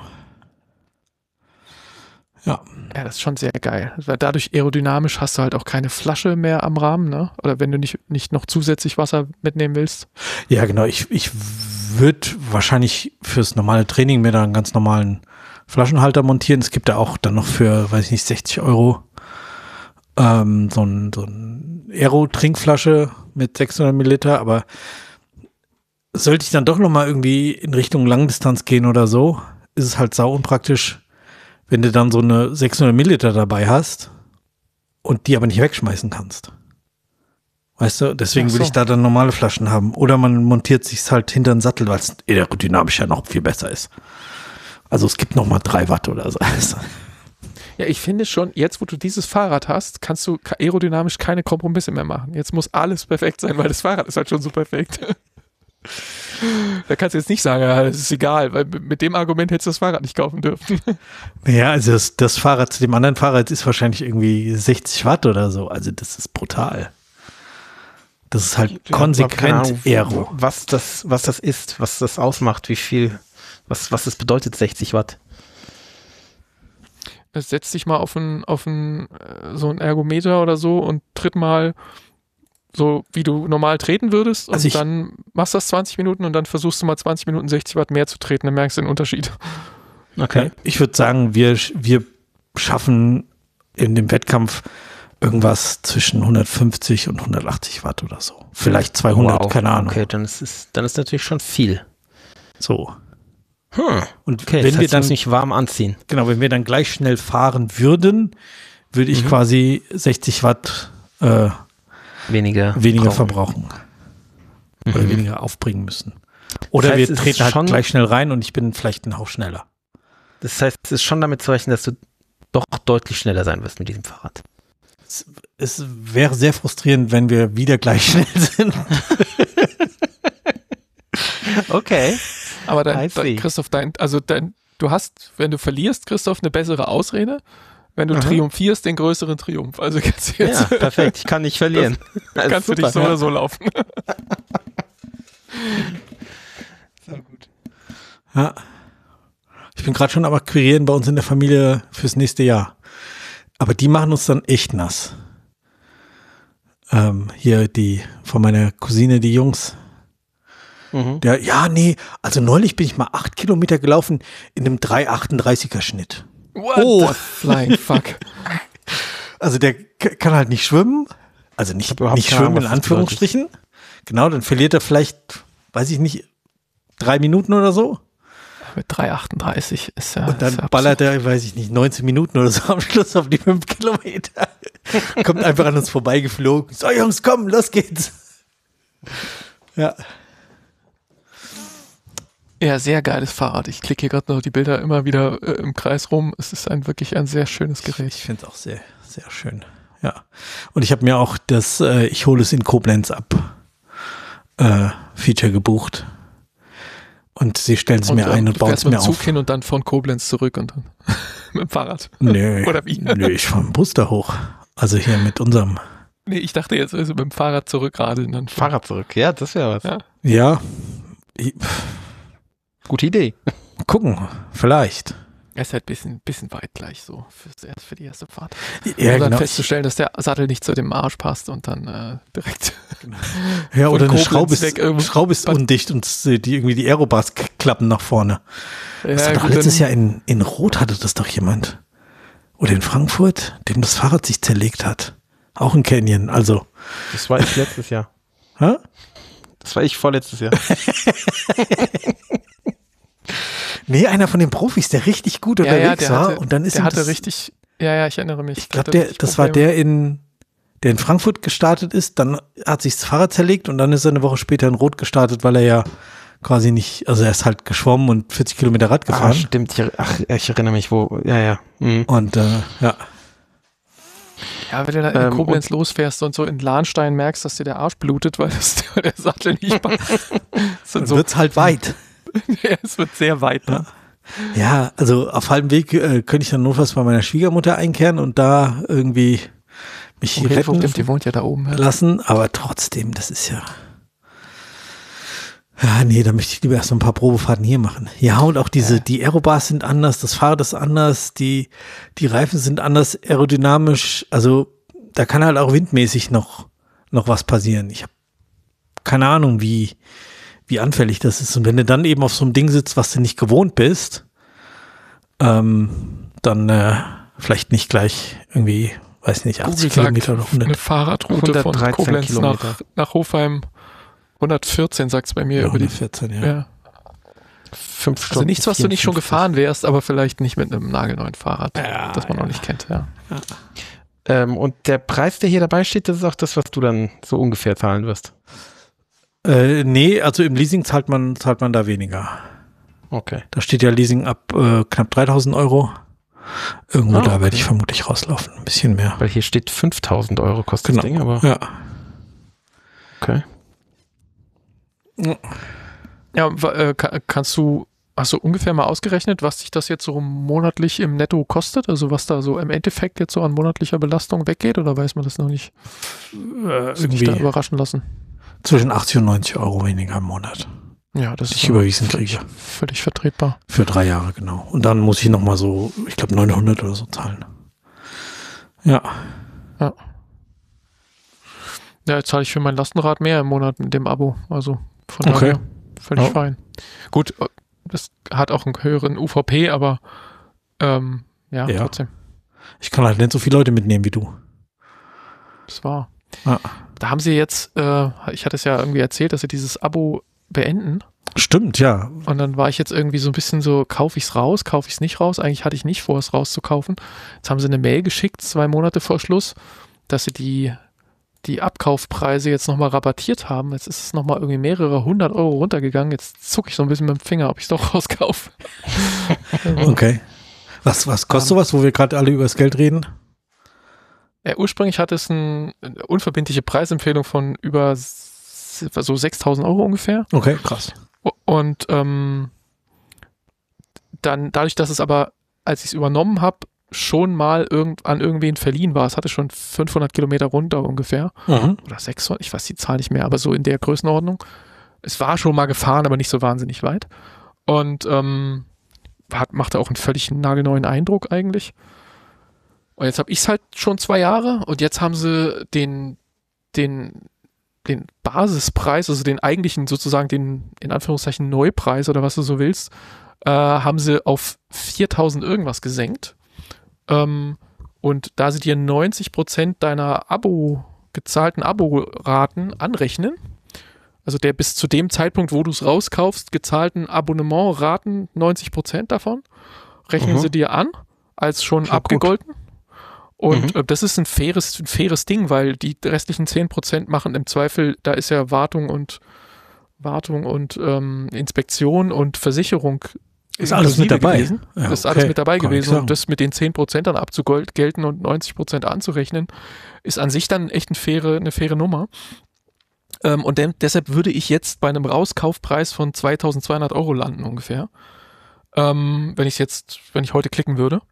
S1: Ja,
S2: Ja, das ist schon sehr geil. Weil dadurch aerodynamisch hast du halt auch keine Flasche mehr am Rahmen, ne? Oder wenn du nicht, nicht noch zusätzlich Wasser mitnehmen willst.
S1: ja genau. Ich, ich würde wahrscheinlich fürs normale Training mir da einen ganz normalen Flaschenhalter montieren. Es gibt da auch dann noch für, weiß ich nicht, sechzig Euro ähm, so ein, so ein Aero-Trinkflasche mit sechshundert Milliliter, aber sollte ich dann doch nochmal irgendwie in Richtung Langdistanz gehen oder so, ist es halt sau unpraktisch, wenn du dann so eine sechshundert Milliliter dabei hast und die aber nicht wegschmeißen kannst. Weißt du, deswegen
S2: Ach so.
S1: will ich da dann normale Flaschen haben. Oder man montiert sich halt hinter den Sattel, weil es aerodynamisch ja noch viel besser ist. Also es gibt nochmal drei Watt oder so.
S2: Ja, ich finde schon, jetzt wo du dieses Fahrrad hast, kannst du aerodynamisch keine Kompromisse mehr machen. Jetzt muss alles perfekt sein, weil das Fahrrad ist halt schon so perfekt. Da kannst du jetzt nicht sagen, ja, das ist egal, weil mit dem Argument hättest du das Fahrrad nicht kaufen dürfen.
S1: Ja, also das, das Fahrrad zu dem anderen Fahrrad ist wahrscheinlich irgendwie sechzig Watt oder so. Also das ist brutal. Das ist halt
S3: Ja,
S1: konsequent
S3: Ahnung,
S1: Aero.
S3: Was das, was das ist, was das ausmacht, wie viel, was, was das bedeutet, sechzig Watt.
S2: Setz dich mal auf ein, auf ein, so ein Ergometer oder so und tritt mal so, wie du normal treten würdest und
S1: Also ich-
S2: dann machst du das zwanzig Minuten und dann versuchst du mal zwanzig Minuten sechzig Watt mehr zu treten, dann merkst du den Unterschied.
S3: Okay.
S1: Ich würde sagen, wir, wir schaffen in dem Wettkampf irgendwas zwischen hundertfünfzig und hundertachtzig Watt oder so. Vielleicht zweihundert,
S3: Wow.
S1: keine Ahnung.
S3: Okay, dann ist es, dann ist natürlich schon viel.
S1: So.
S3: Hm.
S1: Und
S3: Okay,
S1: wenn
S3: das
S1: wir
S3: heißt,
S1: dann
S3: du musst nicht warm anziehen.
S1: Genau, wenn wir dann gleich schnell fahren würden, würde ich
S3: Mhm.
S1: quasi sechzig Watt äh,
S3: Weniger.
S1: weniger
S3: brauchen.
S1: verbrauchen. Oder
S3: Mhm.
S1: weniger aufbringen müssen. Oder
S3: Das heißt,
S1: wir
S3: es
S1: treten
S3: ist
S1: halt
S3: schon-
S1: gleich schnell rein und ich bin vielleicht einen Hauch schneller.
S3: Das heißt, es ist schon damit zu rechnen, dass du doch deutlich schneller sein wirst mit diesem Fahrrad.
S1: Es, es wäre sehr frustrierend, wenn wir wieder gleich schnell sind.
S3: Okay.
S2: Aber
S3: I
S2: dein,
S3: see.
S2: dein, Christoph, dein, also dein, du hast, wenn du verlierst, Christoph, eine bessere Ausrede. Wenn du
S3: Aha.
S2: triumphierst, den größeren Triumph. Also jetzt,
S3: Ja,
S2: jetzt
S3: perfekt. Ich kann nicht verlieren. Das
S2: kannst du
S3: ist
S2: dich
S3: super.
S2: so oder so laufen.
S1: Ja. Ich bin gerade schon am Akquirieren bei uns in der Familie fürs nächste Jahr. Aber die machen uns dann echt nass. Ähm, hier die von meiner Cousine, die Jungs.
S3: Mhm.
S1: Der, ja, nee, also neulich bin ich mal acht Kilometer gelaufen in einem drei achtunddreißiger Schnitt.
S2: What
S1: Oh.
S2: the flying fuck.
S1: Also der k- kann halt nicht schwimmen. Also nicht,
S3: überhaupt
S1: nicht
S3: keine
S1: schwimmen
S3: Ahnung,
S1: in
S3: was das
S1: Anführungsstrichen. Genau, dann verliert er vielleicht, weiß ich nicht, drei Minuten oder so.
S2: Mit drei achtunddreißig ist ja.
S1: Und dann
S2: ist ja
S1: ballert er, weiß ich nicht, neunzehn Minuten oder so am Schluss auf die fünf Kilometer. Kommt einfach an uns vorbeigeflogen. So, Jungs, komm, los geht's. Ja.
S2: Ja, sehr geiles Fahrrad. Ich klicke hier gerade noch die Bilder immer wieder äh, im Kreis rum. Es ist ein wirklich ein sehr schönes Gerät.
S1: Ich finde es auch sehr, sehr schön. Ja. Und ich habe mir auch das, äh, ich hole es in Koblenz ab, äh, Feature gebucht. Und sie stellen es mir
S2: ähm,
S1: ein und
S2: du
S1: bauen
S2: fährst
S1: es mir
S2: mit dem Zug
S1: auf.
S2: hin und dann von Koblenz zurück und dann mit dem Fahrrad.
S1: Nö,
S2: Oder wie?
S1: nö, ich fahre mit dem Bus da hoch. Also hier mit unserem.
S2: Nee, ich dachte jetzt also mit dem Fahrrad zurückradeln. Dann von-
S3: Fahrrad zurück. Ja, das wäre was.
S2: Ja.
S1: Ja, ich,
S3: Gute Idee.
S1: gucken, vielleicht.
S2: Er ist halt ein bisschen, bisschen weit gleich so für, für die erste Fahrt.
S1: Ja,
S2: um dann
S1: genau.
S2: festzustellen, dass der Sattel nicht zu dem Arsch passt und dann äh, direkt.
S1: Ja, oder eine
S2: Koblenz
S1: Schraube ist,
S2: weg irgendwo-
S1: Schraube ist undicht und äh, die irgendwie die Aerobars k- klappen nach vorne. Das
S2: Ja,
S1: war doch
S2: gut,
S1: letztes
S2: dann-
S1: Jahr in, in Rot hatte das doch jemand. Oder in Frankfurt, dem das Fahrrad sich zerlegt hat. Auch in Canyon, also.
S3: Das war ich letztes Jahr.
S1: Hä?
S3: Das war ich vorletztes Jahr.
S1: Nee, einer von den Profis, der richtig gut
S2: Ja, ja,
S1: unterwegs
S2: der
S1: war.
S2: hatte,
S1: und dann ist
S2: der
S1: ihm
S2: hatte
S1: das,
S2: richtig. Ja, ja, ich erinnere mich.
S1: ich glaube, der, das war der in, der in Frankfurt gestartet ist, dann hat sich das Fahrrad zerlegt und dann ist er eine Woche später in Rot gestartet, weil er ja quasi nicht, also er ist halt geschwommen und vierzig Kilometer Rad
S3: Ah,
S1: gefahren.
S3: stimmt. Ich, ach, ich erinnere mich, wo. Ja, ja. Mhm.
S1: Und äh, ja.
S2: Ja, wenn du da in
S3: Ähm,
S2: Koblenz losfährst und so in Lahnstein merkst, dass dir der Arsch blutet, weil das, der Sattel nicht passt. Das sind
S1: Dann
S2: so,
S1: wird's halt weit.
S2: ja, es wird sehr weit. Ne?
S1: Ja, also auf halbem Weg äh, könnte ich dann notfalls bei meiner Schwiegermutter einkehren und da irgendwie mich
S2: Okay,
S1: retten
S2: stimmt, die wohnt ja da oben. Ja.
S1: lassen, aber trotzdem, das ist ja. Ja, nee, da möchte ich lieber erst mal ein paar Probefahrten hier machen. Ja, und auch diese,
S2: Ja.
S1: die Aerobars sind anders, das Fahrrad ist anders, die, die Reifen sind anders aerodynamisch, also da kann halt auch windmäßig noch, noch was passieren. Ich habe keine Ahnung, wie, wie anfällig das ist. Und wenn du dann eben auf so einem Ding sitzt, was du nicht gewohnt bist, ähm, dann äh, vielleicht nicht gleich irgendwie, weiß nicht, achtzig
S2: Google sagt,
S1: Kilometer oder hundert.
S2: eine Fahrradroute von
S3: hundertdreizehn
S2: Koblenz nach,
S3: Kilometer.
S2: nach Hofheim hundertvierzehn sagt es bei mir
S1: Ja,
S2: über die
S1: hundertvierzehn, ja.
S2: ja.
S3: Fünf Stunden.
S2: Also nichts, was du nicht schon
S3: vierundfünfzig.
S2: gefahren wärst, aber vielleicht nicht mit einem nagelneuen Fahrrad,
S1: Ja,
S2: das man
S1: ja.
S2: noch nicht kennt, ja.
S3: Ähm, und der Preis, der hier dabei steht, das ist auch das, was du dann so ungefähr zahlen wirst.
S1: Äh, nee, also im Leasing zahlt man, zahlt man da weniger.
S3: Okay.
S1: Da steht ja Leasing ab äh, knapp dreitausend Euro. Irgendwo
S3: Ah,
S1: da
S3: okay.
S1: werde ich vermutlich rauslaufen. Ein bisschen mehr.
S3: Weil hier steht fünftausend Euro kostet
S1: Genau.
S3: das Ding, aber
S1: Ja.
S3: okay.
S2: Ja, wa- äh, ka- kannst du, hast du ungefähr mal ausgerechnet, was sich das jetzt so monatlich im Netto kostet? Also was da so im Endeffekt jetzt so an monatlicher Belastung weggeht, oder weiß man das noch nicht?
S1: Äh,
S2: Sich da
S1: irgendwie
S2: überraschen lassen.
S1: zwischen achtzig und neunzig Euro weniger im Monat.
S2: Ja, das
S1: Die
S2: ist
S1: ich
S2: ja
S1: überwiesen
S2: völlig,
S1: kriege.
S2: völlig vertretbar.
S1: Für drei Jahre, genau. Und dann muss ich nochmal so, ich glaube neunhundert oder so zahlen. Ja.
S2: Ja, jetzt zahle ich für mein Lastenrad mehr im Monat mit dem Abo. Also von
S1: Okay.
S2: daher völlig
S1: Ja.
S2: fein. Gut, äh, das hat auch einen höheren U V P, aber ähm, ja,
S1: Ja.
S2: trotzdem.
S1: Ich kann halt nicht so viele Leute mitnehmen wie du.
S2: Das war.
S1: Ja.
S2: Da haben sie jetzt, äh, ich hatte es ja irgendwie erzählt, dass sie dieses Abo beenden.
S1: Stimmt, ja.
S2: Und dann war ich jetzt irgendwie so ein bisschen so, kaufe ich es raus, kaufe ich es nicht raus? Eigentlich hatte ich nicht vor, es rauszukaufen. Jetzt haben sie eine Mail geschickt, zwei Monate vor Schluss, dass sie die, die Abkaufpreise jetzt nochmal rabattiert haben. Jetzt ist es nochmal irgendwie mehrere hundert Euro runtergegangen. Jetzt zucke ich so ein bisschen mit dem Finger, ob ich es doch rauskaufe.
S1: Okay. Was, was kostet
S2: Ähm.
S1: sowas, wo wir gerade alle über das Geld reden?
S2: Ja, ursprünglich hatte es ein, eine unverbindliche Preisempfehlung von über s- so sechstausend Euro ungefähr.
S1: Okay, krass.
S2: Und ähm, dann, dadurch, dass es aber, als ich es übernommen habe, schon mal irgend, an irgendwen verliehen war, es hatte schon fünfhundert Kilometer runter ungefähr,
S1: Mhm.
S2: oder sechshundert, ich weiß die Zahl nicht mehr, aber so in der Größenordnung. Es war schon mal gefahren, aber nicht so wahnsinnig weit. Und ähm, hat, machte auch einen völlig nagelneuen Eindruck eigentlich. Und jetzt habe ich es halt schon zwei Jahre und jetzt haben sie den, den, den Basispreis, also den eigentlichen sozusagen den, in Anführungszeichen, Neupreis oder was du so willst, äh, haben sie auf viertausend irgendwas gesenkt. Ähm, und da sie dir neunzig Prozent deiner Abo, gezahlten Aboraten anrechnen, also der bis zu dem Zeitpunkt, wo du es rauskaufst, gezahlten Abonnementraten, neunzig Prozent davon, rechnen
S3: Mhm.
S2: sie dir an, als schon
S3: Schon
S2: abgegolten. Und
S3: Mhm.
S2: äh, das ist ein faires, ein faires Ding, weil die restlichen zehn Prozent machen im Zweifel, da ist ja Wartung und Wartung und ähm, Inspektion und Versicherung
S1: Ist alles mit
S2: inklusive
S1: dabei?
S2: gewesen.
S1: Ja,
S2: das ist
S1: okay.
S2: alles mit dabei
S1: Kann ich
S2: gewesen.
S1: sagen.
S2: Und das mit den zehn Prozent dann abzugelten und neunzig Prozent anzurechnen, ist an sich dann echt eine faire, eine faire Nummer. Ähm, und de- deshalb würde ich jetzt bei einem Rauskaufpreis von zweitausendzweihundert Euro landen ungefähr. Ähm, wenn ich jetzt, wenn ich heute klicken würde.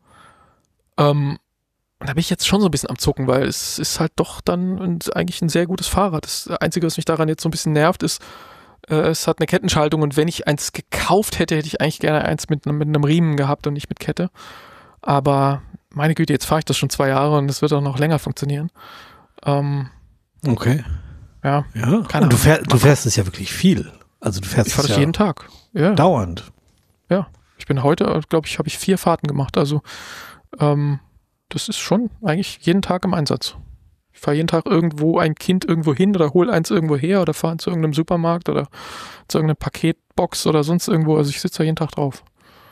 S2: Ähm, und da bin ich jetzt schon so ein bisschen am Zucken, weil es ist halt doch dann ein, eigentlich ein sehr gutes Fahrrad. Das Einzige, was mich daran jetzt so ein bisschen nervt, ist, äh, es hat eine Kettenschaltung und wenn ich eins gekauft hätte, hätte ich eigentlich gerne eins mit, mit einem Riemen gehabt und nicht mit Kette. Aber meine Güte, jetzt fahre ich das schon zwei Jahre und es wird auch noch länger funktionieren. Ähm,
S1: Okay.
S2: ja,
S1: Ja.
S2: Keine
S1: Und du,
S2: Ahnung.
S1: fähr, du fährst es ja wirklich viel. Also du fährst
S2: ich fahre
S1: es
S2: das
S1: ja
S2: jeden Tag. Ja.
S1: dauernd.
S2: Ich bin heute, glaube ich, habe ich vier Fahrten gemacht. Also ähm, das ist schon eigentlich jeden Tag im Einsatz. Ich fahre jeden Tag irgendwo ein Kind irgendwo hin oder hole eins irgendwo her oder fahre zu irgendeinem Supermarkt oder zu irgendeiner Paketbox oder sonst irgendwo. Also ich sitze da jeden Tag drauf.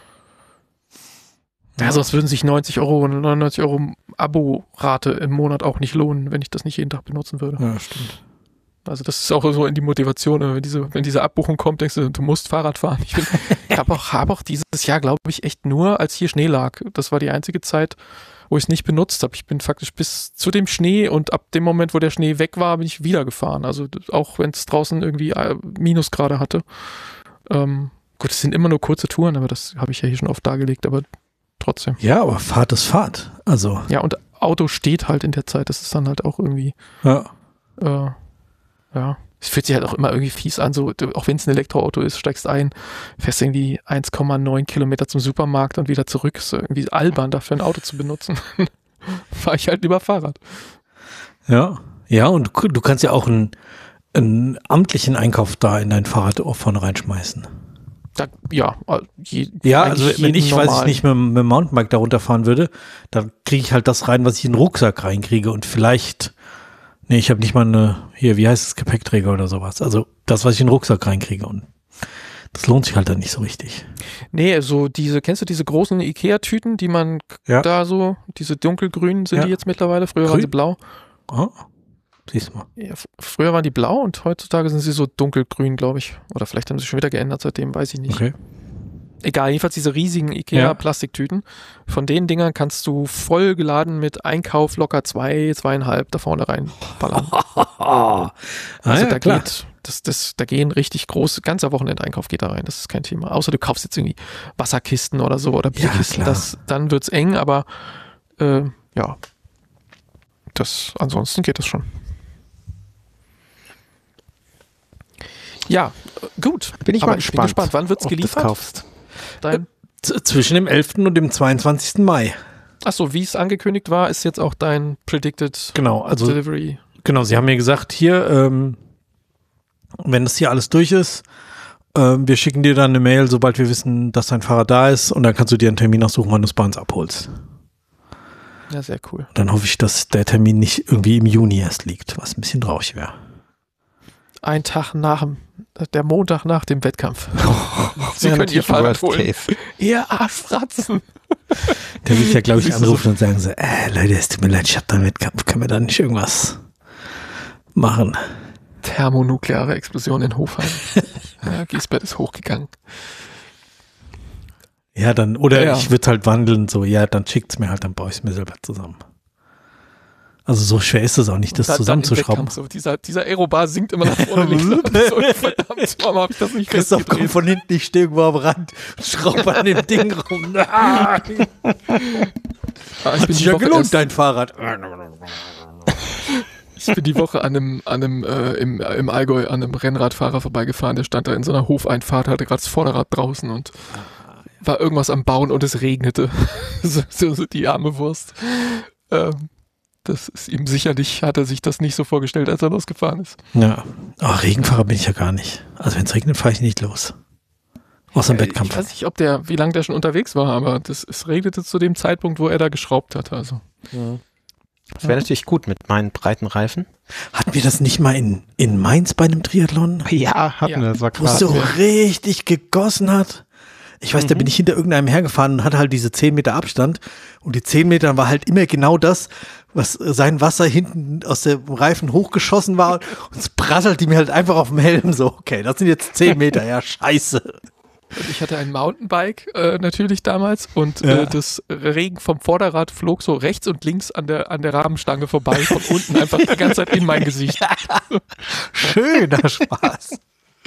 S2: Ja, sonst würden sich neunzig Euro und neunundneunzig Euro Abo-Rate im Monat auch nicht lohnen, wenn ich das nicht jeden Tag benutzen würde.
S1: Ja, stimmt.
S2: Also das ist auch so in die Motivation, wenn diese, wenn diese Abbuchung kommt, denkst du, du musst Fahrrad fahren. Ich, bin- ich habe auch, hab auch dieses Jahr, glaube ich, echt nur, als hier Schnee lag. Das war die einzige Zeit, wo ich es nicht benutzt habe. Ich bin faktisch bis zu dem Schnee und ab dem Moment, wo der Schnee weg war, bin ich wieder gefahren. Also auch wenn es draußen irgendwie äh, Minusgrade hatte. Ähm, gut, es sind immer nur kurze Touren, aber das habe ich ja hier schon oft dargelegt, aber trotzdem.
S1: Ja, aber Fahrt ist Fahrt. Also,
S2: Ja, und Auto steht halt in der Zeit. Das ist dann halt auch irgendwie
S1: ja.
S2: Äh, ja, es fühlt sich halt auch immer irgendwie fies an, so, du, auch wenn es ein Elektroauto ist, steigst ein, fährst irgendwie eins Komma neun Kilometer zum Supermarkt und wieder zurück, ist so irgendwie albern, dafür ein Auto zu benutzen. Fahre ich halt lieber Fahrrad.
S1: Ja. Ja, und du, du kannst ja auch einen, einen amtlichen Einkauf da in dein Fahrrad auch vorne reinschmeißen.
S2: Da, ja, je,
S1: Ja,
S2: eigentlich
S1: also wenn
S2: jeden
S1: ich, weiß ich
S2: normalen-
S1: nicht, mit, dem- mit dem Mountainbike da runterfahren würde, dann kriege ich halt das rein, was ich in den Rucksack reinkriege und vielleicht Nee, ich habe nicht mal eine, hier, wie heißt es, Gepäckträger oder sowas. Also das, was ich in den Rucksack reinkriege. Und das lohnt sich halt dann nicht so richtig.
S2: Nee, so diese, kennst du diese großen Ikea-Tüten, die man
S1: Ja.
S2: da so, diese dunkelgrünen sind
S1: Ja.
S2: die jetzt mittlerweile? Früher waren
S1: Grün?
S2: sie blau.
S1: Oh, siehst du mal.
S2: Ja, f- früher waren die blau und heutzutage sind sie so dunkelgrün, glaube ich. Oder vielleicht haben sie schon wieder geändert seitdem, weiß ich nicht.
S1: Okay.
S2: Egal, jedenfalls diese riesigen
S1: Ja.
S2: Ikea-Plastiktüten. Von den Dingern kannst du voll geladen mit Einkauf locker zwei, zweieinhalb da vorne reinballern.
S1: Ah,
S2: Also
S1: ja,
S2: da
S1: klar.
S2: geht, das, das, da gehen richtig große, ganzer Wochenendeinkauf geht da rein, das ist kein Thema. Außer du kaufst jetzt irgendwie Wasserkisten oder so oder
S1: Ja,
S2: Bierkisten,
S1: klar.
S2: das, dann wird's eng, aber äh, ja, das, ansonsten geht das schon. Ja, äh, gut.
S3: Bin ich
S2: aber
S3: mal
S2: ich bin
S3: gespannt,
S2: gespannt, wann wird's
S3: ob du das
S2: geliefert?
S3: kaufst.
S2: Dein,
S1: Z- Zwischen dem elften und dem zweiundzwanzigsten Mai.
S2: achso, wie es angekündigt war, ist jetzt auch dein Predicted
S1: Genau, also
S2: Delivery.
S1: genau, sie haben mir gesagt, hier, ähm, wenn das hier alles durch ist, ähm, wir schicken dir dann eine Mail, sobald wir wissen, dass dein Fahrrad da ist und dann kannst du dir einen Termin aussuchen, wann du es bei uns abholst.
S2: Ja, sehr cool.
S1: Dann hoffe ich, dass der Termin nicht irgendwie im Juni erst liegt, was ein bisschen traurig wäre.
S2: Ein Tag nach dem, der Montag nach dem Wettkampf. Sie
S3: Ja,
S2: können ihr
S3: natürlich
S2: Fahrrad
S3: Worst
S2: holen.
S3: Case.
S2: Ihr Arschfratzen.
S1: Der will ja, glaube ich,
S2: Siehst du
S1: anrufen und sagen so, äh, Leute, es tut mir leid, ich hab da Wettkampf, können wir da nicht irgendwas machen?
S2: Thermonukleare Explosion in Hofheim. Ja, Giesbert ist hochgegangen.
S1: Ja, dann, oder
S2: Ja.
S1: ich würde halt wandeln, so, ja, dann schickt's mir halt, dann baue ich es mir selber zusammen. Also so schwer ist es auch nicht, das
S2: Da- dann im
S1: zusammenzuschrauben.
S2: Wettkampf So, dieser, dieser Aerobar sinkt immer nach vorne links. so, verdammt, warum habe ich das nicht
S1: Christoph kommt
S2: festgedreht?
S1: von hinten, ich stehe irgendwo am Rand, schraube an dem Ding rum. Ah,
S2: Ah, ich
S1: hat
S2: bin
S1: sich
S2: die
S1: ja
S2: Woche
S1: gelohnt,
S2: erst-
S1: dein Fahrrad.
S2: Ich bin die Woche an einem, an einem äh, im, im Allgäu an einem Rennradfahrer vorbeigefahren, der stand da in so einer Hofeinfahrt, hatte gerade das Vorderrad draußen und war irgendwas am Bauen und es regnete. so, so, so die arme Wurst. Ähm, das ist ihm sicherlich, hat er sich das nicht so vorgestellt, als er losgefahren ist.
S1: Ja, oh, Regenfahrer bin ich ja gar nicht. Also wenn es regnet, fahre ich nicht los. Außer im
S2: Äh,
S1: Wettkampf.
S2: Ich weiß nicht, ob der, wie lange der schon unterwegs war, aber das, es regnete zu dem Zeitpunkt, wo er da geschraubt hat. Also.
S3: Das wäre natürlich gut mit meinen breiten Reifen.
S1: Hatten wir das nicht mal in, in Mainz bei einem Triathlon?
S3: Ja, hatten
S2: Ja.
S3: wir, das war
S1: Wo es
S3: krass.
S1: so richtig gegossen hat. Ich weiß, da bin ich hinter irgendeinem hergefahren und hatte halt diese zehn Meter Abstand. Und die zehn Meter war halt immer genau das, was äh, sein Wasser hinten aus dem Reifen hochgeschossen war. Und es prasselte mir halt einfach auf dem Helm. So, okay, das sind jetzt zehn Meter. Ja, scheiße.
S2: Und ich hatte ein Mountainbike äh, natürlich damals und
S1: Ja.
S2: äh, das Regen vom Vorderrad flog so rechts und links an der, an der Rahmenstange vorbei, von unten einfach die ganze Zeit in mein Gesicht.
S1: Schöner Spaß.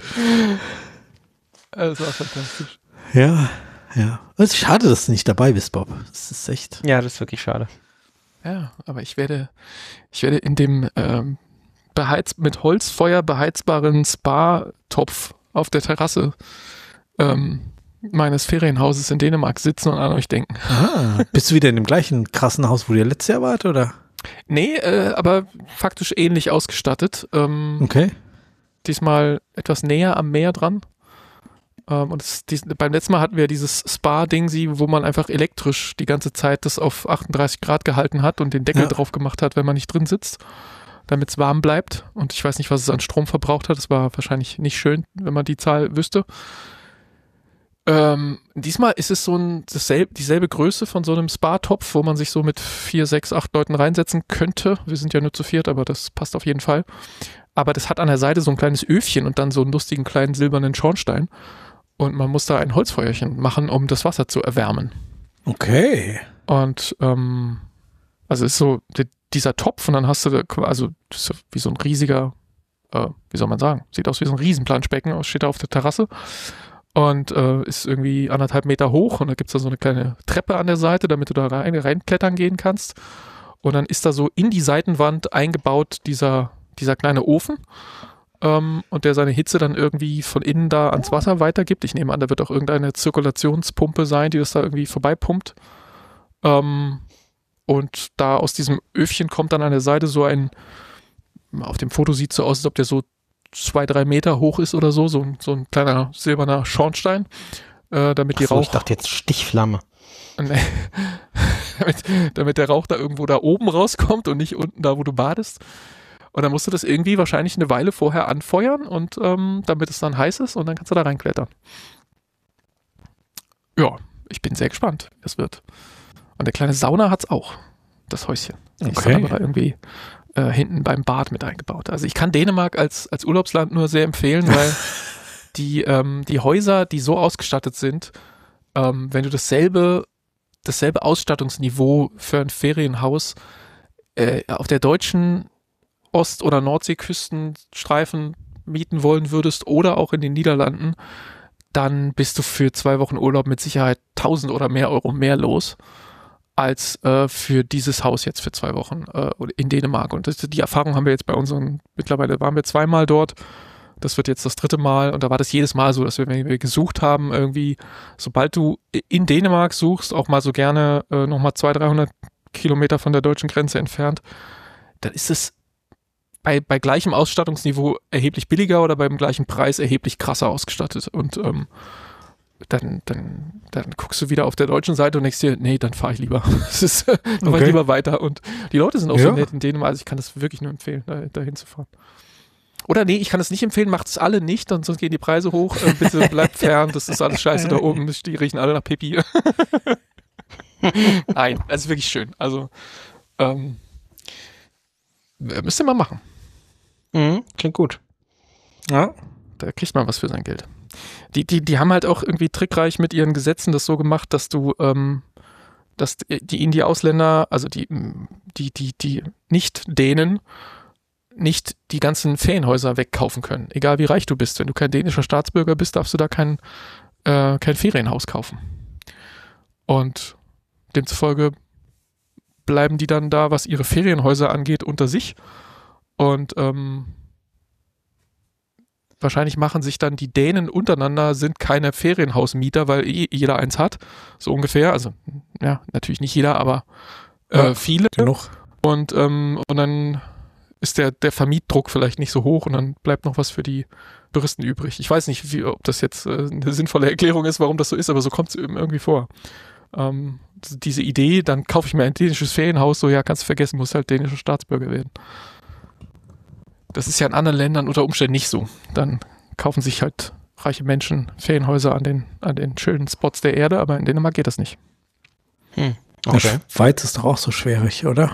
S2: Das war fantastisch.
S1: Ja, ja. Es ist schade, dass du nicht dabei bist, Bob. Das ist echt.
S3: Ja, das ist wirklich schade.
S2: Ja, aber ich werde, ich werde in dem ähm, beheiz mit Holzfeuer beheizbaren Spa-Topf auf der Terrasse ähm, meines Ferienhauses in Dänemark sitzen und an euch denken.
S1: Ah, bist du wieder in dem gleichen krassen Haus, wo ihr letztes Jahr wart, oder?
S2: Nee, äh, aber faktisch ähnlich ausgestattet. Ähm,
S1: Okay.
S2: Diesmal etwas näher am Meer dran. Ähm, und es, dies, beim letzten Mal hatten wir dieses Spa-Ding, wo man einfach elektrisch die ganze Zeit das auf achtunddreißig Grad gehalten hat und den Deckel
S1: Ja.
S2: drauf gemacht hat, wenn man nicht drin sitzt, damit es warm bleibt. Und ich weiß nicht, was es an Strom verbraucht hat. Das war wahrscheinlich nicht schön, wenn man die Zahl wüsste. Ähm, diesmal ist es so ein, dasselbe, dieselbe Größe von so einem Spa-Topf, wo man sich so mit vier, sechs, acht Leuten reinsetzen könnte. Wir sind ja nur zu viert, aber das passt auf jeden Fall. Aber das hat an der Seite so ein kleines Öfchen und dann so einen lustigen kleinen silbernen Schornstein. Und man muss da ein Holzfeuerchen machen, um das Wasser zu erwärmen.
S1: Okay.
S2: Und ähm, also ist so die, dieser Topf und dann hast du, da, also das ist ja wie so ein riesiger, äh, wie soll man sagen, sieht aus wie so ein Riesenplanschbecken, steht da auf der Terrasse und äh, ist irgendwie anderthalb Meter hoch und da gibt es da so eine kleine Treppe an der Seite, damit du da rein, reinklettern gehen kannst. Und dann ist da so in die Seitenwand eingebaut dieser, dieser kleine Ofen. Ähm, und der seine Hitze dann irgendwie von innen da ans Wasser weitergibt. Ich nehme an, da wird auch irgendeine Zirkulationspumpe sein, die das da irgendwie vorbeipumpt. Ähm, und da aus diesem Öfchen kommt dann an der Seite so ein, auf dem Foto sieht es so aus, als ob der so zwei, drei Meter hoch ist oder so, so, so ein kleiner silberner Schornstein, äh, damit die
S3: Ach so,
S2: Rauch...
S3: ich dachte jetzt Stichflamme.
S2: Nee. damit, damit der Rauch da irgendwo da oben rauskommt und nicht unten da, wo du badest. Und dann musst du das irgendwie wahrscheinlich eine Weile vorher anfeuern und ähm, damit es dann heiß ist und dann kannst du da reinklettern. Ja, ich bin sehr gespannt, wie das wird. Und der kleine Sauna hat's auch, das Häuschen. Die
S1: Okay.
S2: ist dann aber irgendwie äh, hinten beim Bad mit eingebaut. Also ich kann Dänemark als, als Urlaubsland nur sehr empfehlen, weil die, ähm, die Häuser, die so ausgestattet sind, ähm, wenn du dasselbe, dasselbe Ausstattungsniveau für ein Ferienhaus äh, auf der deutschen Ost- oder Nordseeküstenstreifen mieten wollen würdest oder auch in den Niederlanden, dann bist du für zwei Wochen Urlaub mit Sicherheit tausend oder mehr Euro mehr los als äh, für dieses Haus jetzt für zwei Wochen äh, in Dänemark. Und das, die Erfahrung haben wir jetzt bei unseren, mittlerweile waren wir zweimal dort, das wird jetzt das dritte Mal und da war das jedes Mal so, dass wir, wenn wir gesucht haben, irgendwie, sobald du in Dänemark suchst, auch mal so gerne äh, nochmal zweihundert, dreihundert Kilometer von der deutschen Grenze entfernt, dann ist es bei, bei gleichem Ausstattungsniveau erheblich billiger oder beim gleichen Preis erheblich krasser ausgestattet. Und ähm, dann, dann, dann guckst du wieder auf der deutschen Seite und denkst dir, nee, dann fahre ich lieber. Das ist, dann fahr
S1: Okay.
S2: ich lieber weiter. Und die Leute sind auch
S1: Ja.
S2: so nett in Dänemark, also ich kann das wirklich nur empfehlen, da, da hinzufahren. Oder nee, ich kann es nicht empfehlen, macht es alle nicht, und sonst gehen die Preise hoch. Äh, bitte bleibt fern, das ist alles scheiße da oben, das- die riechen alle nach Pipi. Nein, das ist wirklich schön. Also, ähm, müsst ihr mal machen.
S3: Mhm, klingt gut.
S1: Ja.
S2: Da kriegt man was für sein Geld. Die, die, die haben halt auch irgendwie trickreich mit ihren Gesetzen das so gemacht, dass du, ähm, dass die ihnen die Ausländer, also die, die, die, die Nicht-Dänen, nicht die ganzen Ferienhäuser wegkaufen können. Egal wie reich du bist. Wenn du kein dänischer Staatsbürger bist, darfst du da kein, äh, kein Ferienhaus kaufen. Und demzufolge bleiben die dann da, was ihre Ferienhäuser angeht, unter sich. Und ähm, wahrscheinlich machen sich dann die Dänen untereinander, sind keine Ferienhausmieter, weil eh jeder eins hat, so ungefähr. Also, ja, natürlich nicht jeder, aber äh,
S1: Ja,
S2: viele.
S1: Genug.
S2: Und, ähm, und dann ist der, der Vermietdruck vielleicht nicht so hoch und dann bleibt noch was für die Touristen übrig. Ich weiß nicht, wie, ob das jetzt äh, eine sinnvolle Erklärung ist, warum das so ist, aber so kommt es eben irgendwie vor. Ähm, diese Idee, dann kaufe ich mir ein dänisches Ferienhaus, so ja, kannst du vergessen, musst halt dänischer Staatsbürger werden. Das ist ja in anderen Ländern unter Umständen nicht so. Dann kaufen sich halt reiche Menschen Ferienhäuser an den, an den schönen Spots der Erde, aber in Dänemark geht das nicht.
S3: Hm,
S1: Die
S3: okay.
S1: Schweiz ist doch auch so schwierig, oder?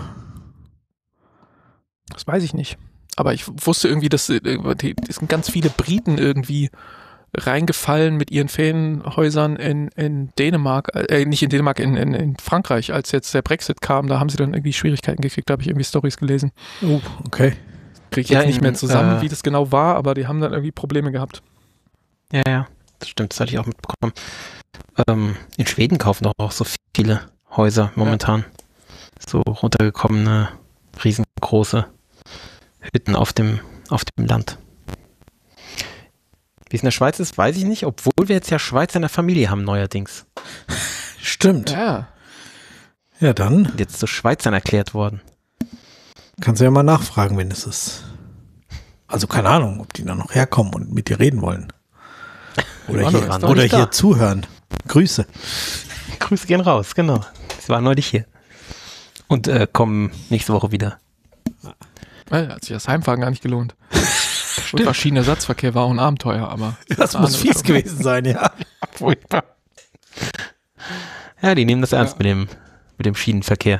S2: Das weiß ich nicht. Aber ich wusste irgendwie, dass äh, die, es sind ganz viele Briten irgendwie reingefallen mit ihren Ferienhäusern in, in Dänemark, äh, nicht in Dänemark, in, in, in Frankreich, als jetzt der Brexit kam. Da haben sie dann irgendwie Schwierigkeiten gekriegt, da habe ich irgendwie Storys gelesen.
S1: Oh, okay.
S2: Kriege ich
S3: Ja,
S2: jetzt nicht
S3: in,
S2: mehr zusammen,
S3: äh,
S2: wie das genau war, aber die haben dann irgendwie Probleme gehabt.
S3: Ja, ja, das stimmt, das hatte ich auch mitbekommen. Ähm, in Schweden kaufen doch auch so viele Häuser momentan. So runtergekommene, riesengroße Hütten auf dem, auf dem Land. Wie es in der Schweiz ist, weiß ich nicht, obwohl wir jetzt ja Schweizer in der Familie haben neuerdings.
S1: Stimmt.
S2: Ja.
S1: Ja, dann
S3: Und jetzt zu Schweizern erklärt worden.
S1: kannst du ja mal nachfragen, wenn es ist. Also keine Ahnung, ob die da noch herkommen und mit dir reden wollen. Oder,
S3: waren
S1: hier,
S3: doch- waren doch
S1: oder
S3: nicht
S1: hier
S3: da.
S1: zuhören. Grüße.
S3: Grüße gehen raus, genau. Sie waren neulich hier. Und äh, kommen nächste Woche wieder.
S2: Weil hat sich das Heimfahren gar nicht gelohnt. Und verschiedener Ersatzverkehr war auch ein Abenteuer, aber
S1: Das
S2: eine
S1: muss
S2: andere
S1: fies
S2: Sache.
S1: gewesen sein, ja.
S3: Furchtbar. Ja, die nehmen das ernst
S2: Ja.
S3: mit dem, mit dem Schienenverkehr.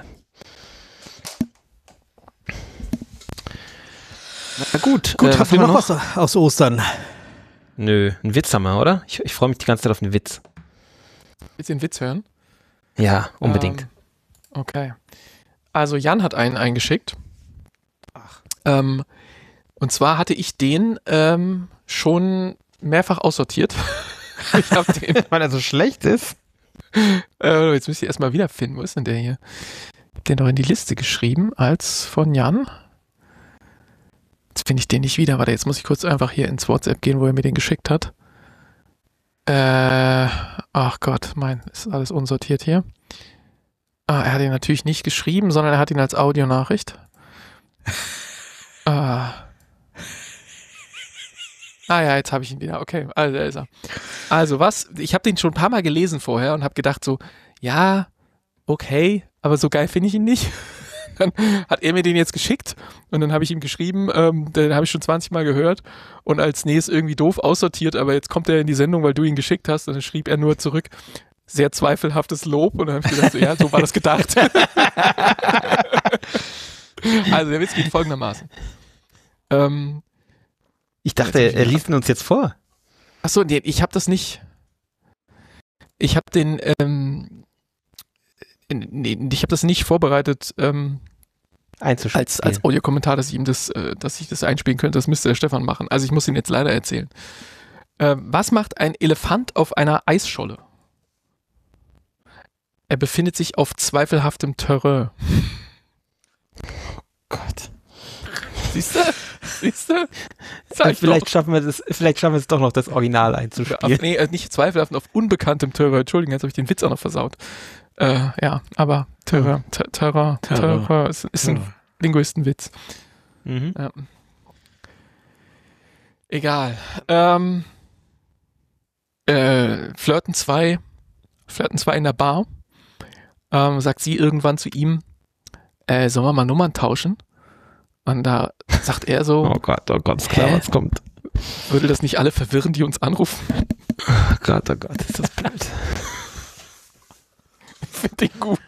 S3: Na gut.
S1: Gut,
S3: äh,
S1: habt ihr
S3: haben wir
S1: noch was aus Ostern?
S3: Nö, einen Witz haben wir, oder? Ich, ich freue mich die ganze Zeit auf einen Witz.
S2: Willst du den Witz hören?
S3: Ja, unbedingt.
S2: Ähm, okay. Also Jan hat einen eingeschickt.
S3: Ach.
S2: Ähm, und zwar hatte ich den ähm, schon mehrfach aussortiert. Ich habe den,
S3: Weil er so schlecht ist.
S2: äh, jetzt müsste ich erstmal wiederfinden. Wo ist denn der hier? Ich hab den doch in die Liste geschrieben als von Jan. Jetzt finde ich den nicht wieder. Warte, jetzt muss ich kurz einfach hier ins WhatsApp gehen, wo er mir den geschickt hat. Äh, ach Gott, mein, ist alles unsortiert hier. Ah, er hat ihn natürlich nicht geschrieben, sondern er hat ihn als Audionachricht. ah. ah ja, jetzt habe ich ihn wieder. Okay, also da ist er. Also was, ich habe den schon ein paar Mal gelesen vorher und habe gedacht so, ja, okay, aber so geil finde ich ihn nicht. dann hat er mir den jetzt geschickt und dann habe ich ihm geschrieben, ähm, den habe ich schon zwanzig Mal gehört und als nächstes irgendwie doof aussortiert, aber jetzt kommt er in die Sendung, weil du ihn geschickt hast und dann schrieb er nur zurück, sehr zweifelhaftes Lob und dann habe ich gedacht, so, ja, so war das gedacht. Also der Witz geht folgendermaßen. Ähm,
S3: ich dachte, er, er liest ihn uns jetzt vor.
S2: Achso, nee, ich habe das nicht. Ich habe den, ähm, nee, ich habe das nicht vorbereitet ähm, als, als Audiokommentar, dass ich ihm das, äh, dass ich das einspielen könnte. Das müsste der Stefan machen. Also ich muss ihn jetzt leider erzählen. Äh, was macht ein Elefant auf einer Eisscholle? Er befindet sich auf zweifelhaftem Terrain.
S3: Oh Gott.
S2: Siehst du? Siehst du?
S3: Vielleicht schaffen wir das, vielleicht schaffen wir es doch noch, das Original einzuspielen.
S2: Auf, nee, nicht zweifelhaft, auf unbekanntem Terrain. Entschuldigung, jetzt habe ich den Witz auch noch versaut. Äh, ja, aber Terrain, Terrain, Terrain ist, ist ein Linguistenwitz. Mhm. Ja. Egal. Ähm, äh, Flirten zwei, Flirten zwei in der Bar. Ähm, sagt sie irgendwann zu ihm, äh, sollen wir mal Nummern tauschen? Und da sagt er so,
S3: oh Gott, oh Gott, ist klar, was kommt.
S2: Würde das nicht alle verwirren, die uns anrufen?
S3: Oh Gott, oh Gott, ist das blöd.
S2: Ich finde den gut.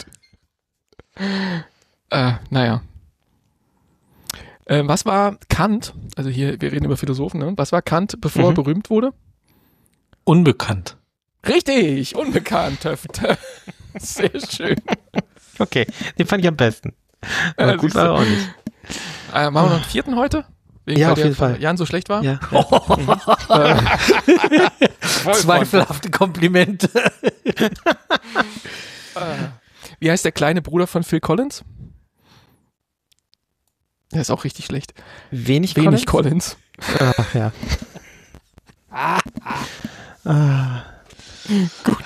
S2: Äh, naja. Äh, was war Kant, also hier, wir reden über Philosophen, ne? Was war Kant, bevor mhm. er berühmt wurde?
S1: Unbekannt.
S2: Richtig, unbekannt. Sehr schön.
S3: Okay, den fand ich am besten. Aber
S2: ja,
S3: gut war er auch nicht.
S2: Äh, machen wir noch einen vierten heute? Wegen
S3: ja,
S2: weil
S3: auf jeden Fall.
S2: Jan so schlecht war?
S3: Ja. ja.
S1: Zweifelhafte Komplimente.
S2: Wie heißt der kleine Bruder von Phil Collins? Der ist auch richtig schlecht.
S3: Wenig,
S2: Wenig Collins.
S3: Collins. Ach ja. ah, ah. Ah.
S2: Gut.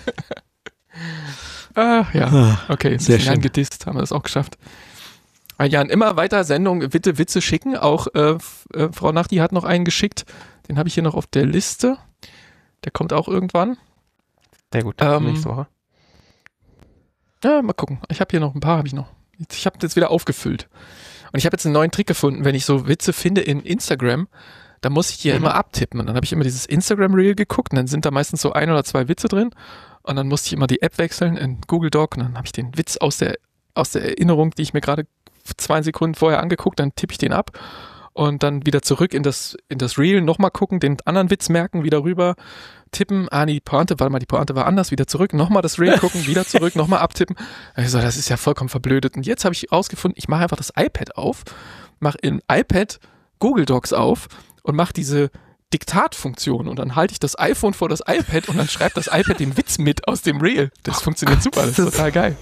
S2: Ah, ja, okay.
S1: Sehr schön.
S2: Gedisst, haben wir das auch geschafft. Jan, immer weiter Sendung, bitte Witze schicken. Auch äh, äh, Frau Nachti hat noch einen geschickt. Den habe ich hier noch auf der Liste. Der kommt auch irgendwann.
S3: Sehr gut,
S2: ähm,
S3: nächste Woche.
S2: Ja, mal gucken. Ich habe hier noch ein paar, habe ich noch. Ich habe jetzt wieder aufgefüllt. Und ich habe jetzt einen neuen Trick gefunden, wenn ich so Witze finde in Instagram, dann muss ich die ja mhm. immer abtippen. Und dann habe ich immer dieses Instagram-Reel geguckt und dann sind da meistens so ein oder zwei Witze drin. Und dann musste ich immer die App wechseln in Google Doc und dann habe ich den Witz aus der, aus der Erinnerung, die ich mir gerade zwei Sekunden vorher angeguckt, dann tippe ich den ab und dann wieder zurück in das, in das Reel, nochmal gucken, den anderen Witz merken, wieder rüber, tippen, ah, nee, die Pointe, warte mal, die Pointe war anders, wieder zurück, nochmal das Reel gucken, wieder zurück, nochmal abtippen. Also das ist ja vollkommen verblödet. Und jetzt habe ich rausgefunden, ich mache einfach das iPad auf, mache im iPad Google Docs auf und mache diese Diktatfunktion und dann halte ich das iPhone vor das iPad und dann schreibt das iPad den Witz mit aus dem Reel. Das oh funktioniert Gott, super, das ist total geil.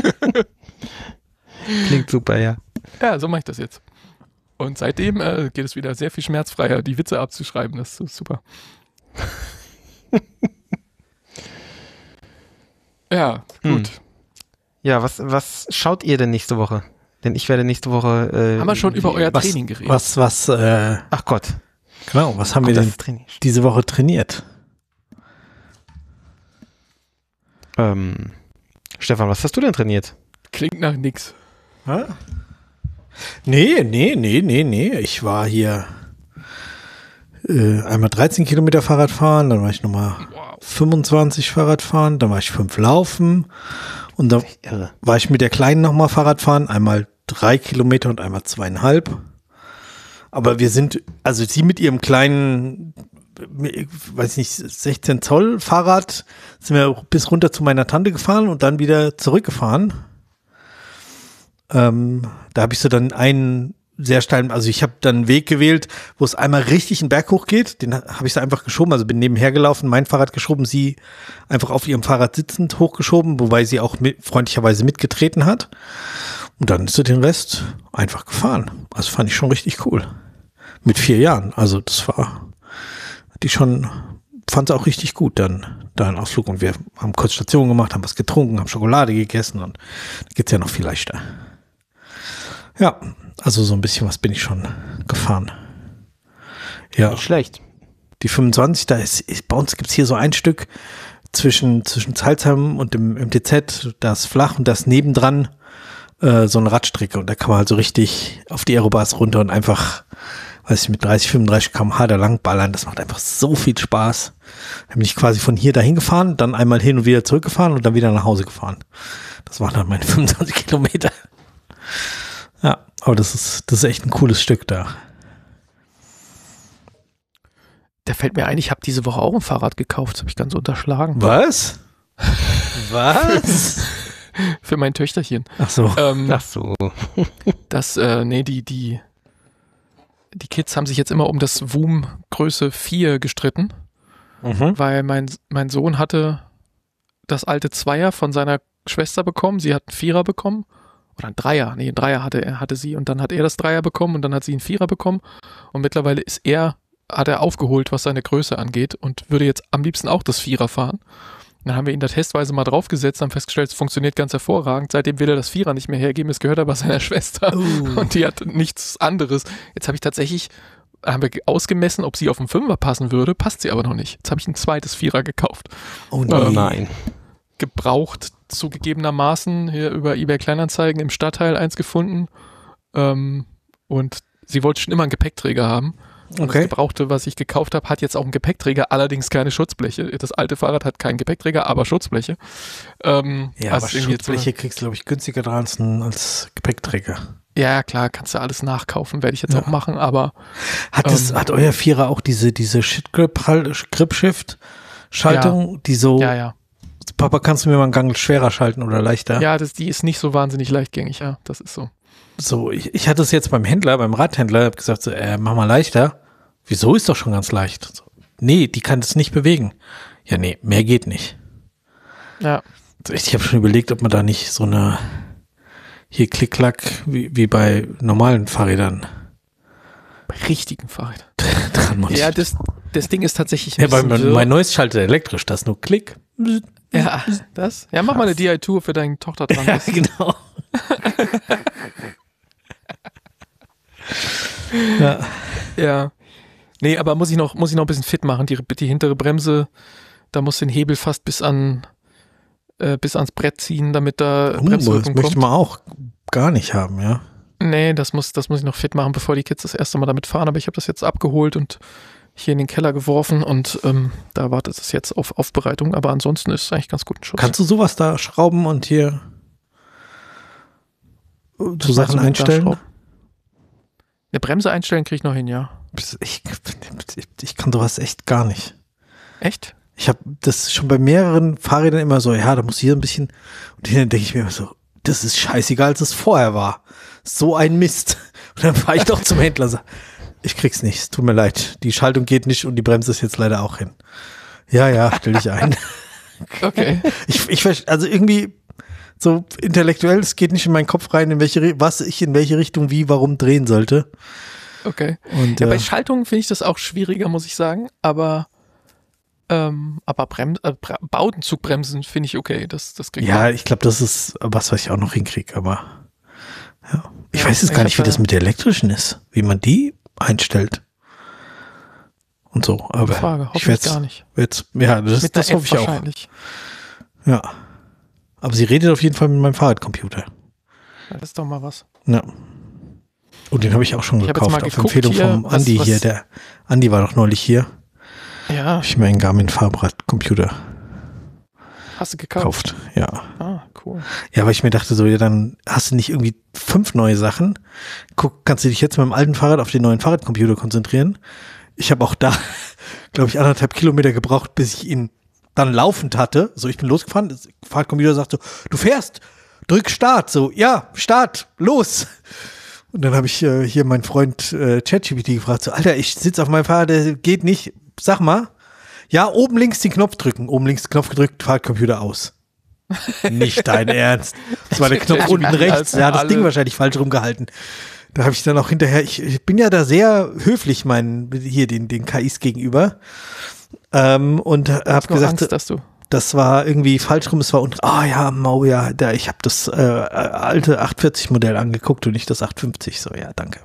S3: Klingt super, ja.
S2: Ja, so mache ich das jetzt. Und seitdem äh, geht es wieder sehr viel schmerzfreier, die Witze abzuschreiben. Das ist super. Ja, gut. Hm.
S3: Ja, was, was schaut ihr denn nächste Woche? Denn ich werde nächste Woche... Äh,
S2: haben wir schon über euer
S1: was,
S2: Training geredet?
S1: Was, was, äh,
S3: Ach Gott.
S1: Genau, was haben Gut, wir denn diese Woche trainiert?
S3: Ähm, Stefan, was hast du denn trainiert?
S2: Klingt nach nix.
S1: Ha? Nee, nee, nee, nee, nee. Ich war hier äh, einmal dreizehn Kilometer Fahrrad fahren, dann war ich nochmal wow. fünfundzwanzig Fahrrad fahren, dann war ich fünf Laufen und dann war ich mit der Kleinen nochmal Fahrrad fahren, einmal drei Kilometer und einmal zweieinhalb. Aber wir sind, also sie mit ihrem kleinen, weiß nicht, sechzehn Zoll Fahrrad sind wir bis runter zu meiner Tante gefahren und dann wieder zurückgefahren. Ähm, da habe ich so dann einen sehr steilen, also ich habe dann einen Weg gewählt, wo es einmal richtig einen Berg hoch geht. Den habe ich da einfach geschoben, also bin nebenher gelaufen, mein Fahrrad geschoben, sie einfach auf ihrem Fahrrad sitzend hochgeschoben, wobei sie auch mit, freundlicherweise mitgetreten hat. Und dann ist sie den Rest einfach gefahren. Also fand ich schon richtig cool. Mit vier Jahren. Also das war, die schon, fand es auch richtig gut dann, da ein Ausflug. Und wir haben kurz Station gemacht, haben was getrunken, haben Schokolade gegessen und da geht's ja noch viel leichter. Ja, also so ein bisschen was bin ich schon gefahren. Ja.
S3: Nicht schlecht.
S1: Die fünfundzwanzig, da ist, ist bei uns gibt's hier so ein Stück zwischen, zwischen Salzheim und dem M T Z, das flach und das nebendran äh, so eine Radstrecke und da kann man halt so richtig auf die Aerobars runter und einfach, weiß ich, mit dreißig, fünfunddreißig Kilometer pro Stunde da lang ballern. Das macht einfach so viel Spaß. Da bin ich quasi von hier dahin gefahren, dann einmal hin und wieder zurückgefahren und dann wieder nach Hause gefahren. Das waren dann meine fünfundzwanzig Kilometer. Ja, aber das ist, das ist echt ein cooles Stück da.
S2: Da fällt mir ein, ich habe diese Woche auch ein Fahrrad gekauft. Das habe ich ganz unterschlagen.
S1: Was? Was?
S2: Für mein Töchterchen.
S1: Ach so.
S2: Ähm,
S3: Ach so.
S2: das, äh, nee, die, die, die Kids haben sich jetzt immer um das Voom Größe vier gestritten,
S1: Mhm.
S2: weil mein, mein Sohn hatte das alte Zweier von seiner Schwester bekommen. Sie hat einen Vierer bekommen. Oder ein Dreier. Nee, ein Dreier hatte er, hatte sie. Und dann hat er das Dreier bekommen und dann hat sie einen Vierer bekommen. Und mittlerweile ist er, hat er aufgeholt, was seine Größe angeht und würde jetzt am liebsten auch das Vierer fahren. Dann haben wir ihn da testweise mal draufgesetzt, haben festgestellt, es funktioniert ganz hervorragend. Seitdem will er das Vierer nicht mehr hergeben, es gehört aber seiner Schwester
S1: Uh.
S2: und die hat nichts anderes. Jetzt habe ich tatsächlich, haben wir ausgemessen, ob sie auf den Fünfer passen würde, passt sie aber noch nicht. Jetzt habe ich ein zweites Vierer gekauft.
S1: Oh
S3: Oh
S1: nee.
S3: nein.
S2: Gebraucht zugegebenermaßen hier über eBay Kleinanzeigen im Stadtteil eins gefunden ähm, und sie wollte schon immer einen Gepäckträger haben. Und Das
S1: Okay.
S2: Gebrauchte, was ich gekauft habe, hat jetzt auch einen Gepäckträger, allerdings keine Schutzbleche. Das alte Fahrrad hat keinen Gepäckträger, aber Schutzbleche. Ähm,
S1: Ja,
S2: also
S1: aber
S2: irgendwie jetzt so eine-
S1: Schutzbleche kriegst du, glaube ich, günstiger dran als, ein- als Gepäckträger.
S2: Ja, klar, kannst du alles nachkaufen, werde ich jetzt
S1: Ja.
S2: auch machen, aber
S1: Hat, das,
S2: Ähm.
S1: hat euer Vierer auch diese, diese Shit-Grip-Schaltung, die so,
S2: ja, ja.
S1: Papa, kannst du mir mal einen Gang schwerer schalten oder leichter?
S2: Ja, das, die ist nicht so wahnsinnig leichtgängig, ja, das ist so.
S1: So, ich, ich hatte es jetzt beim Händler, beim Radhändler, hab gesagt, so, äh, mach mal leichter. Wieso, ist doch schon ganz leicht. So, nee, die kann das nicht bewegen. Ja, nee, mehr geht nicht.
S2: Ja,
S1: So, Ich habe schon überlegt, ob man da nicht so eine, hier Klick-Klack, wie, wie bei normalen Fahrrädern
S2: bei richtigen Fahrrädern.
S1: dran montiert.
S2: Ja, das, das Ding ist tatsächlich ein
S1: Ja, mein,
S2: bisschen
S1: mein,
S2: wirr.
S1: mein neues schaltet elektrisch, das ist nur Klick.
S2: Ja, das? Ja, mach mal eine D I-Tour für deine Tochter dran.
S1: Ja,
S2: Das-
S1: genau. ja.
S2: Ja. Nee, aber muss ich noch, muss ich noch ein bisschen fit machen. Die, die hintere Bremse, da muss den Hebel fast bis an, äh, bis ans Brett ziehen, damit da
S1: Oh, das
S2: Bremswirkung
S1: möchte
S2: kommt.
S1: man auch gar nicht haben, ja.
S2: Nee, das muss, das muss ich noch fit machen, bevor die Kids das erste Mal damit fahren. Aber ich habe das jetzt abgeholt und hier in den Keller geworfen und ähm, da wartet es jetzt auf Aufbereitung. Aber ansonsten ist es eigentlich ganz gut ein Schuss.
S1: Kannst du sowas da schrauben und hier so
S2: Was
S1: Sachen
S2: meinst du mit
S1: einstellen?
S2: da schrauben? Eine Bremse einstellen kriege ich noch hin, ja.
S1: Ich, ich kann sowas echt gar nicht.
S2: Echt?
S1: Ich habe das schon bei mehreren Fahrrädern immer so, ja, da muss hier ein bisschen, und dann denke ich mir immer so, das ist scheißegal, als es vorher war. So ein Mist. Und dann fahre ich doch zum Händler und sage, ich krieg's nicht, es tut mir leid. Die Schaltung geht nicht und die Bremse ist jetzt leider auch hin. Ja, ja, stell dich ein.
S2: Okay.
S1: Ich, ich, verste- also irgendwie so intellektuell, es geht nicht in meinen Kopf rein, in welche, Ri- was ich in welche Richtung wie, warum drehen sollte.
S2: Okay.
S1: Und
S2: Ja, bei
S1: äh,
S2: Schaltungen finde ich das auch schwieriger, muss ich sagen. Aber, ähm, aber Brem äh, Bra Baudenzugbremsen finde ich okay. Das, das kriegt
S1: ja,
S2: man.
S1: ich glaube, das ist was, was ich auch noch hinkriege, aber ja. Ich
S2: Ja,
S1: weiß jetzt
S2: ich
S1: gar nicht, wie
S2: hab,
S1: das
S2: äh,
S1: mit der elektrischen ist, wie man die einstellt. Und so, aber
S2: Frage, hoffe
S1: ich
S2: ich
S1: werde
S2: gar nicht.
S1: jetzt, ja, das,
S2: Mit
S1: das
S2: einer
S1: hoffe
S2: App
S1: ich auch.
S2: wahrscheinlich.
S1: Ja. Aber sie redet auf jeden Fall mit meinem Fahrradcomputer.
S2: Ja, das ist doch mal was.
S1: Ja. Und den habe ich auch schon
S2: Ich hab jetzt
S1: gekauft,
S2: mal
S1: auf
S2: geguckt
S1: Empfehlung
S2: hier,
S1: vom
S2: was-
S1: Andi
S2: was-
S1: hier. Der Andi war doch neulich hier.
S2: Ja,
S1: Habe ich mir einen Garmin Fahrradcomputer
S2: hast du gekauft?
S1: gekauft. Ja.
S2: Ah, cool.
S1: Ja, weil ich mir dachte so, ja, dann hast du nicht irgendwie fünf neue Sachen. Guck, kannst du dich jetzt mit dem alten Fahrrad auf den neuen Fahrradcomputer konzentrieren. Ich habe auch da, glaube ich, anderthalb Kilometer gebraucht, bis ich ihn dann laufend hatte. So, ich bin losgefahren, der Fahrradcomputer sagt so, du fährst, drück Start. So, ja, Start, los. Und dann habe ich äh, hier meinen Freund äh, ChatGPT gefragt, so, Alter, ich sitze auf meinem Fahrrad, der geht nicht. Sag mal, ja, oben links den Knopf drücken. Oben links den Knopf gedrückt, Fahrradcomputer aus. Nicht dein Ernst. Das war der Knopf unten rechts. Ja, das Ding wahrscheinlich falsch rumgehalten. Da habe ich dann auch hinterher, ich, ich bin ja da sehr höflich, meinen, hier den, den K Is gegenüber. Ähm, und habe
S2: Nur
S1: gesagt,
S2: Angst, dass du.
S1: das war irgendwie falsch rum, es war unten, ah ja, Mau, ja, da, ich habe das äh, alte achthundertvierzig Modell angeguckt und nicht das achthundertfünfzig. So, ja, danke.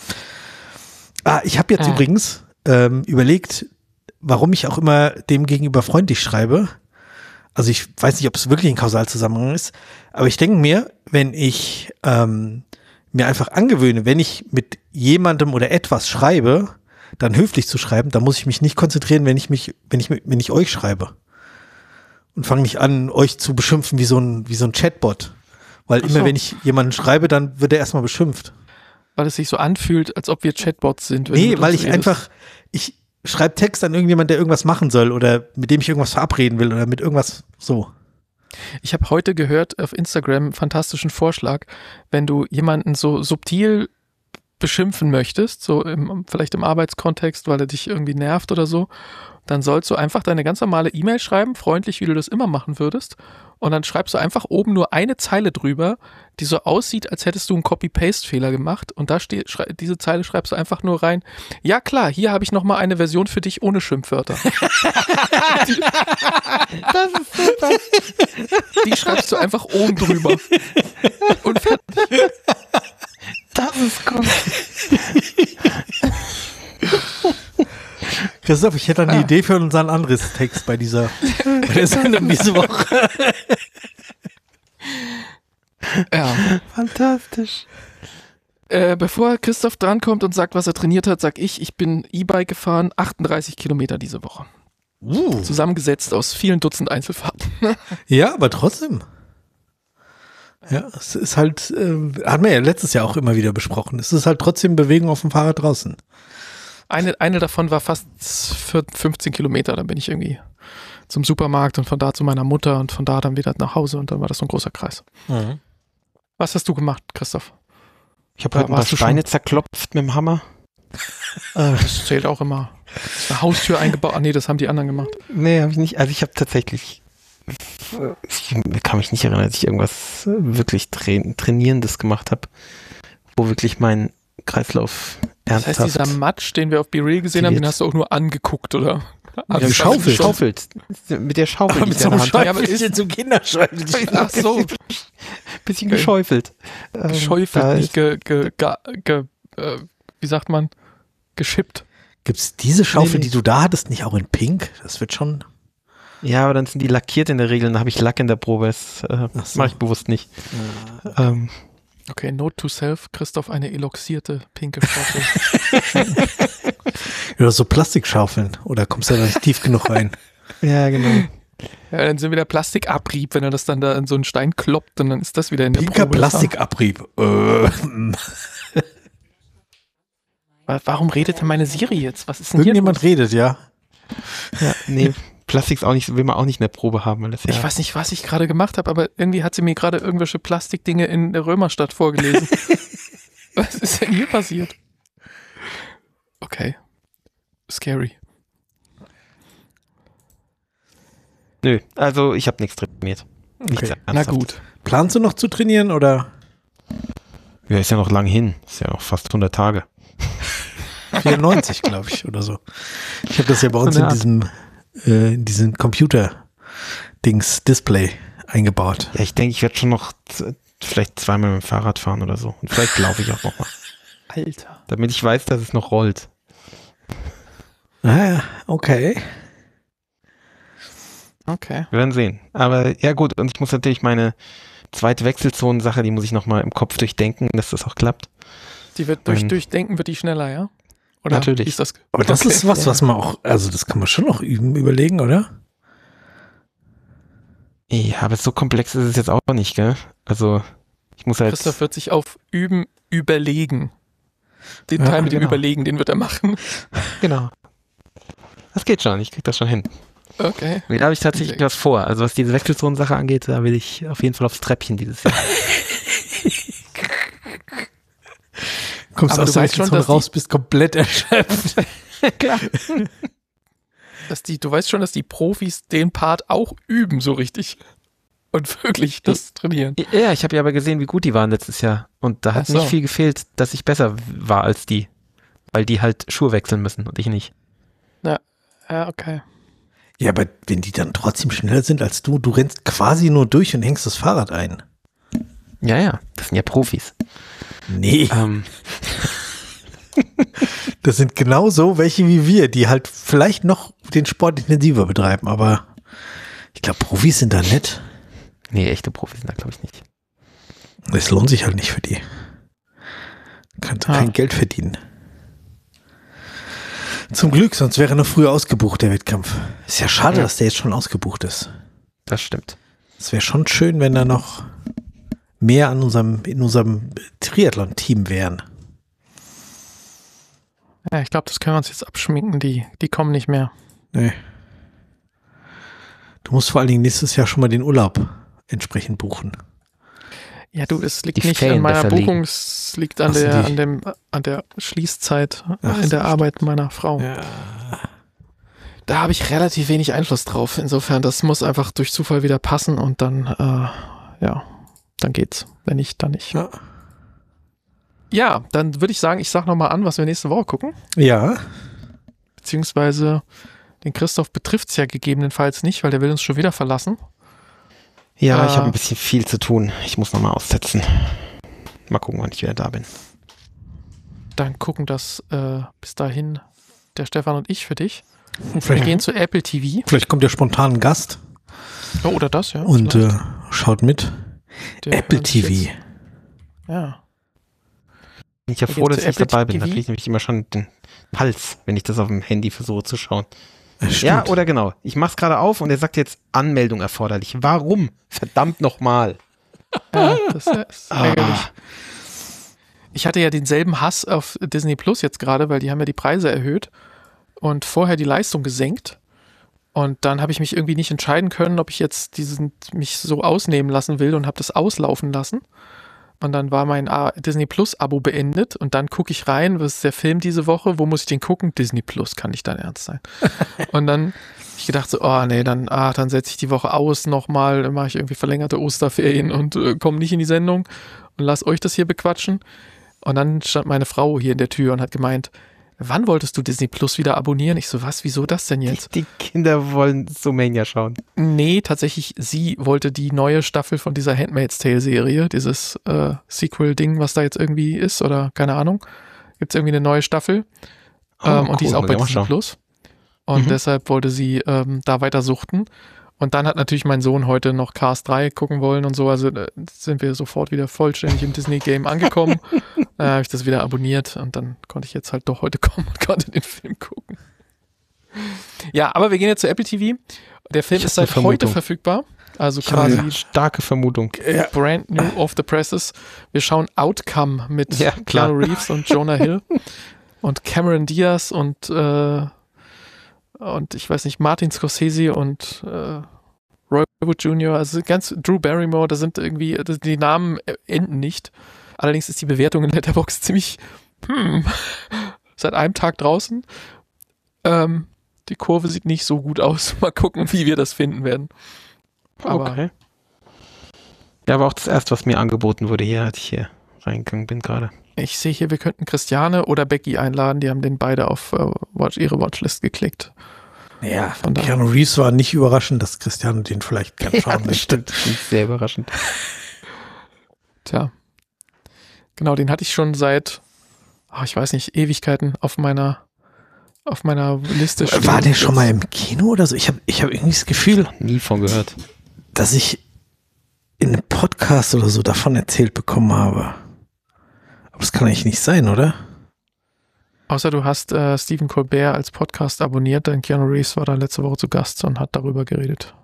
S1: Ah, ich habe jetzt
S2: Ah.
S1: übrigens ähm, überlegt, warum ich auch immer dem gegenüber freundlich schreibe. Also ich weiß nicht, ob es wirklich ein Kausalzusammenhang ist, aber ich denke mir, wenn ich ähm, mir einfach angewöhne, wenn ich mit jemandem oder etwas schreibe, dann höflich zu schreiben, dann muss ich mich nicht konzentrieren, wenn ich mich, wenn ich, wenn ich euch schreibe. Und fange nicht an, euch zu beschimpfen wie so ein, wie so ein Chatbot. Weil
S2: Ach
S1: immer,
S2: so.
S1: wenn ich jemanden schreibe, dann wird er erstmal beschimpft.
S2: Weil es sich so anfühlt, als ob wir Chatbots sind. Wenn
S1: Nee,
S2: du mit
S1: weil
S2: uns
S1: ich
S2: redest.
S1: einfach, ich schreibe Text an irgendjemand, der irgendwas machen soll oder mit dem ich irgendwas verabreden will oder mit irgendwas so.
S2: Ich habe heute gehört auf Instagram einen fantastischen Vorschlag, wenn du jemanden so subtil beschimpfen möchtest, so im, vielleicht im Arbeitskontext, weil er dich irgendwie nervt oder so, dann sollst du einfach deine ganz normale E-Mail schreiben, freundlich, wie du das immer machen würdest, und dann schreibst du einfach oben nur eine Zeile drüber, die so aussieht, als hättest du einen Copy-Paste-Fehler gemacht, und da steht, schrei- diese Zeile schreibst du einfach nur rein, ja klar, hier habe ich nochmal eine Version für dich ohne Schimpfwörter.
S3: Das ist super.
S2: Die schreibst du einfach oben drüber. Und fertig.
S3: Das ist gut.
S1: Christoph, ich hätte eine
S2: Ah.
S1: Idee für unseren anderes Text bei dieser, bei der Sendung diese Woche.
S2: Ja.
S3: Fantastisch.
S2: Äh, bevor Christoph drankommt und sagt, was er trainiert hat, sag ich, ich bin E-Bike gefahren, achtunddreißig Kilometer diese Woche.
S1: Uh.
S2: Zusammengesetzt aus vielen Dutzend Einzelfahrten.
S1: Ja, aber trotzdem. Ja, es ist halt, äh, haben wir ja letztes Jahr auch immer wieder besprochen. Es ist halt trotzdem Bewegung auf dem Fahrrad draußen.
S2: Eine, eine davon war fast fünfzehn Kilometer, dann bin ich irgendwie zum Supermarkt und von da zu meiner Mutter und von da dann wieder nach Hause und dann war das so ein großer Kreis.
S1: Mhm.
S2: Was hast du gemacht, Christoph?
S3: Ich habe heute ein paar
S2: Warst du
S3: Steine zerklopft mit dem Hammer.
S2: Das zählt auch immer. Ist eine Haustür eingebaut. Ah nee, das haben die anderen gemacht.
S3: Nee, habe ich nicht. Also ich habe tatsächlich, ich kann mich nicht erinnern, dass ich irgendwas wirklich tra Trainierendes gemacht habe, wo wirklich mein Kreislauf
S2: Das heißt,
S3: ernsthaft...
S2: dieser Matsch, den wir auf Be Real gesehen haben, den
S3: Jetzt-
S2: hast du auch nur angeguckt, oder?
S3: Ja,
S1: geschaufelt.
S3: geschaufelt. Schaufelt. Mit der Schaufel,
S1: Aber
S3: die
S1: mit
S3: ich
S1: so
S3: in der
S1: einem
S3: Hand habe.
S2: Ja, aber ist-
S1: Schäufelchen zum Kinderschäufelchen.
S2: Ach so,
S3: Bisschen
S2: Okay.
S3: geschäufelt. Ähm, da
S2: geschäufelt, nicht
S3: ist-
S2: ge, ge, ge, ge äh, wie sagt man, geschippt.
S1: Gibt's diese Schaufel,
S3: Nee, nee.
S1: die du da hattest, nicht auch in Pink? Das wird schon.
S3: Ja, aber dann sind die lackiert in der Regel, dann habe ich Lack in der Probe. Das äh,
S1: Ach so.
S3: mache ich bewusst nicht. Ähm,
S2: Okay, Note to Self, Christoph, eine eloxierte pinke Schaufel.
S1: Oder so Plastikschaufeln. Oder kommst du da nicht tief genug rein?
S3: ja, genau.
S2: Ja, dann sind wieder Plastikabrieb, wenn er das dann da in so einen Stein kloppt und dann ist das wieder in der
S1: Pinker
S2: Probe.
S1: Plastikabrieb. Äh,
S2: Wa- Warum redet denn meine Siri jetzt? Was ist denn
S1: Irgendjemand
S2: hier los?
S1: redet, ja.
S3: Ja, nee, Plastik ist auch nicht, will man auch nicht in der Probe haben. Weil das
S2: Ich
S3: ja,
S2: weiß nicht, was ich gerade gemacht habe, aber irgendwie hat sie mir gerade irgendwelche Plastikdinge in der Römerstadt vorgelesen. Was ist denn hier passiert? Okay. Scary.
S3: Nö, also ich habe nichts trainiert. Nichts
S1: Okay.
S2: Na
S3: Ernsthaftes.
S2: gut.
S1: Planst du noch zu trainieren oder
S3: Ja, ist ja noch lang hin. Ist ja noch fast hundert Tage.
S1: vierundneunzig, glaube ich, oder so. Ich habe das ja bei uns
S3: So
S1: in
S3: eine
S1: diesem, äh, in diesem Computer-Dings-Display eingebaut.
S3: Ja, ich denke, ich werde schon noch z- vielleicht zweimal mit dem Fahrrad fahren oder so. Und vielleicht laufe ich auch noch mal.
S2: Alter.
S3: Damit ich weiß, dass es noch rollt.
S1: Ah, okay.
S2: Okay.
S3: Wir werden sehen. Aber ja gut, und ich muss natürlich meine zweite Wechselzonen-Sache, die muss ich noch mal im Kopf durchdenken, dass das auch klappt.
S2: Die wird durch,
S3: Ähm,
S2: durchdenken, wird die schneller, ja? Oder
S3: Natürlich.
S2: wie ist das?
S1: Aber das
S2: Okay.
S1: ist was, was man auch, also das kann man schon noch üben, überlegen, oder?
S3: Ja, aber so komplex ist es jetzt auch nicht, gell? Also, ich muss halt...
S2: Christoph wird sich auf Üben überlegen. Den
S1: Ja,
S2: Teil mit dem
S3: genau.
S2: Überlegen, den wird er machen.
S3: Genau. Das geht schon, ich krieg das schon hin.
S2: Okay.
S3: Nee, da habe ich tatsächlich was vor. Also was diese Wechselzonen-Sache angeht, da will ich auf jeden Fall aufs Treppchen dieses Jahr.
S1: Kommst
S2: Aber
S1: aus
S2: du
S1: der
S2: weißt schon,
S1: Wechselzone
S2: dass die-
S1: raus, bist komplett erschöpft.
S3: Klar.
S2: Dass die, du weißt schon, dass die Profis den Part auch üben, so richtig. Und wirklich das trainieren.
S3: Ja, ich habe ja aber gesehen, wie gut die waren letztes Jahr. Und da hat
S2: Ach so.
S3: nicht viel gefehlt, dass ich besser war als die. Weil die halt Schuhe wechseln müssen und ich nicht.
S2: Ja, okay.
S1: Ja, aber wenn die dann trotzdem schneller sind als du, du rennst quasi nur durch und hängst das Fahrrad ein.
S3: Ja, ja, das sind ja Profis.
S1: Nee,
S3: Ähm,
S1: das sind genauso welche wie wir, die halt vielleicht noch den Sport intensiver betreiben, aber ich glaube, Profis sind da nett.
S3: nee, echte Profis sind da, glaube ich, nicht.
S1: Das lohnt sich halt nicht für die. Kannst
S2: Ah.
S1: kein Geld verdienen. Zum Glück, sonst wäre er noch früher ausgebucht, der Wettkampf. Ist ja schade,
S3: Ja.
S1: dass der jetzt schon ausgebucht ist.
S3: Das stimmt.
S1: Es wäre schon schön, wenn da noch mehr an unserem, in unserem Triathlon-Team wären.
S2: Ja, ich glaube, das können wir uns jetzt abschminken. Die, die kommen nicht mehr.
S1: Nee. Du musst vor allen Dingen nächstes Jahr schon mal den Urlaub entsprechend buchen.
S2: Ja, du, es liegt
S3: Die
S2: nicht
S3: Ferien
S2: an meiner
S3: besser liegen.
S2: Buchung, es liegt an
S1: Ach so,
S2: der,
S1: die-
S2: an dem, an der Schließzeit
S1: Ach
S2: in
S1: so,
S2: der Arbeit meiner Frau.
S1: Ja.
S2: Da habe ich relativ wenig Einfluss drauf. Insofern, das muss einfach durch Zufall wieder passen und dann, äh, ja, dann geht's. Wenn nicht, dann nicht.
S1: Ja.
S2: Ja, dann würde ich sagen, ich sag nochmal an, was wir nächste Woche gucken.
S1: Ja.
S2: Beziehungsweise den Christoph betrifft's ja gegebenenfalls nicht, weil der will uns schon wieder verlassen.
S3: Ja,
S2: Äh.
S3: ich habe ein bisschen viel zu tun. Ich muss nochmal aussetzen. Mal gucken, wann ich wieder da bin.
S2: Dann gucken das äh, bis dahin der Stefan und ich für dich. Wir
S1: Vielleicht,
S2: gehen zu Apple T V.
S1: vielleicht kommt ja spontan ein Gast
S2: Oh, oder das, ja.
S1: und
S2: vielleicht.
S1: äh, schaut mit.
S2: Der
S1: Apple
S2: hört sich
S1: T V.
S2: jetzt- Ja.
S3: Bin ich ja
S2: Wir
S3: froh,
S2: gehen
S3: dass
S2: zu
S3: ich
S2: Apple
S3: dabei bin. Da
S2: T V.
S3: kriege ich nämlich immer schon den Hals, wenn ich das auf dem Handy versuche zu schauen.
S1: Ja, stimmt.
S3: Ja, oder genau. Ich mach's gerade auf und er sagt jetzt Anmeldung erforderlich. Warum? Verdammt nochmal.
S2: Ja, das ist
S3: Ah.
S2: ärgerlich. Ich hatte ja denselben Hass auf Disney Plus jetzt gerade, weil die haben ja die Preise erhöht und vorher die Leistung gesenkt. Und dann habe ich mich irgendwie nicht entscheiden können, ob ich jetzt diesen mich so ausnehmen lassen will und habe das auslaufen lassen. Und dann war mein A- Disney Plus Abo beendet und dann gucke ich rein, was ist der Film diese Woche, wo muss ich den gucken? Disney Plus, kann nicht dein Ernst sein. Und dann hab ich gedacht so, oh nee, dann, ah, dann setze ich die Woche aus nochmal, dann mache ich irgendwie verlängerte Osterferien und äh, komme nicht in die Sendung und lass euch das hier bequatschen. Und dann stand meine Frau hier in der Tür und hat gemeint, wann wolltest du Disney Plus wieder abonnieren? Ich so, was, wieso das denn jetzt?
S3: Die Kinder wollen Zoomania schauen.
S2: Nee, tatsächlich, sie wollte die neue Staffel von dieser Handmaid's Tale-Serie, dieses äh, Sequel-Ding, was da jetzt irgendwie ist, oder keine Ahnung. Gibt es irgendwie eine neue Staffel.
S3: Oh,
S2: ähm, und die
S3: cool,
S2: ist auch
S3: muss
S2: bei
S3: ich mal
S2: Disney
S3: schauen.
S2: Plus. Und
S3: Mhm.
S2: deshalb wollte sie ähm, da weiter suchten. Und dann hat natürlich mein Sohn heute noch Cars drei gucken wollen und so. Also äh, sind wir sofort wieder vollständig im Disney-Game angekommen. Dann habe ich das wieder abonniert und dann konnte ich jetzt halt doch heute kommen und konnte den Film gucken. Ja, aber wir gehen jetzt zu Apple T V. Der Film
S3: Ich
S2: ist
S3: hab eine
S2: seit heute
S3: Vermutung.
S2: verfügbar. Also
S3: Ich habe
S2: quasi
S3: eine starke Vermutung.
S2: brand new off the presses. Wir schauen Outcome mit
S3: Ja, klar.
S2: Keanu Reeves und Jonah Hill und Cameron Diaz und äh, und ich weiß nicht, Martin Scorsese und äh, Roy Wood Junior, also ganz Drew Barrymore, da sind irgendwie, das- die Namen enden nicht. Allerdings ist die Bewertung in Letterboxd ziemlich hm, seit einem Tag draußen. Ähm, die Kurve sieht nicht so gut aus. Mal gucken, wie wir das finden werden. Aber
S3: Okay. Ja, aber auch das erste, was mir angeboten wurde hier, als ich hier reingegangen bin gerade.
S2: ich sehe hier, wir könnten Christiane oder Becky einladen. Die haben den beide auf äh, Watch, ihre Watchlist geklickt.
S1: Ja,
S2: Von daher.
S1: Keanu Reeves war nicht überraschend, dass Cristiano den vielleicht gern schauen
S3: das
S1: möchte.
S3: stimmt. Das ist sehr überraschend.
S2: Tja. Genau, den hatte ich schon seit, ach, ich weiß nicht, Ewigkeiten auf meiner auf meiner Liste stehen.
S1: War der schon mal im Kino oder so? Ich habe ich hab irgendwie das Gefühl,
S3: Nie von gehört.
S1: dass ich in einem Podcast oder so davon erzählt bekommen habe. Aber das kann eigentlich nicht sein, oder?
S2: Außer du hast äh, Stephen Colbert als Podcast abonniert, denn Keanu Reeves war da letzte Woche zu Gast und hat darüber geredet.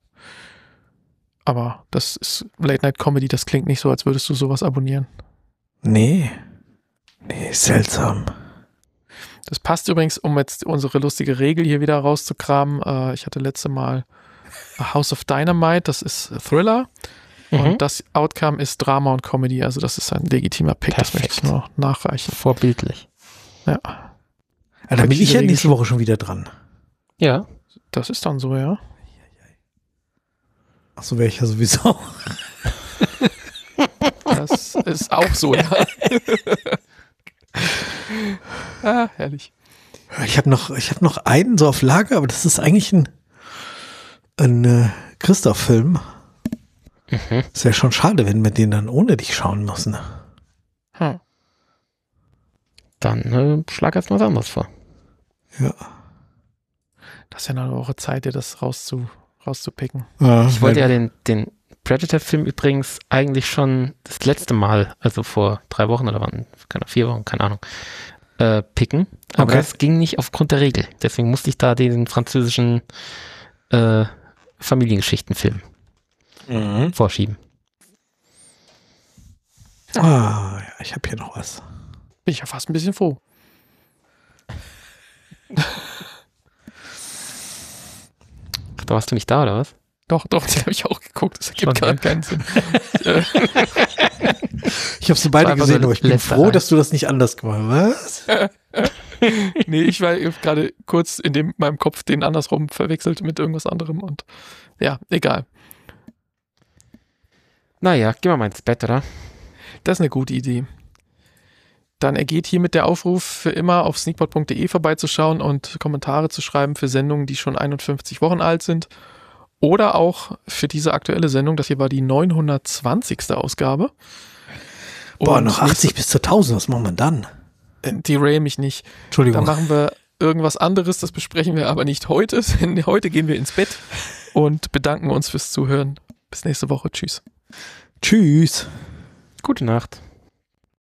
S2: Aber das ist Late-Night-Comedy, das klingt nicht so, als würdest du sowas abonnieren.
S1: Nee. Nee, seltsam.
S2: Das passt übrigens, um jetzt unsere lustige Regel hier wieder rauszukramen. Äh, ich hatte letzte Mal A House of Dynamite, das ist Thriller.
S3: Mhm.
S2: Und das Outcome ist Drama und Comedy. Also das ist ein legitimer Pick, das möchte ich
S3: Perfekt.
S2: nur noch nachreichen.
S3: Vorbildlich.
S2: Ja,
S1: Ah, dann bin ich ja nächste Woche schon wieder dran.
S3: Ja.
S2: das ist dann so, ja.
S1: Ach so, wäre ich ja sowieso.
S2: Das ist auch so, ja. Ah, herrlich.
S1: Ich habe noch, ich hab noch einen so auf Lager, aber das ist eigentlich ein, ein äh, Christoph-Film.
S3: Mhm.
S1: Ist ja schon schade, wenn wir den dann ohne dich schauen müssen.
S2: Hm.
S3: Dann äh, schlag erst mal was anderes vor.
S1: Ja.
S2: Das ist ja noch eine Woche Zeit, dir das rauszu, rauszupicken.
S1: Äh,
S3: Ich wollte ja den, den Predator-Film übrigens eigentlich schon das letzte Mal, also vor drei Wochen oder wann, keine vier Wochen, keine Ahnung, äh, picken. Aber
S1: Okay.
S3: das ging nicht aufgrund der Regel. Deswegen musste ich da den französischen äh, Familiengeschichtenfilm
S1: Mhm.
S3: vorschieben.
S1: Ah, ja, ich habe hier noch was.
S2: Bin ich ja fast ein bisschen froh.
S3: Ach, da warst du nicht da, oder was?
S2: Doch, doch, den habe ich auch geguckt. Das ergibt
S3: Schon,
S2: gerade
S3: ja.
S2: keinen Sinn. Äh,
S1: Ich habe sie beide
S3: war einfach
S1: gesehen,
S3: so
S1: aber ich bin
S3: letzter
S1: froh,
S3: Reihe.
S1: dass du das nicht anders gemacht hast. Was?
S2: nee, ich war gerade kurz in dem, meinem Kopf den andersrum verwechselt mit irgendwas anderem und ja, egal.
S3: Naja, gehen wir mal ins Bett, oder?
S2: Das ist eine gute Idee. Dann ergeht hiermit der Aufruf, für immer auf sneakpot punkt de vorbeizuschauen und Kommentare zu schreiben für Sendungen, die schon einundfünfzig Wochen alt sind. Oder auch für diese aktuelle Sendung, das hier war die neunhundertzwanzigste Ausgabe.
S1: Boah,
S2: Und
S1: noch achtzig bis zu tausend, was machen wir dann?
S2: nächste- Derail mich nicht.
S1: Entschuldigung.
S2: Dann machen wir irgendwas anderes, das besprechen wir aber nicht heute, denn heute gehen wir ins Bett und bedanken uns fürs Zuhören. Bis nächste Woche. Tschüss.
S1: Tschüss.
S3: Gute Nacht.